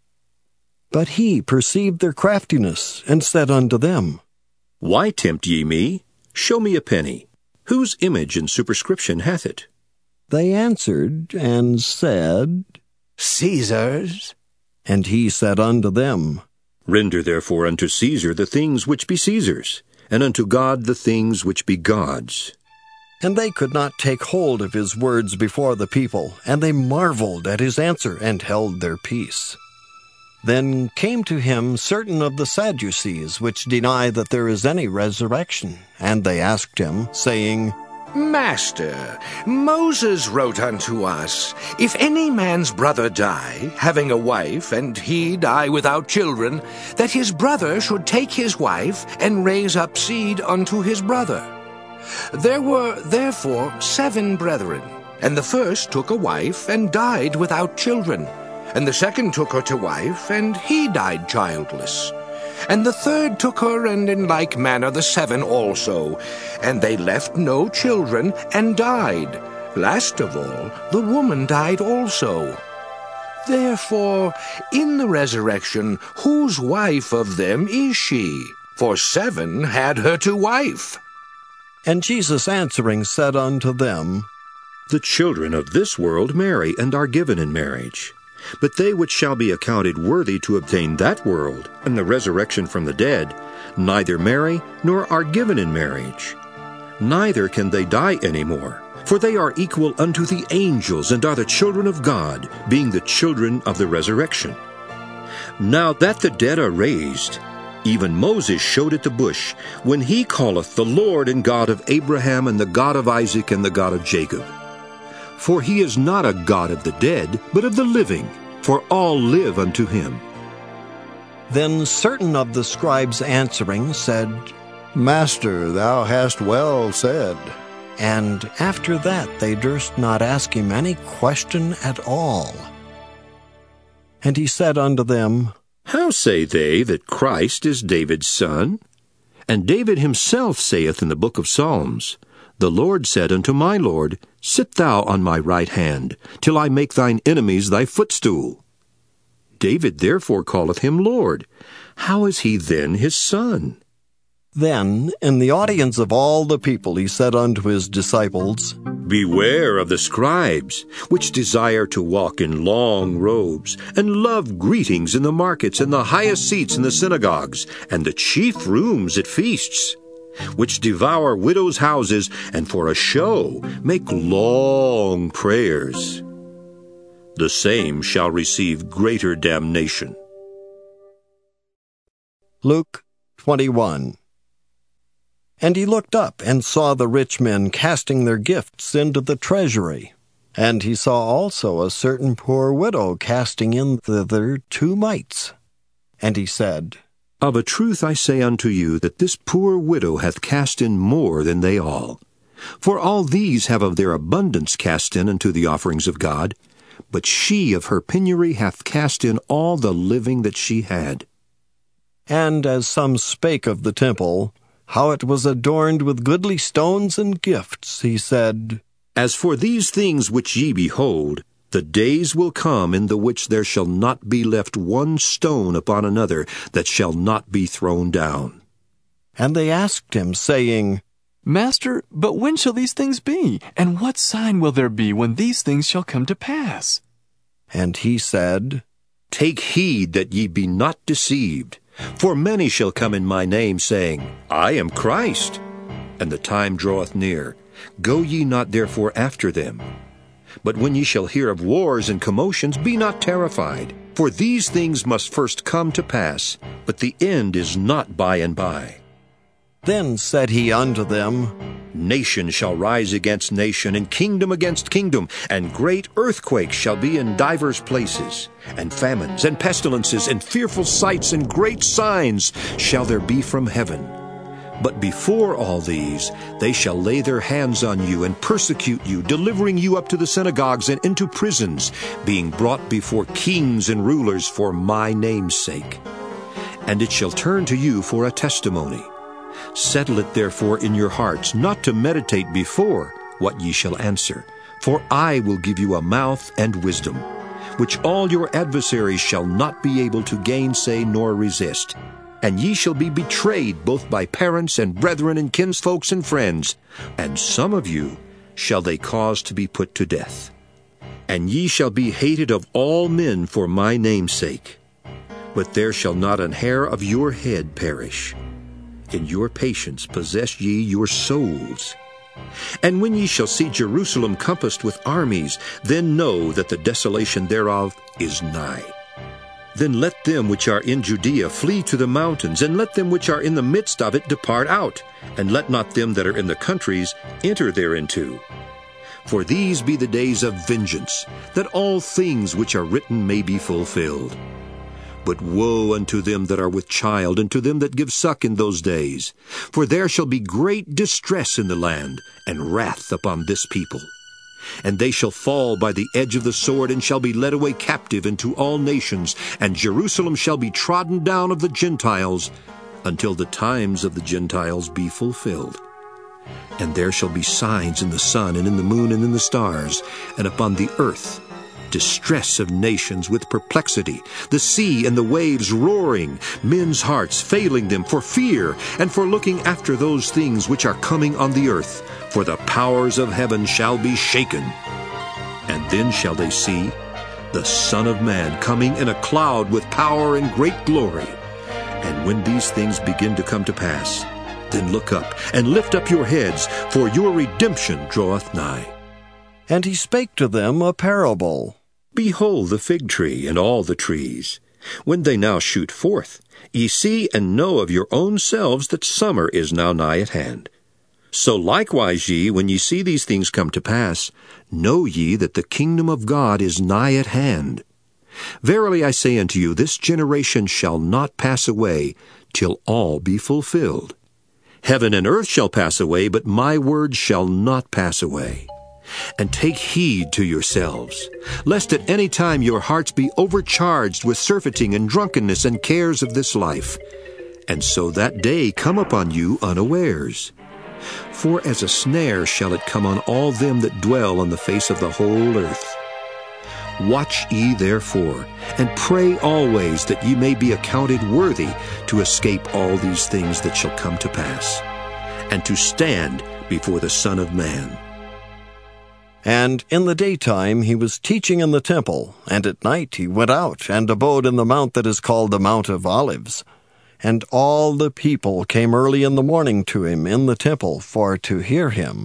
But he perceived their craftiness, and said unto them, Why tempt ye me? Show me a penny. Whose image and superscription hath it? They answered and said, Caesar's. And he said unto them, Render therefore unto Caesar the things which be Caesar's, and unto God the things which be God's. And they could not take hold of his words before the people, and they marveled at his answer, and held their peace. Then came to him certain of the Sadducees, which deny that there is any resurrection. And they asked him, saying, Master, Moses wrote unto us, If any man's brother die, having a wife, and he die without children, that his brother should take his wife, and raise up seed unto his brother. There were therefore seven brethren, and the first took a wife, and died without children. And the second took her to wife, and he died childless. And the third took her, and in like manner the seven also. And they left no children, and died. Last of all, the woman died also. Therefore, in the resurrection, whose wife of them is she? For seven had her to wife. And Jesus answering said unto them, The children of this world marry, and are given in marriage. But they which shall be accounted worthy to obtain that world, and the resurrection from the dead, neither marry, nor are given in marriage. Neither can they die any more, for they are equal unto the angels, and are the children of God, being the children of the resurrection. Now that the dead are raised, even Moses showed at the bush, when he calleth the Lord and God of Abraham, and the God of Isaac, and the God of Jacob. For he is not a God of the dead, but of the living, for all live unto him. Then certain of the scribes answering said, Master, thou hast well said. And after that they durst not ask him any question at all. And he said unto them, How say they that Christ is David's son? And David himself saith in the book of Psalms, The Lord said unto my Lord, Sit thou on my right hand, till I make thine enemies thy footstool. David therefore calleth him Lord. How is he then his son? Then, in the audience of all the people, he said unto his disciples, Beware of the scribes, which desire to walk in long robes, and love greetings in the markets, and the highest seats in the synagogues, and the chief rooms at feasts, which devour widows' houses, and for a show make long prayers. The same shall receive greater damnation. Luke twenty-one. And he looked up, and saw the rich men casting their gifts into the treasury. And he saw also a certain poor widow casting in thither two mites. And he said, Of a truth I say unto you, that this poor widow hath cast in more than they all. For all these have of their abundance cast in unto the offerings of God, but she of her penury hath cast in all the living that she had. And as some spake of the temple, how it was adorned with goodly stones and gifts, he said, As for these things which ye behold, the days will come in the which there shall not be left one stone upon another that shall not be thrown down. And they asked him, saying, Master, but when shall these things be? And what sign will there be when these things shall come to pass? And he said, Take heed that ye be not deceived. For many shall come in my name, saying, I am Christ, and the time draweth near. Go ye not therefore after them. But when ye shall hear of wars and commotions, be not terrified. For these things must first come to pass, but the end is not by and by. Then said he unto them, Nation shall rise against nation, and kingdom against kingdom, and great earthquakes shall be in divers places, and famines, and pestilences, and fearful sights, and great signs shall there be from heaven. But before all these, they shall lay their hands on you, and persecute you, delivering you up to the synagogues and into prisons, being brought before kings and rulers for my name's sake. And it shall turn to you for a testimony. Settle it therefore in your hearts, not to meditate before what ye shall answer. For I will give you a mouth and wisdom, which all your adversaries shall not be able to gainsay nor resist. And ye shall be betrayed both by parents and brethren and kinsfolks and friends, and some of you shall they cause to be put to death. And ye shall be hated of all men for my name's sake. But there shall not an hair of your head perish. In your patience possess ye your souls. And when ye shall see Jerusalem compassed with armies, then know that the desolation thereof is nigh. Then let them which are in Judea flee to the mountains, and let them which are in the midst of it depart out, and let not them that are in the countries enter thereinto. For these be the days of vengeance, that all things which are written may be fulfilled. But woe unto them that are with child, and to them that give suck in those days. For there shall be great distress in the land, and wrath upon this people. And they shall fall by the edge of the sword, and shall be led away captive into all nations, and Jerusalem shall be trodden down of the Gentiles, until the times of the Gentiles be fulfilled. And there shall be signs in the sun, and in the moon, and in the stars, and upon the earth distress of nations with perplexity, the sea and the waves roaring, men's hearts failing them for fear, and for looking after those things which are coming on the earth. For the powers of heaven shall be shaken. And then shall they see the Son of Man coming in a cloud with power and great glory. And when these things begin to come to pass, then look up, and lift up your heads, for your redemption draweth nigh. And he spake to them a parable. Behold the fig tree and all the trees. When they now shoot forth, ye see and know of your own selves that summer is now nigh at hand. So likewise ye, when ye see these things come to pass, know ye that the kingdom of God is nigh at hand. Verily I say unto you, this generation shall not pass away till all be fulfilled. Heaven and earth shall pass away, but my word shall not pass away. And take heed to yourselves, lest at any time your hearts be overcharged with surfeiting and drunkenness and cares of this life, and so that day come upon you unawares. For as a snare shall it come on all them that dwell on the face of the whole earth. Watch ye therefore, and pray always that ye may be accounted worthy to escape all these things that shall come to pass, and to stand before the Son of Man. And in the daytime he was teaching in the temple, and at night he went out and abode in the mount that is called the Mount of Olives. And all the people came early in the morning to him in the temple for to hear him.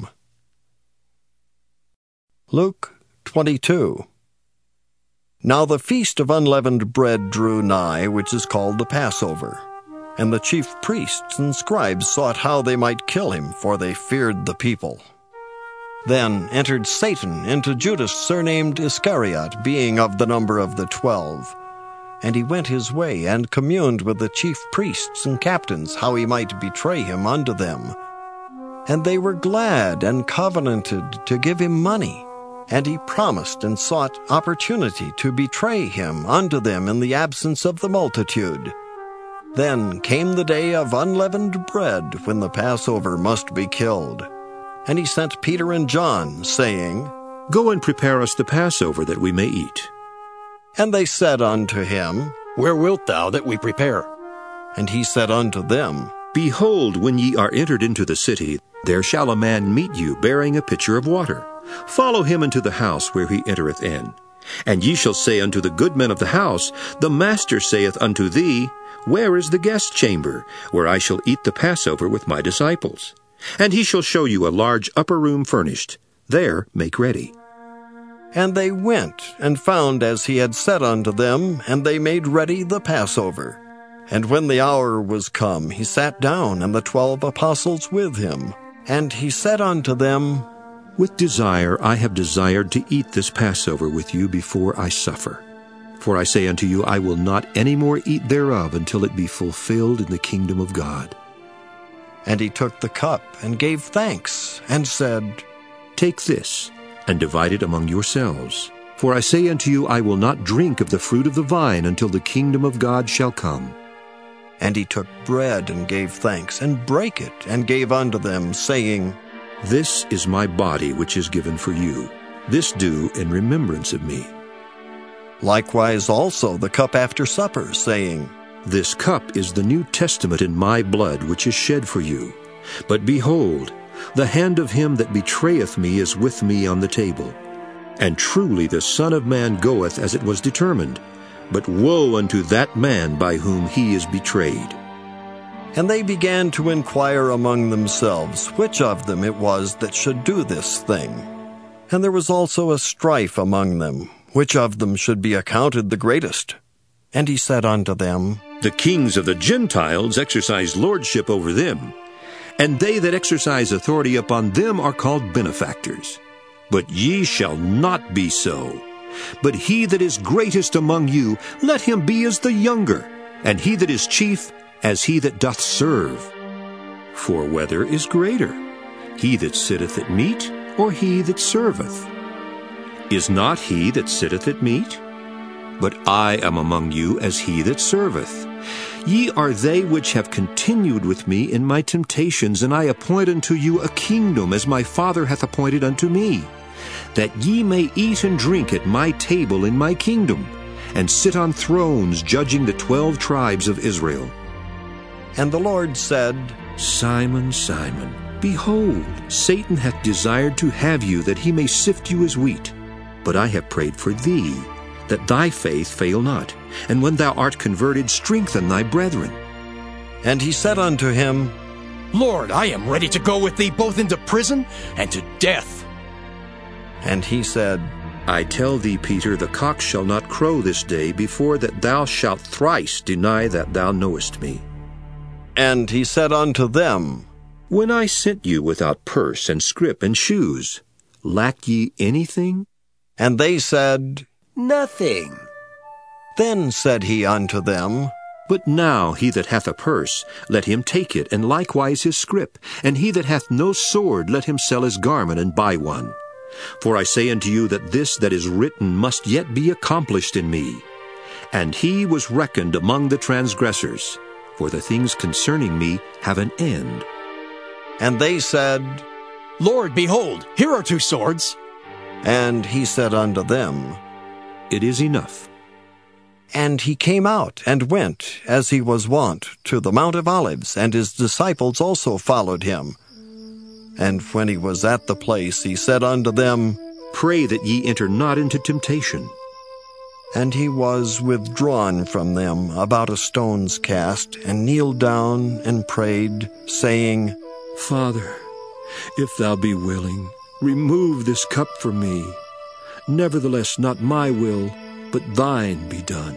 Luke twenty-two. Now the feast of unleavened bread drew nigh, which is called the Passover. And the chief priests and scribes sought how they might kill him, for they feared the people. Then entered Satan into Judas, surnamed Iscariot, being of the number of the twelve. And he went his way, and communed with the chief priests and captains, how he might betray him unto them. And they were glad and covenanted to give him money. And he promised and sought opportunity to betray him unto them in the absence of the multitude. Then came the day of unleavened bread, when the Passover must be killed. And he sent Peter and John, saying, Go and prepare us the Passover, that we may eat. And they said unto him, Where wilt thou that we prepare? And he said unto them, Behold, when ye are entered into the city, there shall a man meet you, bearing a pitcher of water. Follow him into the house where he entereth in. And ye shall say unto the good men of the house, The master saith unto thee, Where is the guest chamber, where I shall eat the Passover with my disciples? And he shall show you a large upper room furnished. There make ready. And they went, and found as he had said unto them, and they made ready the Passover. And when the hour was come, he sat down, and the twelve apostles with him. And he said unto them, With desire I have desired to eat this Passover with you before I suffer. For I say unto you, I will not any more eat thereof until it be fulfilled in the kingdom of God. And he took the cup, and gave thanks, and said, Take this, and divide it among yourselves. For I say unto you, I will not drink of the fruit of the vine until the kingdom of God shall come. And he took bread, and gave thanks, and brake it, and gave unto them, saying, This is my body which is given for you. This do in remembrance of me. Likewise also the cup after supper, saying, This cup is the New Testament in my blood, which is shed for you. But behold, the hand of him that betrayeth me is with me on the table. And truly the Son of Man goeth as it was determined, but woe unto that man by whom he is betrayed. And they began to inquire among themselves which of them it was that should do this thing. And there was also a strife among them, which of them should be accounted the greatest. And he said unto them, The kings of the Gentiles exercise lordship over them, and they that exercise authority upon them are called benefactors. But ye shall not be so. But he that is greatest among you, let him be as the younger, and he that is chief, as he that doth serve. For whether is greater, he that sitteth at meat, or he that serveth? Is not he that sitteth at meat? But I am among you as he that serveth. Ye are they which have continued with me in my temptations, and I appoint unto you a kingdom, as my Father hath appointed unto me, that ye may eat and drink at my table in my kingdom, and sit on thrones judging the twelve tribes of Israel. And the Lord said, Simon, Simon, behold, Satan hath desired to have you, that he may sift you as wheat. But I have prayed for thee, that thy faith fail not, and when thou art converted, strengthen thy brethren. And he said unto him, Lord, I am ready to go with thee both into prison and to death. And he said, I tell thee, Peter, the cock shall not crow this day before that thou shalt thrice deny that thou knowest me. And he said unto them, When I sent you without purse and scrip and shoes, lack ye anything? And they said, Nothing. Then said he unto them, But now he that hath a purse, let him take it, and likewise his scrip. And he that hath no sword, let him sell his garment and buy one. For I say unto you that this that is written must yet be accomplished in me. And he was reckoned among the transgressors, for the things concerning me have an end. And they said, Lord, behold, here are two swords. And he said unto them, It is enough. And he came out, and went, as he was wont, to the Mount of Olives, and his disciples also followed him. And when he was at the place, he said unto them, Pray that ye enter not into temptation. And he was withdrawn from them about a stone's cast, and kneeled down and prayed, saying, Father, if thou be willing, remove this cup from me. Nevertheless, not my will, but thine be done.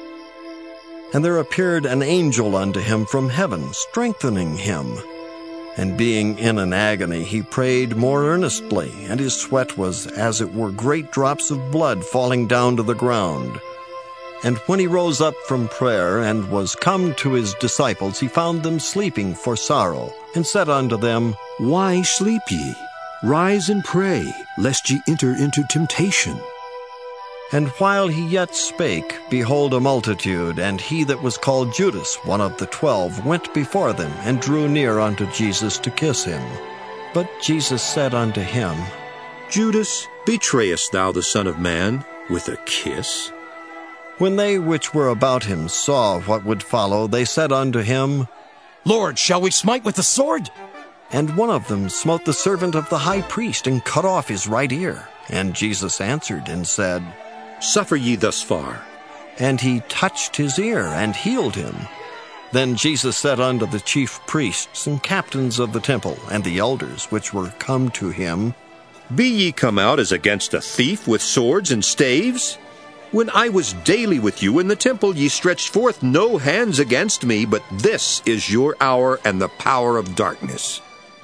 And there appeared an angel unto him from heaven, strengthening him. And being in an agony, he prayed more earnestly, and his sweat was as it were great drops of blood falling down to the ground. And when he rose up from prayer, and was come to his disciples, he found them sleeping for sorrow, and said unto them, Why sleep ye? Rise and pray, lest ye enter into temptation. And while he yet spake, behold, a multitude, and he that was called Judas, one of the twelve, went before them, and drew near unto Jesus to kiss him. But Jesus said unto him, Judas, betrayest thou the Son of Man with a kiss? When they which were about him saw what would follow, they said unto him, Lord, shall we smite with the sword? And one of them smote the servant of the high priest, and cut off his right ear. And Jesus answered and said, Suffer ye thus far. And he touched his ear, and healed him. Then Jesus said unto the chief priests and captains of the temple, and the elders which were come to him, Be ye come out as against a thief with swords and staves? When I was daily with you in the temple, ye stretched forth no hands against me, but this is your hour and the power of darkness.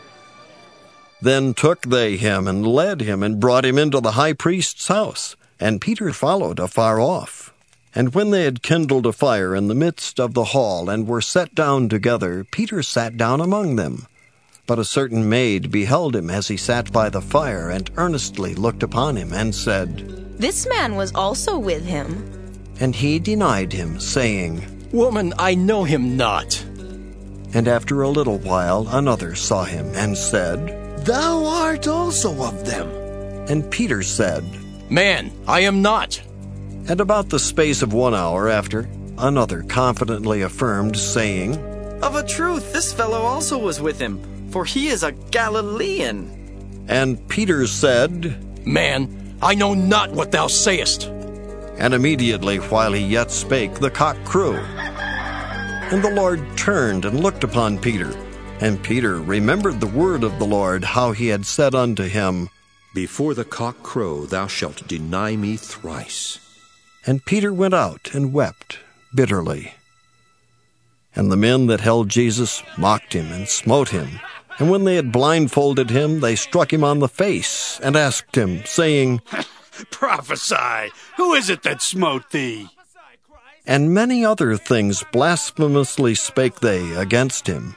Then took they him, and led him, and brought him into the high priest's house. And Peter followed afar off. And when they had kindled a fire in the midst of the hall, and were set down together, Peter sat down among them. But a certain maid beheld him as he sat by the fire, and earnestly looked upon him, and said, This man was also with him. And he denied him, saying, Woman, I know him not. And after a little while another saw him, and said, Thou art also of them. And Peter said, Man, I am not. And about the space of one hour after, another confidently affirmed, saying, Of a truth, this fellow also was with him, for he is a Galilean. And Peter said, Man, I know not what thou sayest. And immediately, while he yet spake, the cock crew. And the Lord turned and looked upon Peter. And Peter remembered the word of the Lord, how he had said unto him, Before the cock crow thou shalt deny me thrice. And Peter went out and wept bitterly. And the men that held Jesus mocked him and smote him. And when they had blindfolded him, they struck him on the face, and asked him, saying, Prophesy, who is it that smote thee? And many other things blasphemously spake they against him.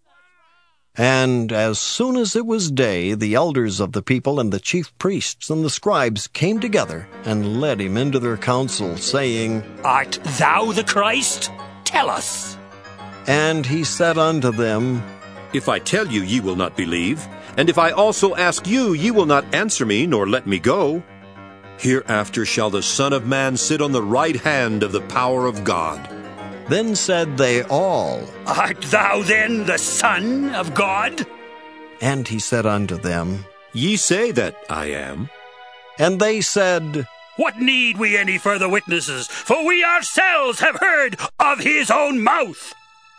And as soon as it was day, the elders of the people and the chief priests and the scribes came together, and led him into their council, saying, Art thou the Christ? Tell us. And he said unto them, If I tell you, ye will not believe, and if I also ask you, ye will not answer me, nor let me go. Hereafter shall the Son of Man sit on the right hand of the power of God. Then said they all, Art thou then the Son of God? And he said unto them, Ye say that I am. And they said, What need we any further witnesses? For we ourselves have heard of his own mouth.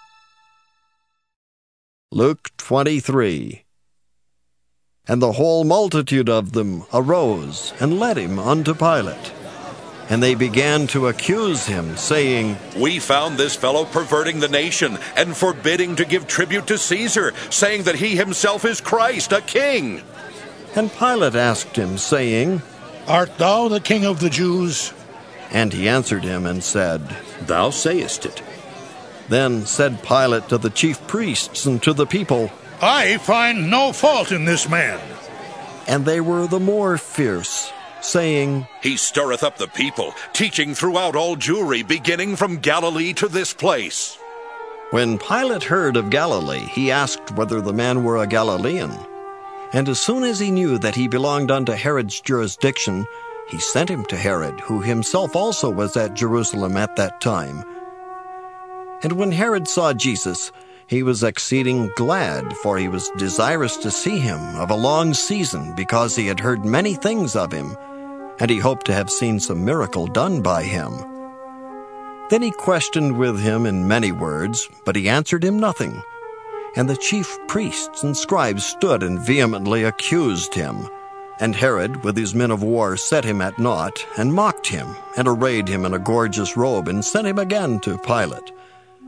Luke twenty-three. And the whole multitude of them arose, and led him unto Pilate. And they began to accuse him, saying, We found this fellow perverting the nation, and forbidding to give tribute to Caesar, saying that he himself is Christ, a king. And Pilate asked him, saying, Art thou the king of the Jews? And he answered him and said, Thou sayest it. Then said Pilate to the chief priests and to the people, I find no fault in this man. And they were the more fierce, saying, He stirreth up the people, teaching throughout all Jewry, beginning from Galilee to this place. When Pilate heard of Galilee, he asked whether the man were a Galilean. And as soon as he knew that he belonged unto Herod's jurisdiction, he sent him to Herod, who himself also was at Jerusalem at that time. And when Herod saw Jesus, he was exceeding glad, for he was desirous to see him of a long season, because he had heard many things of him, and he hoped to have seen some miracle done by him. Then he questioned with him in many words, but he answered him nothing. And the chief priests and scribes stood and vehemently accused him. And Herod, with his men of war, set him at naught, and mocked him, and arrayed him in a gorgeous robe, and sent him again to Pilate.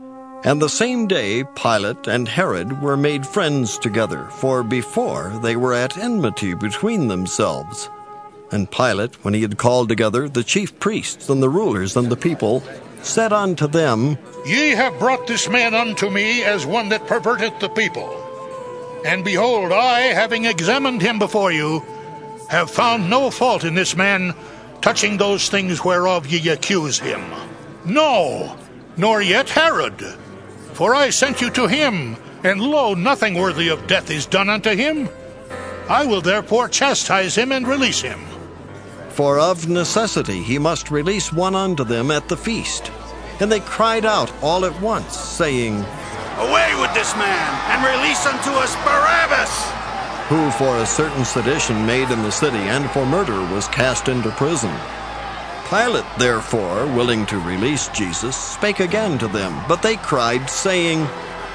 And the same day Pilate and Herod were made friends together, for before they were at enmity between themselves. And Pilate, when he had called together the chief priests and the rulers and the people, said unto them, Ye have brought this man unto me as one that perverteth the people. And behold, I, having examined him before you, have found no fault in this man touching those things whereof ye accuse him. No, nor yet Herod. For I sent you to him, and lo, nothing worthy of death is done unto him. I will therefore chastise him and release him. For of necessity he must release one unto them at the feast. And they cried out all at once, saying, Away with this man, and release unto us Barabbas! Who for a certain sedition made in the city, and for murder was cast into prison. Pilate, therefore, willing to release Jesus, spake again to them, but they cried, saying,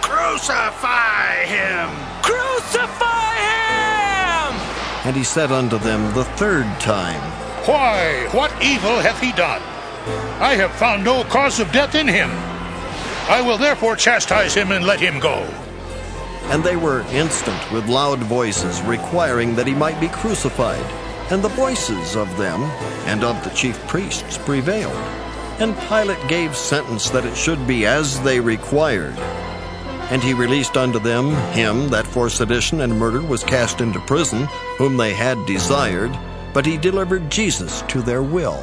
Crucify him! Crucify him! And he said unto them the third time, Why, what evil hath he done? I have found no cause of death in him. I will therefore chastise him and let him go. And they were instant with loud voices, requiring that he might be crucified. And the voices of them and of the chief priests prevailed. And Pilate gave sentence that it should be as they required. And he released unto them him that for sedition and murder was cast into prison, whom they had desired, but he delivered Jesus to their will.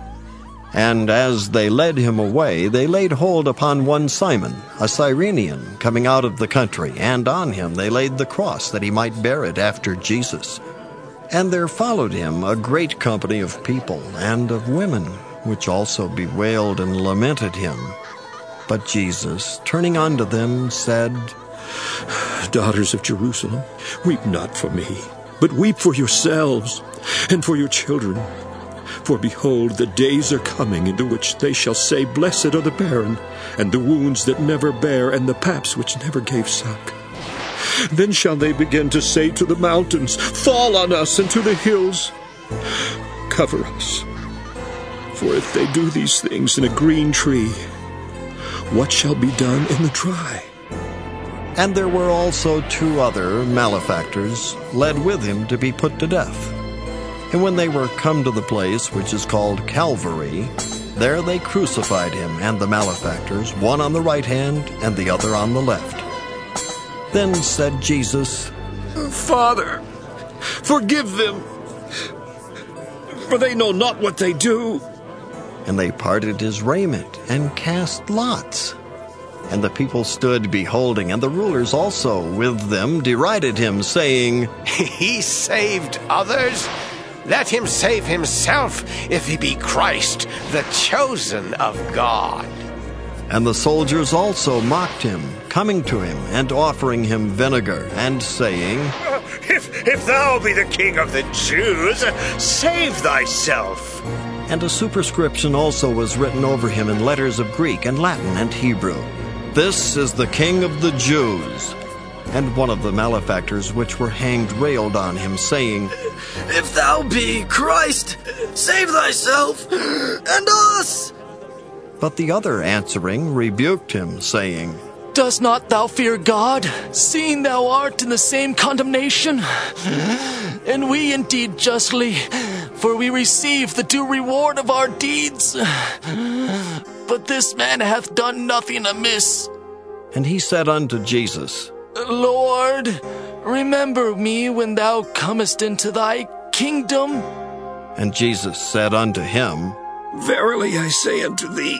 And as they led him away, they laid hold upon one Simon, a Cyrenian, coming out of the country, and on him they laid the cross, that he might bear it after Jesus. And there followed him a great company of people and of women, which also bewailed and lamented him. But Jesus, turning unto them, said, Daughters of Jerusalem, weep not for me, but weep for yourselves and for your children. For behold, the days are coming into which they shall say, Blessed are the barren, and the wounds that never bare, and the paps which never gave suck. Then shall they begin to say to the mountains, Fall on us, and to the hills, Cover us. For if they do these things in a green tree, what shall be done in the dry? And there were also two other malefactors led with him to be put to death. And when they were come to the place which is called Calvary, there they crucified him and the malefactors, one on the right hand and the other on the left. Then said Jesus, Father, forgive them, for they know not what they do. And they parted his raiment and cast lots. And the people stood beholding, and the rulers also with them derided him, saying, He saved others. Let him save himself, if he be Christ, the chosen of God. And the soldiers also mocked him, coming to him, and offering him vinegar, and saying, If, if thou be the king of the Jews, save thyself. And a superscription also was written over him in letters of Greek and Latin and Hebrew, This is the King of the Jews. And one of the malefactors which were hanged railed on him, saying, If thou be Christ, save thyself and us. But the other answering rebuked him, saying, Dost not thou fear God, seeing thou art in the same condemnation? And we indeed justly, for we receive the due reward of our deeds. But this man hath done nothing amiss. And he said unto Jesus, Lord, remember me when thou comest into thy kingdom. And Jesus said unto him, Verily I say unto thee,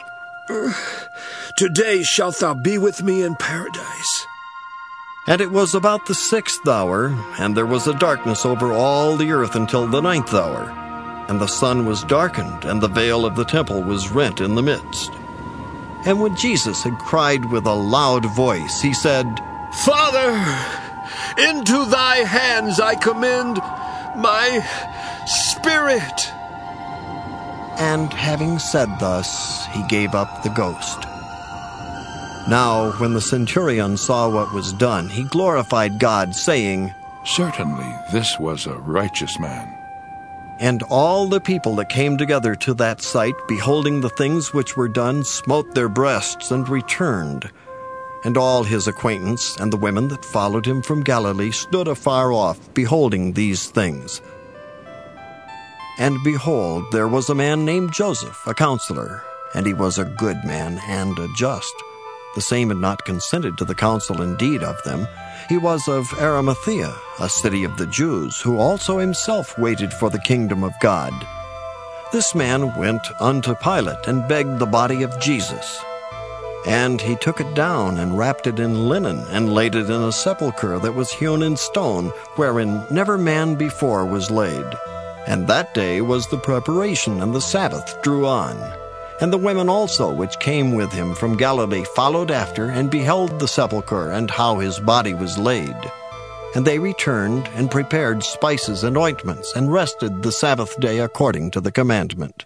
today shalt thou be with me in paradise. And it was about the sixth hour, and there was a darkness over all the earth until the ninth hour. And the sun was darkened, and the veil of the temple was rent in the midst. And when Jesus had cried with a loud voice, he said, Father, into thy hands I commend my spirit. And having said thus, he gave up the ghost. Now, when the centurion saw what was done, he glorified God, saying, Certainly this was a righteous man. And all the people that came together to that sight, beholding the things which were done, smote their breasts and returned, And all his acquaintance and the women that followed him from Galilee stood afar off, beholding these things. And behold, there was a man named Joseph, a counselor, and he was a good man and a just. The same had not consented to the counsel indeed of them. He was of Arimathea, a city of the Jews, who also himself waited for the kingdom of God. This man went unto Pilate and begged the body of Jesus. And he took it down and wrapped it in linen and laid it in a sepulchre that was hewn in stone, wherein never man before was laid. And that day was the preparation, and the Sabbath drew on. And the women also which came with him from Galilee followed after, and beheld the sepulchre, and how his body was laid. And they returned, and prepared spices and ointments, and rested the Sabbath day according to the commandment.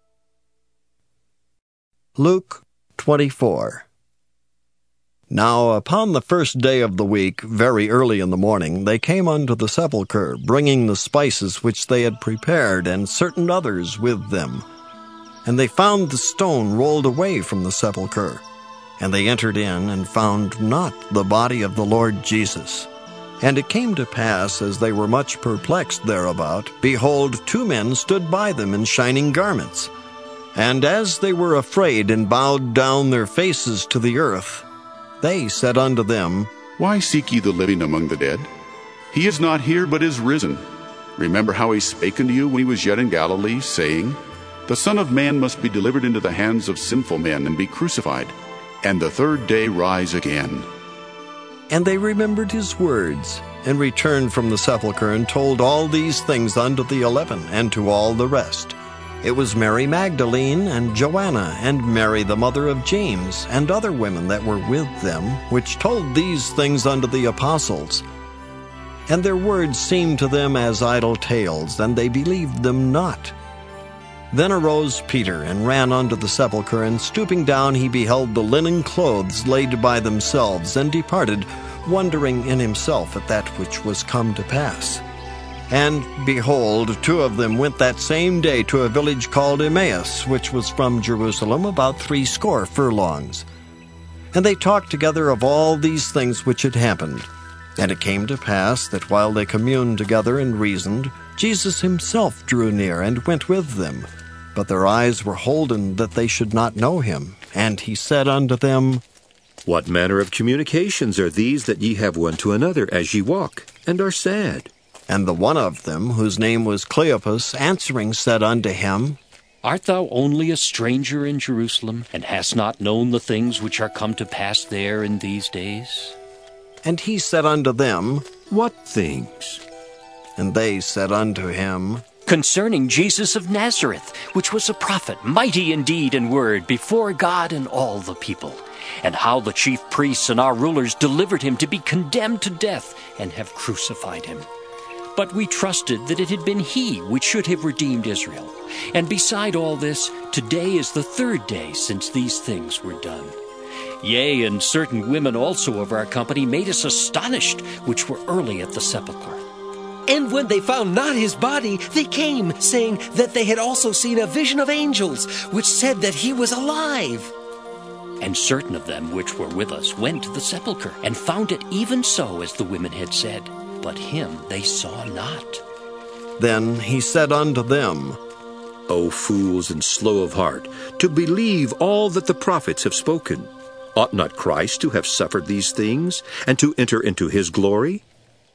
Luke twenty-four. Now upon the first day of the week, very early in the morning, they came unto the sepulchre, bringing the spices which they had prepared, and certain others with them. And they found the stone rolled away from the sepulchre. And they entered in, and found not the body of the Lord Jesus. And it came to pass, as they were much perplexed thereabout, behold, two men stood by them in shining garments. And as they were afraid, and bowed down their faces to the earth, they said unto them, Why seek ye the living among the dead? He is not here, but is risen. Remember how he spake unto you when he was yet in Galilee, saying, The Son of Man must be delivered into the hands of sinful men, and be crucified, and the third day rise again. And they remembered his words, and returned from the sepulchre, and told all these things unto the eleven, and to all the rest. It was Mary Magdalene, and Joanna, and Mary the mother of James, and other women that were with them, which told these things unto the apostles. And their words seemed to them as idle tales, and they believed them not. Then arose Peter, and ran unto the sepulchre, and stooping down he beheld the linen clothes laid by themselves, and departed, wondering in himself at that which was come to pass. And, behold, two of them went that same day to a village called Emmaus, which was from Jerusalem about threescore furlongs. And they talked together of all these things which had happened. And it came to pass that while they communed together and reasoned, Jesus himself drew near and went with them. But their eyes were holden that they should not know him. And he said unto them, What manner of communications are these that ye have one to another as ye walk, and are sad? And the one of them, whose name was Cleopas, answering said unto him, Art thou only a stranger in Jerusalem, and hast not known the things which are come to pass there in these days? And he said unto them, What things? And they said unto him, Concerning Jesus of Nazareth, which was a prophet, mighty in deed and word, before God and all the people, and how the chief priests and our rulers delivered him to be condemned to death, and have crucified him. But we trusted that it had been he which should have redeemed Israel. And beside all this, today is the third day since these things were done. Yea, and certain women also of our company made us astonished, which were early at the sepulchre. And when they found not his body, they came, saying that they had also seen a vision of angels, which said that he was alive. And certain of them which were with us went to the sepulchre, and found it even so as the women had said. But him they saw not. Then he said unto them, O fools and slow of heart, to believe all that the prophets have spoken. Ought not Christ to have suffered these things, and to enter into his glory?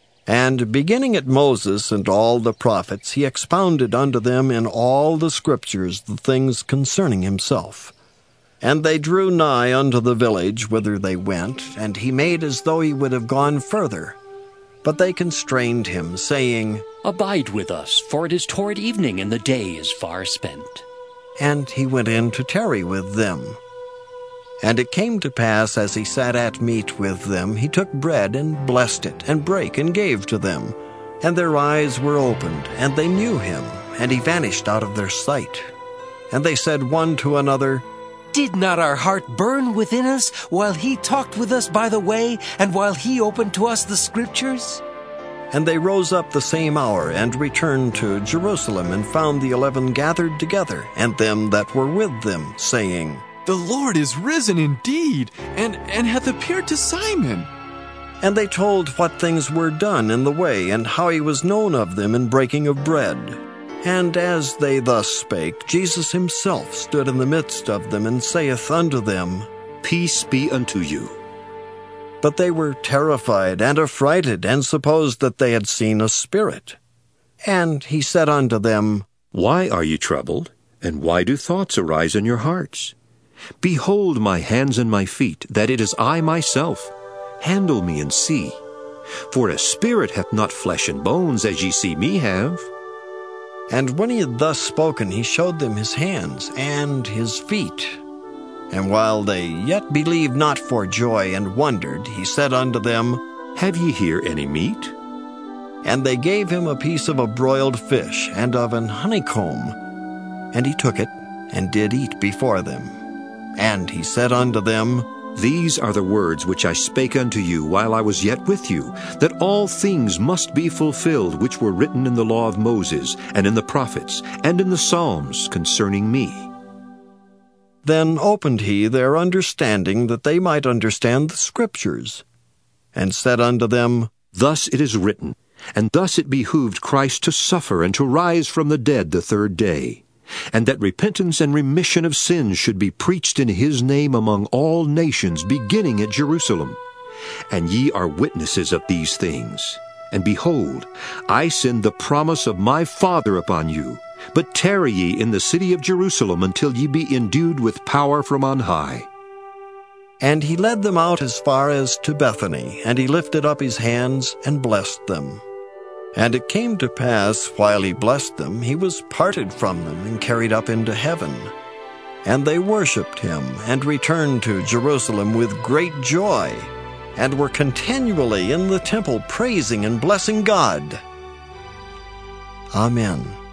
And beginning at Moses and all the prophets, he expounded unto them in all the scriptures the things concerning himself. And they drew nigh unto the village whither they went, and he made as though he would have gone further. But they constrained him, saying, Abide with us, for it is toward evening, and the day is far spent. And he went in to tarry with them. And it came to pass, as he sat at meat with them, he took bread, and blessed it, and brake, and gave to them. And their eyes were opened, and they knew him, and he vanished out of their sight. And they said one to another, Did not our heart burn within us while he talked with us by the way, and while he opened to us the Scriptures? And they rose up the same hour, and returned to Jerusalem, and found the eleven gathered together, and them that were with them, saying, The Lord is risen indeed, and, and hath appeared to Simon. And they told what things were done in the way, and how he was known of them in breaking of bread. And as they thus spake, Jesus himself stood in the midst of them, and saith unto them, Peace be unto you. But they were terrified and affrighted, and supposed that they had seen a spirit. And he said unto them, Why are ye troubled, and why do thoughts arise in your hearts? Behold my hands and my feet, that it is I myself. Handle me and see. For a spirit hath not flesh and bones, as ye see me have. And when he had thus spoken, he showed them his hands and his feet. And while they yet believed not for joy and wondered, he said unto them, Have ye here any meat? And they gave him a piece of a broiled fish, and of an honeycomb. And he took it, and did eat before them. And he said unto them, These are the words which I spake unto you while I was yet with you, that all things must be fulfilled which were written in the law of Moses, and in the prophets, and in the Psalms concerning me. Then opened he their understanding, that they might understand the Scriptures, and said unto them, Thus it is written, and thus it behooved Christ to suffer and to rise from the dead the third day, and that repentance and remission of sins should be preached in his name among all nations, beginning at Jerusalem. And ye are witnesses of these things. And behold, I send the promise of my Father upon you. But tarry ye in the city of Jerusalem until ye be endued with power from on high. And he led them out as far as to Bethany, and he lifted up his hands and blessed them. And it came to pass, while he blessed them, he was parted from them and carried up into heaven. And they worshipped him, and returned to Jerusalem with great joy, and were continually in the temple praising and blessing God. Amen.